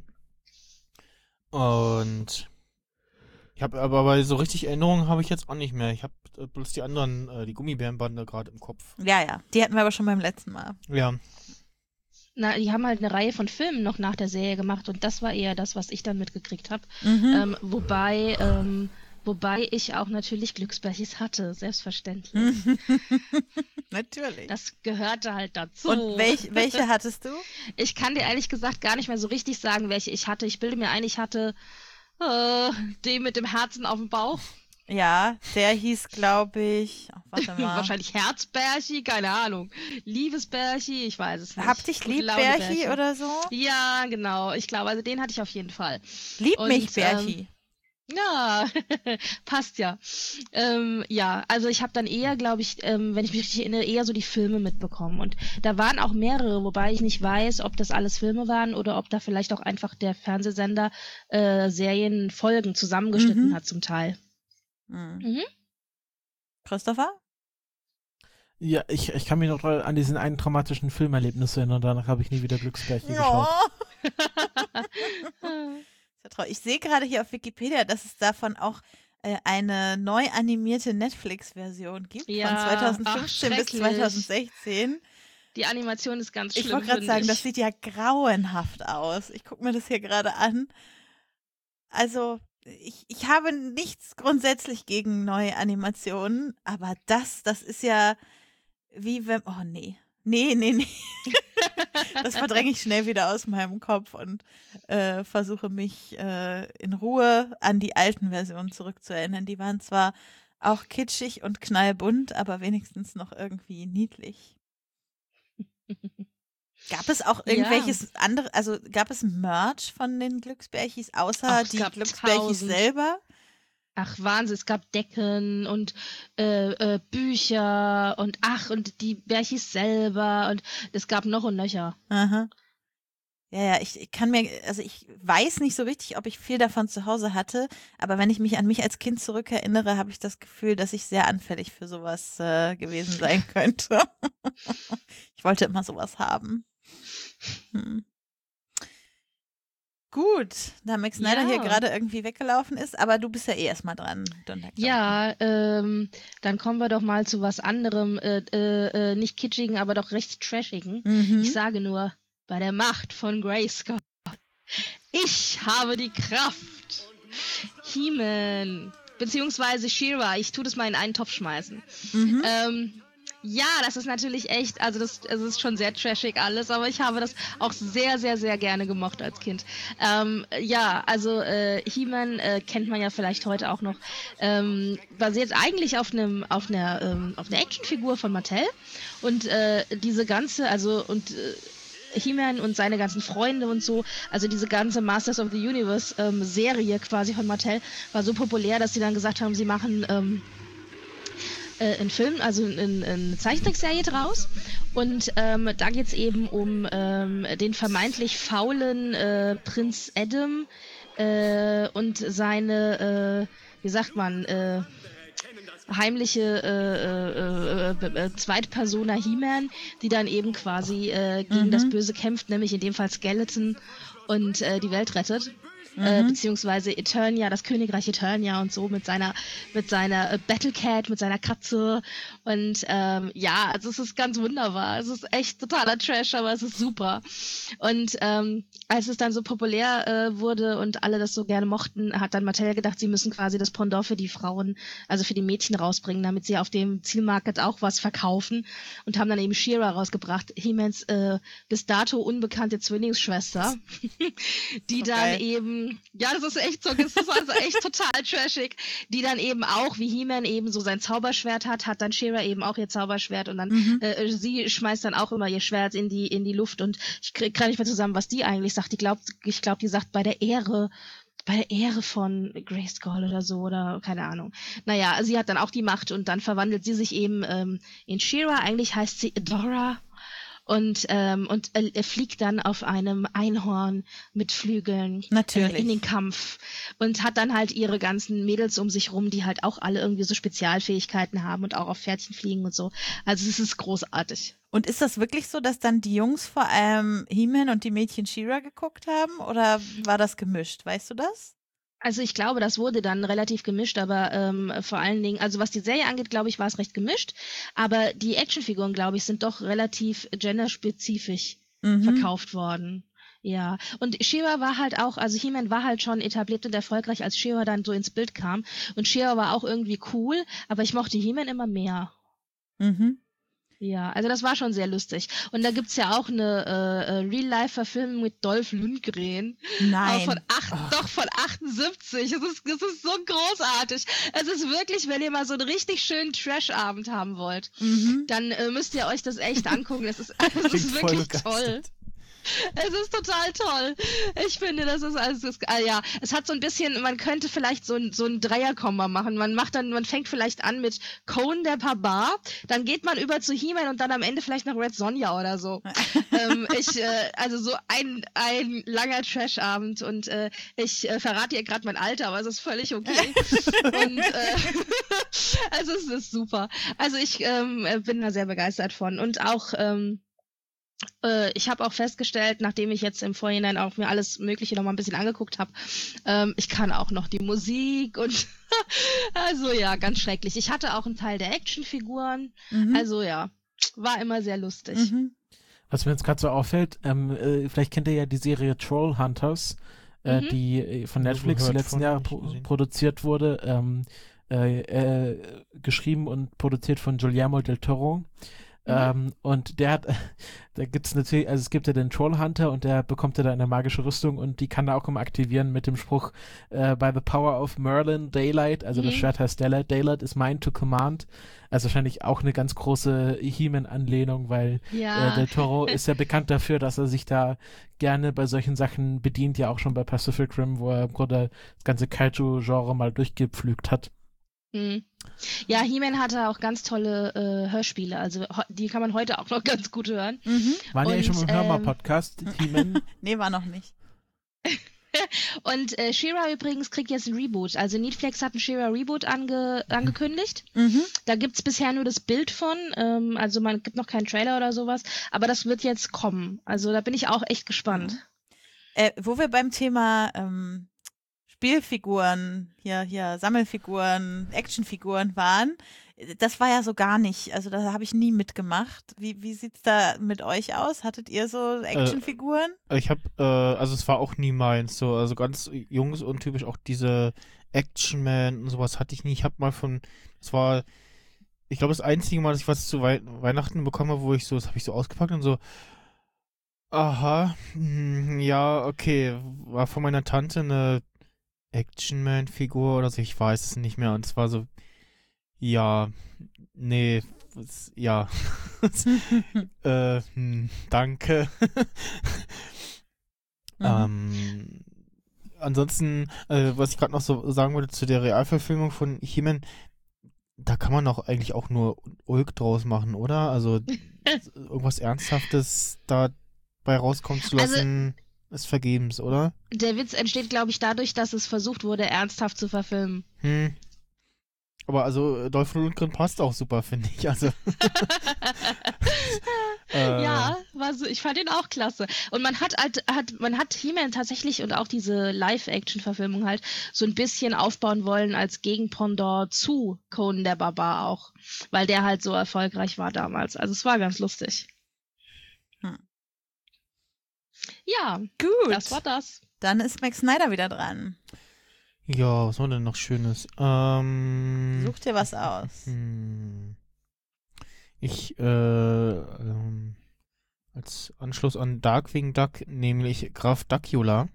Und ich habe aber bei so richtig Erinnerungen habe ich jetzt auch nicht mehr. Ich habe äh, bloß die anderen, äh, die Gummibärenbande gerade im Kopf. Ja, ja, die hatten wir aber schon beim letzten Mal. Ja. Na, die haben halt eine Reihe von Filmen noch nach der Serie gemacht und das war eher das, was ich dann mitgekriegt habe. Mhm. Ähm, wobei, ähm, wobei ich auch natürlich Glücksbärchis hatte, selbstverständlich. Natürlich. Das gehörte halt dazu. Und welch, welche hattest du? Ich kann dir ehrlich gesagt gar nicht mehr so richtig sagen, welche ich hatte. Ich bilde mir ein, ich hatte äh, den mit dem Herzen auf dem Bauch. Ja, der hieß, glaube ich, ach, warte mal. Wahrscheinlich Herzbärchi, keine Ahnung. Liebesbärchi, ich weiß es nicht. Hab dich lieb, Gute Laune Bärchi oder so? Ja, genau. Ich glaube, also den hatte ich auf jeden Fall. Lieb Und, mich, Bärchi. Ja, passt ja. Ähm, ja, also ich habe dann eher, glaube ich, ähm, wenn ich mich richtig erinnere, eher so die Filme mitbekommen. Und da waren auch mehrere, wobei ich nicht weiß, ob das alles Filme waren oder ob da vielleicht auch einfach der Fernsehsender äh, Serienfolgen zusammengeschnitten Mhm. hat zum Teil. Mhm. Mhm. Christopher? Ja, ich, ich kann mich noch an diesen einen traumatischen Filmerlebnis erinnern, danach habe ich nie wieder Glücksbärchen geschaut. Sehr traurig. Ich sehe gerade hier auf Wikipedia, dass es davon auch äh, eine neu animierte Netflix-Version gibt Ja, von zweitausendfünfzehn ach, bis schrecklich. zweitausendsechzehn. Die Animation ist ganz Ich schlimm. wollte gerade finde sagen, ich. das sieht ja grauenhaft aus. Ich gucke mir das hier gerade an. Also, ich, ich habe nichts grundsätzlich gegen neue Animationen, aber das, das ist ja wie wenn. Oh nee. Nee, nee, nee. Das verdränge ich schnell wieder aus meinem Kopf und äh, versuche mich äh, in Ruhe an die alten Versionen zurückzuerinnern. Die waren zwar auch kitschig und knallbunt, aber wenigstens noch irgendwie niedlich. Gab es auch irgendwelches andere, also gab es Merch von den Glücksbärchis, außer Ach, es die gab Glücksbärchis tausend. selber? Ach, Wahnsinn, es gab Decken und äh, äh, Bücher und ach, und die Bärchis selber und es gab noch und nöcher. Aha. Ja, ja, ich, ich kann mir, also ich weiß nicht so richtig, ob ich viel davon zu Hause hatte, aber wenn ich mich an mich als Kind zurückerinnere, habe ich das Gefühl, dass ich sehr anfällig für sowas äh, gewesen sein könnte. Ich wollte immer sowas haben. Hm. Gut, da Max Snyder Ja. hier gerade irgendwie weggelaufen ist, aber du bist ja eh erstmal dran. Don Ja, ähm, dann kommen wir doch mal zu was anderem, äh, äh, äh, nicht kitschigen, aber doch recht trashigen. Mhm. Ich sage nur, bei der Macht von Grayskull. Ich habe die Kraft. He-Man, beziehungsweise She-Ra, ich tue das mal in einen Topf schmeißen. Mhm. Ähm, ja, das ist natürlich echt, also das, es ist schon sehr trashig alles, aber ich habe das auch sehr, sehr, sehr gerne gemocht als Kind. Ähm, ja, also äh, He-Man äh, kennt man ja vielleicht heute auch noch, ähm, basiert eigentlich auf einem, auf einer, ähm, auf einer Actionfigur von Mattel und äh, diese ganze, also und äh, He-Man und seine ganzen Freunde und so, also diese ganze Masters of the Universe ähm, Serie quasi von Mattel war so populär, dass sie dann gesagt haben, sie machen ähm, äh, einen Film, also in, in eine Zeichentrickserie draus. Und ähm, da geht es eben um ähm, den vermeintlich faulen äh, Prinz Adam äh, und seine, äh, wie sagt man, äh, heimliche äh, äh, äh, Zweitpersoner He-Man, die dann eben quasi äh, gegen Mhm. das Böse kämpft, nämlich in dem Fall Skeleton und äh, die Welt rettet. Mhm. Äh, beziehungsweise Eternia, das Königreich Eternia und so mit seiner mit seiner äh, Battlecat, mit seiner Katze und ähm, ja, also es ist ganz wunderbar. Es ist echt totaler Trash, aber es ist super. Und ähm, als es dann so populär äh, wurde und alle das so gerne mochten, hat dann Mattel gedacht, sie müssen quasi das Pendant für die Frauen, also für die Mädchen rausbringen, damit sie auf dem Zielmarket auch was verkaufen und haben dann eben She-Ra rausgebracht, He-Mans äh, bis dato unbekannte Zwillingsschwester, die So dann geil. eben, ja, das ist echt so, das ist also echt total trashig, die dann eben auch, wie He-Man eben so sein Zauberschwert hat, hat dann She-Ra eben auch ihr Zauberschwert und dann Mhm. äh, sie schmeißt dann auch immer ihr Schwert in die in die Luft und ich krieg gar nicht mehr zusammen, was die eigentlich sagt. Die glaubt, ich glaube, die sagt bei der Ehre, bei der Ehre von Grayskull oder so oder keine Ahnung. Naja, sie hat dann auch die Macht und dann verwandelt sie sich eben ähm, in She-Ra. Eigentlich heißt sie Adora. Und, ähm, und äh, er fliegt dann auf einem Einhorn mit Flügeln Natürlich. äh, in den Kampf und hat dann halt ihre ganzen Mädels um sich rum, die halt auch alle irgendwie so Spezialfähigkeiten haben und auch auf Pferdchen fliegen und so. Also es ist großartig. Und ist das wirklich so, dass dann die Jungs vor allem He-Man und die Mädchen She-Ra geguckt haben oder war das gemischt? Weißt du das? Also ich glaube, das wurde dann relativ gemischt, aber ähm, vor allen Dingen, also was die Serie angeht, glaube ich, war es recht gemischt, aber die Actionfiguren, glaube ich, sind doch relativ genderspezifisch Mhm. verkauft worden. Ja, und She-Ra war halt auch, also He-Man war halt schon etabliert und erfolgreich, als She-Ra dann so ins Bild kam und She-Ra war auch irgendwie cool, aber ich mochte He-Man immer mehr. Mhm. Ja, also das war schon sehr lustig. Und da gibt's ja auch eine äh, äh, Real-Life-Verfilmung mit Dolph Lundgren. Nein. Aber von acht, doch von achtundsiebzig. Es ist, es ist so großartig. Es ist wirklich, wenn ihr mal so einen richtig schönen Trash-Abend haben wollt, Mhm. dann äh, müsst ihr euch das echt angucken. Es ist, es Klingt ist voll wirklich begeistert. toll. Es ist total toll. Ich finde, das ist alles, das, ah, ja, es hat so ein bisschen, man könnte vielleicht so ein, so ein Dreierkomma machen. Man macht dann, man fängt vielleicht an mit Conan der Barbar, dann geht man über zu He-Man und dann am Ende vielleicht noch Red Sonja oder so. ähm, ich, äh, also so ein, ein langer Trash-Abend und äh, ich äh, verrate ihr gerade mein Alter, aber es ist völlig okay. und äh, also es ist super. Also ich ähm, bin da sehr begeistert von und auch ähm, äh, ich habe auch festgestellt, nachdem ich jetzt im Vorhinein auch mir alles Mögliche noch mal ein bisschen angeguckt habe, ähm, ich kann auch noch die Musik und also ja, ganz schrecklich. Ich hatte auch einen Teil der Actionfiguren, Mhm. also ja, war immer sehr lustig. Mhm. Was mir jetzt gerade so auffällt, ähm, äh, vielleicht kennt ihr ja die Serie Trollhunters, äh, Mhm. die äh, von Nur Netflix die gehört letzten von, Jahre nicht pro gesehen. produziert wurde, ähm, äh, äh, geschrieben und produziert von Guillermo del Toro. Ähm, und der hat, da gibt's natürlich, also es gibt ja den Trollhunter und der bekommt ja da eine magische Rüstung und die kann er auch immer aktivieren mit dem Spruch äh, by the power of Merlin, Daylight, also das Mhm. Schwert heißt Daylight, Daylight is mine to command. Also wahrscheinlich auch eine ganz große He-Man-Anlehnung, weil Ja. äh, Del Toro ist ja bekannt dafür, dass er sich da gerne bei solchen Sachen bedient, ja auch schon bei Pacific Rim, wo er im Grunde das ganze Kaiju-Genre mal durchgepflügt hat. Hm. Ja, He-Man hatte auch ganz tolle äh, Hörspiele, also ho- die kann man heute auch noch ganz gut hören. Mhm. Waren die eigentlich schon Und, im ähm, Hörmal-Podcast, He-Man? Nee, war noch nicht. Und äh, She-Ra übrigens kriegt jetzt ein Reboot. Also Netflix hat ein She-Ra Reboot ange angekündigt. Mhm. Da gibt's bisher nur das Bild von, ähm, also man gibt noch keinen Trailer oder sowas, aber das wird jetzt kommen. Also da bin ich auch echt gespannt. Äh, wo wir beim Thema ähm, Spielfiguren, hier, hier, Sammelfiguren, Actionfiguren waren, das war ja so gar nicht, also da habe ich nie mitgemacht. Wie, wie sieht's da mit euch aus? Hattet ihr so Actionfiguren? Ich habe, äh, also es war auch nie meins, so, also ganz jungs untypisch, auch diese Action-Man und sowas hatte ich nie. Ich habe mal von, das war, ich glaube, das einzige Mal, dass ich was zu Wei Weihnachten bekommen habe, wo ich so, das habe ich so ausgepackt und so, aha, hm, ja, okay, war von meiner Tante eine Action-Man-Figur oder so, ich weiß es nicht mehr und es war so, ja, nee, es, ja, äh, hm, danke. Mhm. Ähm, ansonsten, äh, was ich gerade noch so sagen wollte zu der Realverfilmung von He-Man, da kann man doch eigentlich auch nur Ulk draus machen, oder? Also irgendwas Ernsthaftes dabei rauskommen zu Also- lassen, ist vergebens, oder? Der Witz entsteht, glaube ich, dadurch, dass es versucht wurde, ernsthaft zu verfilmen. Hm. Aber also Dolph Lundgren passt auch super, finde ich. Also äh, Ja, war so, ich fand ihn auch klasse. Und man hat halt, hat, man hat He-Man tatsächlich und auch diese Live-Action-Verfilmung halt so ein bisschen aufbauen wollen als Gegenpendant zu Conan der Barbar auch, weil der halt so erfolgreich war damals. Also es war ganz lustig. Hm. Ja, Gut, das war das. dann ist Max Snyder wieder dran. ja, was war denn noch Schönes? Ähm, Such dir was aus. Hm. Ich, äh, ähm, als Anschluss an Darkwing Duck, nämlich Graf Dracula.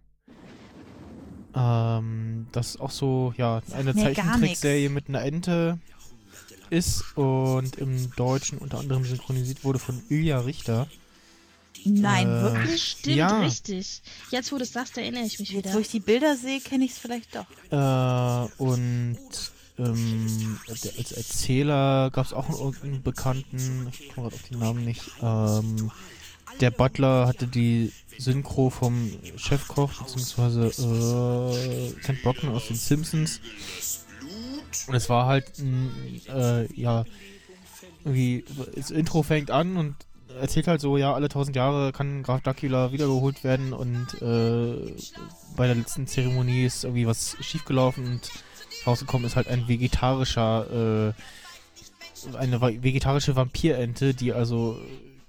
Ähm, das auch so, ja, eine mir gar Zeichentrickserie mit einer Ente ist und im Deutschen unter anderem synchronisiert wurde von Ilja Richter. Nein, Äh, wirklich? Stimmt, ja. richtig. Jetzt, wo du es sagst, erinnere ich mich Jetzt, wieder. wo ich die Bilder sehe, kenne ich es vielleicht doch. Äh, und ähm, der- als Erzähler gab es auch einen, irgendeinen Bekannten, ich komme gerade auf den Namen nicht. Ähm, der Butler hatte die Synchro vom Chefkoch, beziehungsweise äh, Kent Brockman aus den Simpsons. Und es war halt ein, äh, ja, irgendwie, das Intro fängt an und erzählt halt so, ja, alle tausend Jahre kann Graf Dracula wiedergeholt werden und äh, bei der letzten Zeremonie ist irgendwie was schiefgelaufen und rausgekommen ist halt ein vegetarischer, äh, eine va- vegetarische Vampirente, die also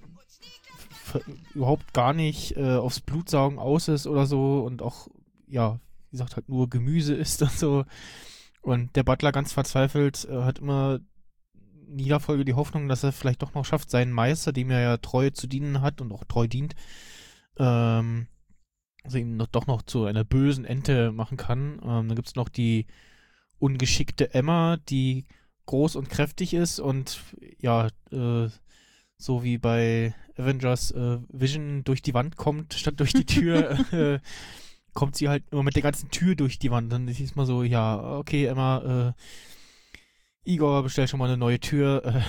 f- überhaupt gar nicht äh, aufs Blutsaugen aus ist oder so und auch, ja, wie gesagt, halt nur Gemüse isst und so. Und der Butler ganz verzweifelt äh, hat immer in jeder Folge die Hoffnung, dass er vielleicht doch noch schafft, seinen Meister, dem er ja treu zu dienen hat und auch treu dient, ähm, also ihn noch, doch noch zu einer bösen Ente machen kann. Ähm, dann gibt es noch die ungeschickte Emma, die groß und kräftig ist und ja, äh, so wie bei Avengers äh, Vision durch die Wand kommt, statt durch die Tür, äh, kommt sie halt nur mit der ganzen Tür durch die Wand. Dann ist es mal so, ja, okay, Emma, äh, Igor, bestell schon mal eine neue Tür. äh,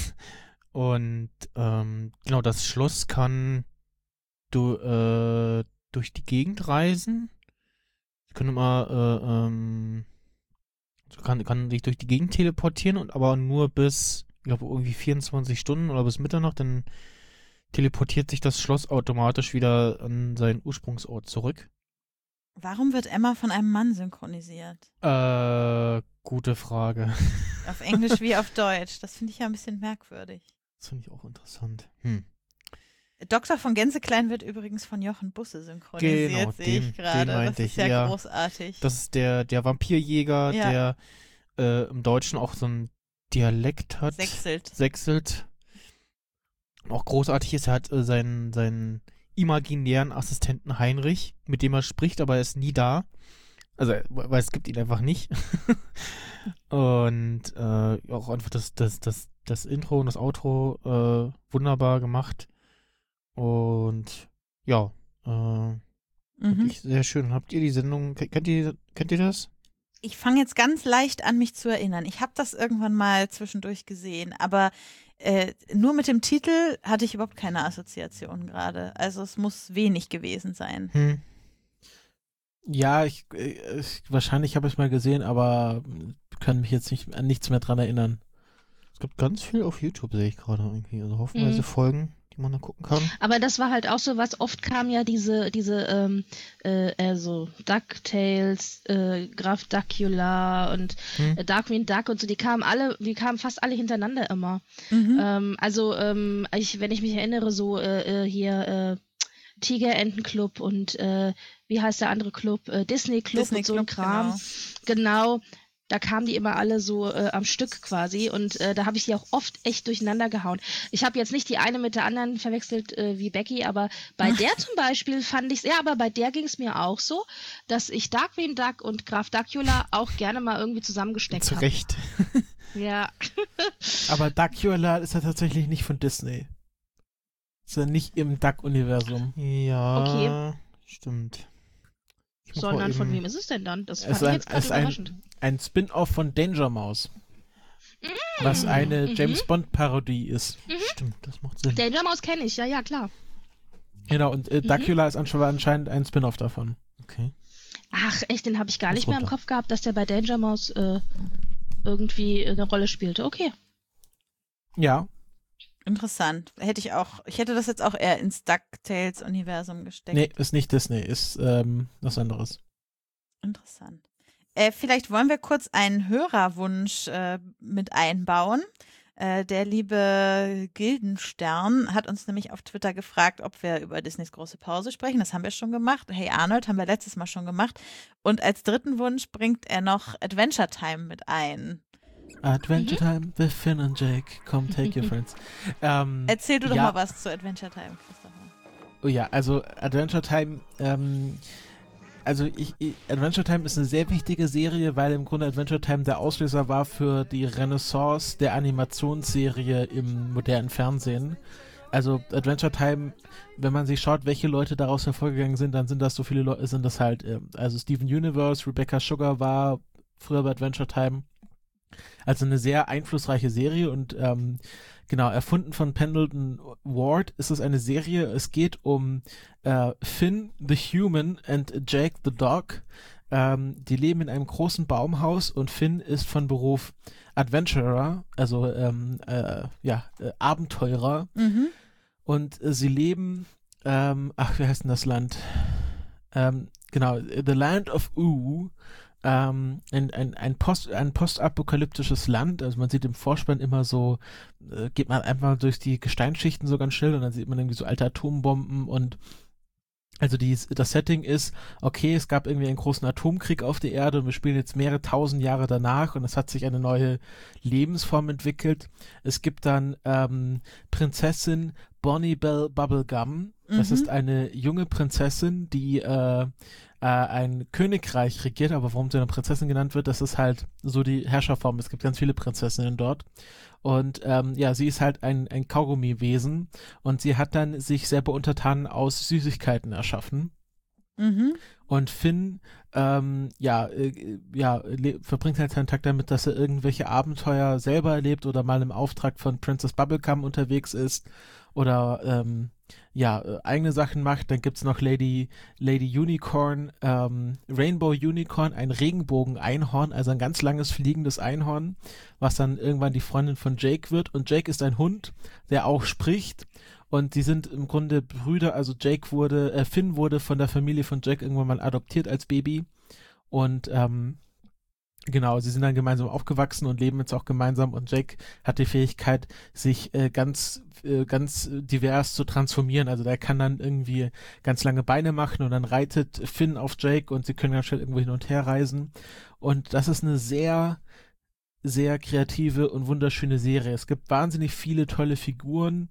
Und ähm, genau, das Schloss kann du, äh, durch die Gegend reisen. Ich könnte mal, äh, ähm, kann, kann sich durch die Gegend teleportieren und aber nur bis, ich glaube, irgendwie vierundzwanzig Stunden oder bis Mitternacht, dann teleportiert sich das Schloss automatisch wieder an seinen Ursprungsort zurück. Warum wird Emma von einem Mann synchronisiert? Äh, gute Frage. Auf Englisch wie auf Deutsch. Das finde ich ja ein bisschen merkwürdig. Das finde ich auch interessant. Hm. Doktor von Gänseklein wird übrigens von Jochen Busse synchronisiert, Genau, sehe den- ich gerade. den Das meinte ist ich, ja, ja. großartig. Das ist der, der Vampirjäger, Ja. der äh, im Deutschen auch so einen Dialekt hat. Sechselt. Sechselt. Und auch großartig ist, er hat äh, seinen, seinen imaginären Assistenten Heinrich, mit dem er spricht, aber er ist nie da. Also, äh, weil es gibt ihn einfach nicht. Und äh, auch einfach das, das, das, das Intro und das Outro äh, wunderbar gemacht. Und ja, äh, Mhm. wirklich sehr schön. Habt ihr die Sendung, ke- kennt ihr, kennt ihr das? ich fange jetzt ganz leicht an, mich zu erinnern. Ich habe das irgendwann mal zwischendurch gesehen, aber äh, nur mit dem Titel hatte ich überhaupt keine Assoziation gerade. Also es muss wenig gewesen sein. Hm. Ja, ich, ich wahrscheinlich habe ich es mal gesehen, aber kann mich jetzt nicht an nichts mehr dran erinnern. Es gibt ganz viel auf YouTube, sehe ich gerade irgendwie. Also hoffenweise Mhm. Folgen, die man da gucken kann. Aber das war halt auch so was, oft kamen ja diese, diese, ähm, äh, also DuckTales, äh, Graf Dracula und Hm. äh, Darkwing Duck und so, die kamen alle, die kamen fast alle hintereinander immer. Mhm. Ähm, also, ähm, ich, wenn ich mich erinnere, so äh, äh, hier äh, Tigerentenclub und äh, wie heißt der andere Club? Äh, Disney Club Disney und so ein Club, Kram. Genau. Da kamen die immer alle so äh, am Stück quasi und äh, da habe ich die auch oft echt durcheinander gehauen. Ich habe jetzt nicht die eine mit der anderen verwechselt äh, wie Becky, aber bei der zum Beispiel fand ich es, ja, aber bei der ging es mir auch so, dass ich Darkwing Duck und Graf Dracula auch gerne mal irgendwie zusammengesteckt Zu habe. Recht. Ja. Aber Dracula ist ja tatsächlich nicht von Disney. Ist ja nicht im Duck-Universum. Ja, Okay. stimmt. Ich muss Sondern mal von eben- wem ist es denn dann? Das Es fand ist ich ein, jetzt es gerade ist ein, überraschend. ein Spin-off von Danger Mouse. Was eine Mhm. James Bond-Parodie ist. Stimmt, das macht Sinn. Danger Mouse kenne ich, ja, ja, klar. Genau, und äh, Dracula ist ansch- anscheinend ein Spin-off davon. Okay. Ach, echt, den habe ich gar Muss nicht mehr im runter. Kopf gehabt, dass der bei Danger Mouse äh, irgendwie eine Rolle spielte. Okay. Ja, Interessant. Hätte ich auch, ich hätte das jetzt auch eher ins DuckTales-Universum gesteckt. nee, ist nicht Disney, ist ähm, was anderes. Interessant. Äh, vielleicht wollen wir kurz einen Hörerwunsch äh, mit einbauen. Äh, der liebe Gildenstern hat uns nämlich auf Twitter gefragt, ob wir über Disneys große Pause sprechen. Das haben wir schon gemacht. Hey Arnold haben wir letztes Mal schon gemacht. Und als dritten Wunsch bringt er noch Adventure Time mit ein. Adventure Time with Finn und Jake. Come take your friends. Ähm, Erzähl du doch ja, mal was zu Adventure Time, Christopher. Oh ja, also Adventure Time, ähm, also ich, ich, Adventure Time ist eine sehr wichtige Serie, weil im Grunde Adventure Time der Auslöser war für die Renaissance der Animationsserie im modernen Fernsehen. Also Adventure Time, wenn man sich schaut, welche Leute daraus hervorgegangen sind, dann sind das so viele Leute, sind das halt, äh, also Steven Universe, Rebecca Sugar war früher bei Adventure Time. Also eine sehr einflussreiche Serie und ähm, genau, erfunden von Pendleton Ward ist es eine Serie. Es geht um äh, Finn the Human and Jake the Dog. Ähm, die leben in einem großen Baumhaus und Finn ist von Beruf Adventurer, also ähm, äh, ja, äh, Abenteurer. Mhm. Und äh, sie leben, ähm, ach, wie heißt denn das Land? Ähm, genau, The Land of Oo. Ähm, ein, ein, ein, Post, ein postapokalyptisches Land, also man sieht im Vorspann immer so, äh, geht man einfach durch die Gesteinsschichten so ganz schnell und dann sieht man irgendwie so alte Atombomben und also die, das Setting ist, okay, es gab irgendwie einen großen Atomkrieg auf der Erde und wir spielen jetzt mehrere tausend Jahre danach und es hat sich eine neue Lebensform entwickelt. Es gibt dann ähm, Prinzessin Bonnie Bell Bubblegum. Das Mhm. ist eine junge Prinzessin, die äh, äh, ein Königreich regiert, aber warum sie eine Prinzessin genannt wird, das ist halt so die Herrscherform. Es gibt ganz viele Prinzessinnen dort. Und ähm, ja, sie ist halt ein, ein Kaugummi-Wesen und sie hat dann sich selber untertan aus Süßigkeiten erschaffen. Mhm. Und Finn, ähm, ja, äh, ja, le- verbringt halt seinen Tag damit, dass er irgendwelche Abenteuer selber erlebt oder mal im Auftrag von Princess Bubblegum unterwegs ist oder ähm, ja, äh, eigene Sachen macht. Dann gibt's noch Lady, Lady Unicorn, ähm, Rainbow Unicorn, ein Regenbogen-Einhorn, also ein ganz langes fliegendes Einhorn, was dann irgendwann die Freundin von Jake wird. Und Jake ist ein Hund, der auch spricht. Und die sind im Grunde Brüder, also Jake wurde, äh, Finn wurde von der Familie von Jake irgendwann mal adoptiert als Baby. Und ähm, genau, sie sind dann gemeinsam aufgewachsen und leben jetzt auch gemeinsam und Jake hat die Fähigkeit, sich äh, ganz, äh, ganz divers zu transformieren. Also der kann dann irgendwie ganz lange Beine machen und dann reitet Finn auf Jake und sie können ganz schnell irgendwo hin und her reisen. Und das ist eine sehr, sehr kreative und wunderschöne Serie. Es gibt wahnsinnig viele tolle Figuren.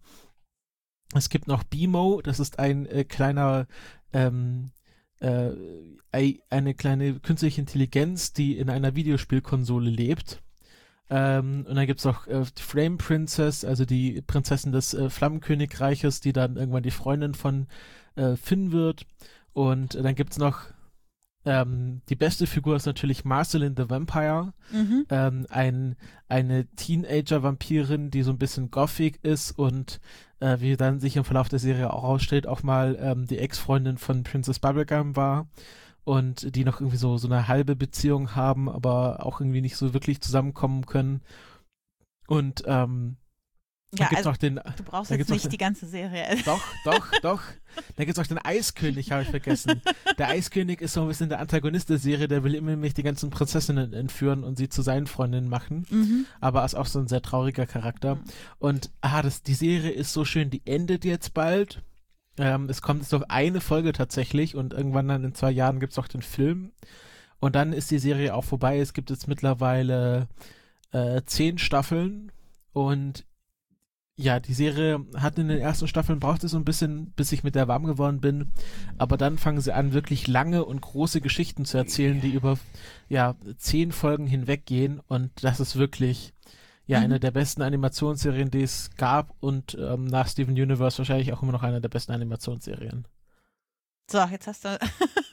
Es gibt noch Bimo, das ist ein äh, kleiner ähm, äh, eine kleine künstliche Intelligenz, die in einer Videospielkonsole lebt. Ähm, und dann gibt es noch äh, die Flame Princess, also die Prinzessin des äh, Flammenkönigreiches, die dann irgendwann die Freundin von äh, Finn wird. Und äh, dann gibt es noch Ähm, die beste Figur ist natürlich Marceline the Vampire, Mhm. ähm, ein, eine Teenager-Vampirin, die so ein bisschen gothic ist und äh, wie dann sich im Verlauf der Serie auch ausstellt, auch mal ähm, die Ex-Freundin von Princess Bubblegum war und die noch irgendwie so, so eine halbe Beziehung haben, aber auch irgendwie nicht so wirklich zusammenkommen können. Und ähm, Ja, da gibt's also noch den, du brauchst da jetzt gibt's noch nicht den- die ganze Serie. doch, doch, doch. Da gibt es auch den Eiskönig, habe ich vergessen. Der Eiskönig ist so ein bisschen der Antagonist der Serie, der will immer nämlich die ganzen Prinzessinnen entführen und sie zu seinen Freundinnen machen. Mhm. Aber ist auch so ein sehr trauriger Charakter. Und ah, das, die Serie ist so schön, die endet jetzt bald. Ähm, es kommt jetzt noch eine Folge tatsächlich und irgendwann dann in zwei Jahren gibt es auch den Film. Und dann ist die Serie auch vorbei. Es gibt jetzt mittlerweile äh, zehn Staffeln und ja, die Serie hat in den ersten Staffeln, braucht es so ein bisschen, bis ich mit der warm geworden bin, aber dann fangen sie an, wirklich lange und große Geschichten zu erzählen, die über, ja, zehn Folgen hinweggehen und das ist wirklich, ja, Mhm. eine der besten Animationsserien, die es gab und ähm, nach Steven Universe wahrscheinlich auch immer noch eine der besten Animationsserien. So, jetzt hast du,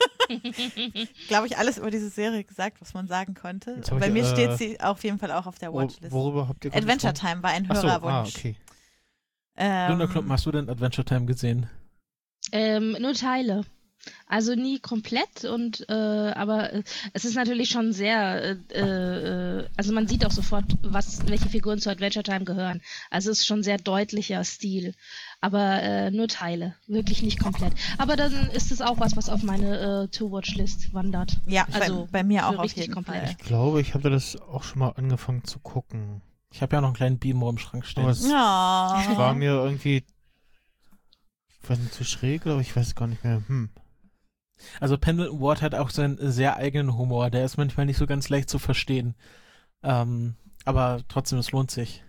glaube ich, alles über diese Serie gesagt, was man sagen konnte. Jetzt hab Bei ich, mir äh, steht sie auf jeden Fall auch auf der Wor Watchlist. worüber habt ihr gerade Adventure gesprochen? Time war ein Ach so, Hörerwunsch. ah, okay. Ähm, Lunderklumpen, hast du denn Adventure Time gesehen? Ähm, nur Teile. Also nie komplett und äh, aber äh, es ist natürlich schon sehr äh, äh, also man sieht auch sofort, was welche Figuren zu Adventure Time gehören. Also es ist schon sehr deutlicher Stil. Aber äh, nur Teile, wirklich nicht komplett. Aber dann ist es auch was, was auf meine äh, To-Watch-List wandert. ja, also bei, bei mir auch für auf richtig jeden komplett. Fall. Ich glaube, ich hatte das auch schon mal angefangen zu gucken. Ich habe ja noch einen kleinen Beamer im Schrank stehen. Aber es Ja. war mir irgendwie, ich weiß nicht, zu schräg, glaube ich, ich weiß gar nicht mehr. Hm. Also Pendleton Ward hat auch seinen sehr eigenen Humor, der ist manchmal nicht so ganz leicht zu verstehen. Ähm, aber trotzdem, es lohnt sich.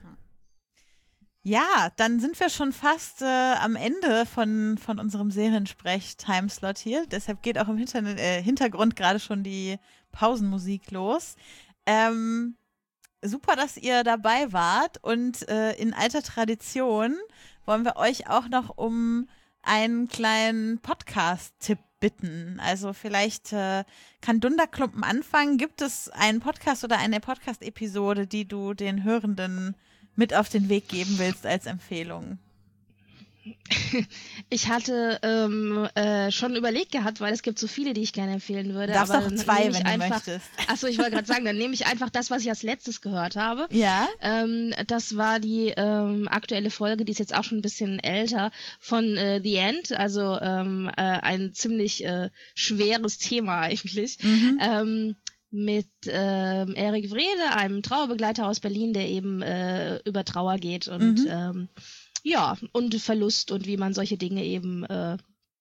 Ja, dann sind wir schon fast äh, am Ende von, von unserem Seriensprech-Timeslot hier. Deshalb geht auch im Hinter äh, Hintergrund gerade schon die Pausenmusik los. Ähm, super, dass ihr dabei wart und äh, in alter Tradition wollen wir euch auch noch um einen kleinen Podcast-Tipp bitten. Also vielleicht äh, kann Dunderklumpen anfangen. Gibt es einen Podcast oder eine Podcast-Episode, die du den Hörenden mit auf den Weg geben willst als Empfehlung? Ich hatte ähm, äh, schon überlegt gehabt, weil es gibt so viele, die ich gerne empfehlen würde. Du darfst aber auch dann zwei, nehme ich wenn du einfach, möchtest. Achso, ich wollte gerade sagen, dann nehme ich einfach das, was ich als letztes gehört habe. Ja? Ähm, das war die ähm, aktuelle Folge, die ist jetzt auch schon ein bisschen älter, von äh, The End, also ähm, äh, ein ziemlich äh, schweres Thema eigentlich. Mhm. Ähm, mit ähm, Erik Wrede, einem Trauerbegleiter aus Berlin, der eben äh, über Trauer geht und Mhm. ähm, ja, und Verlust und wie man solche Dinge eben äh,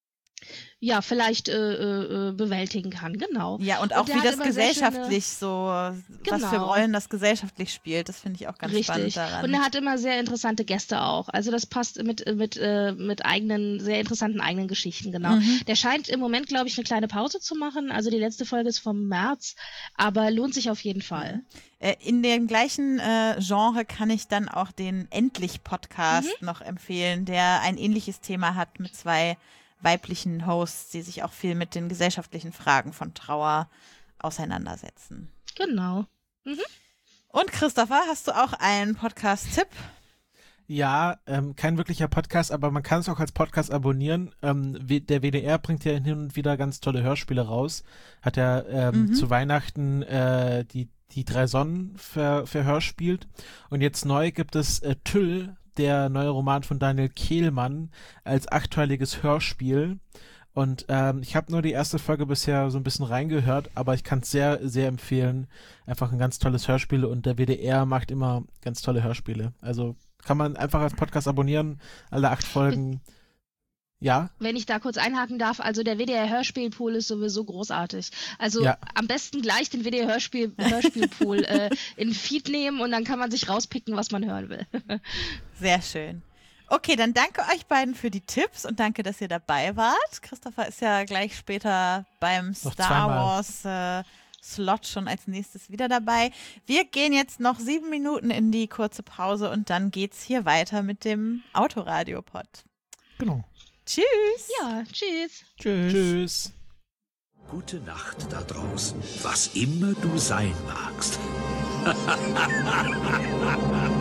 ja, vielleicht äh, äh, bewältigen kann, genau. Ja, und Und auch der wie hat das immer sehr gesellschaftlich so, was für Genau. Rollen das gesellschaftlich spielt, das finde ich auch ganz spannend Richtig. daran. Und er hat immer sehr interessante Gäste auch. Also das passt mit, mit, äh, mit eigenen, sehr interessanten eigenen Geschichten, genau. Mhm. Der scheint im Moment, glaube ich, eine kleine Pause zu machen. Also die letzte Folge ist vom März, aber lohnt sich auf jeden Fall. Äh, In dem gleichen äh, Genre kann ich dann auch den Endlich-Podcast Mhm. noch empfehlen, der ein ähnliches Thema hat mit zwei weiblichen Hosts, die sich auch viel mit den gesellschaftlichen Fragen von Trauer auseinandersetzen. Genau. Und Christopher, hast du auch einen Podcast-Tipp? Ja, ähm, kein wirklicher Podcast, aber man kann es auch als Podcast abonnieren. Ähm, w- der W D R bringt ja hin und wieder ganz tolle Hörspiele raus. Hat er ähm, Mhm. zu Weihnachten äh, die, die drei Sonnen ver, verhörspielt. Und jetzt neu gibt es äh, Tüll, der neue Roman von Daniel Kehlmann, als achtteiliges Hörspiel. Und ähm, ich habe nur die erste Folge bisher so ein bisschen reingehört, aber ich kann es sehr, sehr empfehlen. Einfach ein ganz tolles Hörspiel und der W D R macht immer ganz tolle Hörspiele. Also kann man einfach als Podcast abonnieren, alle acht Folgen. Ja, Wenn ich da kurz einhaken darf, also der W D R-Hörspielpool ist sowieso großartig. Also Ja. am besten gleich den W D R-Hörspiel, Hörspielpool äh, in Feed nehmen und dann kann man sich rauspicken, was man hören will. Sehr schön. Okay, dann danke euch beiden für die Tipps und danke, dass ihr dabei wart. Christopher ist ja gleich später beim Noch Star zweimal. Wars äh, Slot schon als nächstes wieder dabei. Wir gehen jetzt noch sieben Minuten in die kurze Pause und dann geht's hier weiter mit dem Autoradio-Pod. Genau. Tschüss! Ja, tschüss. Tschüss. tschüss. Gute Nacht da draußen, was immer du sein magst.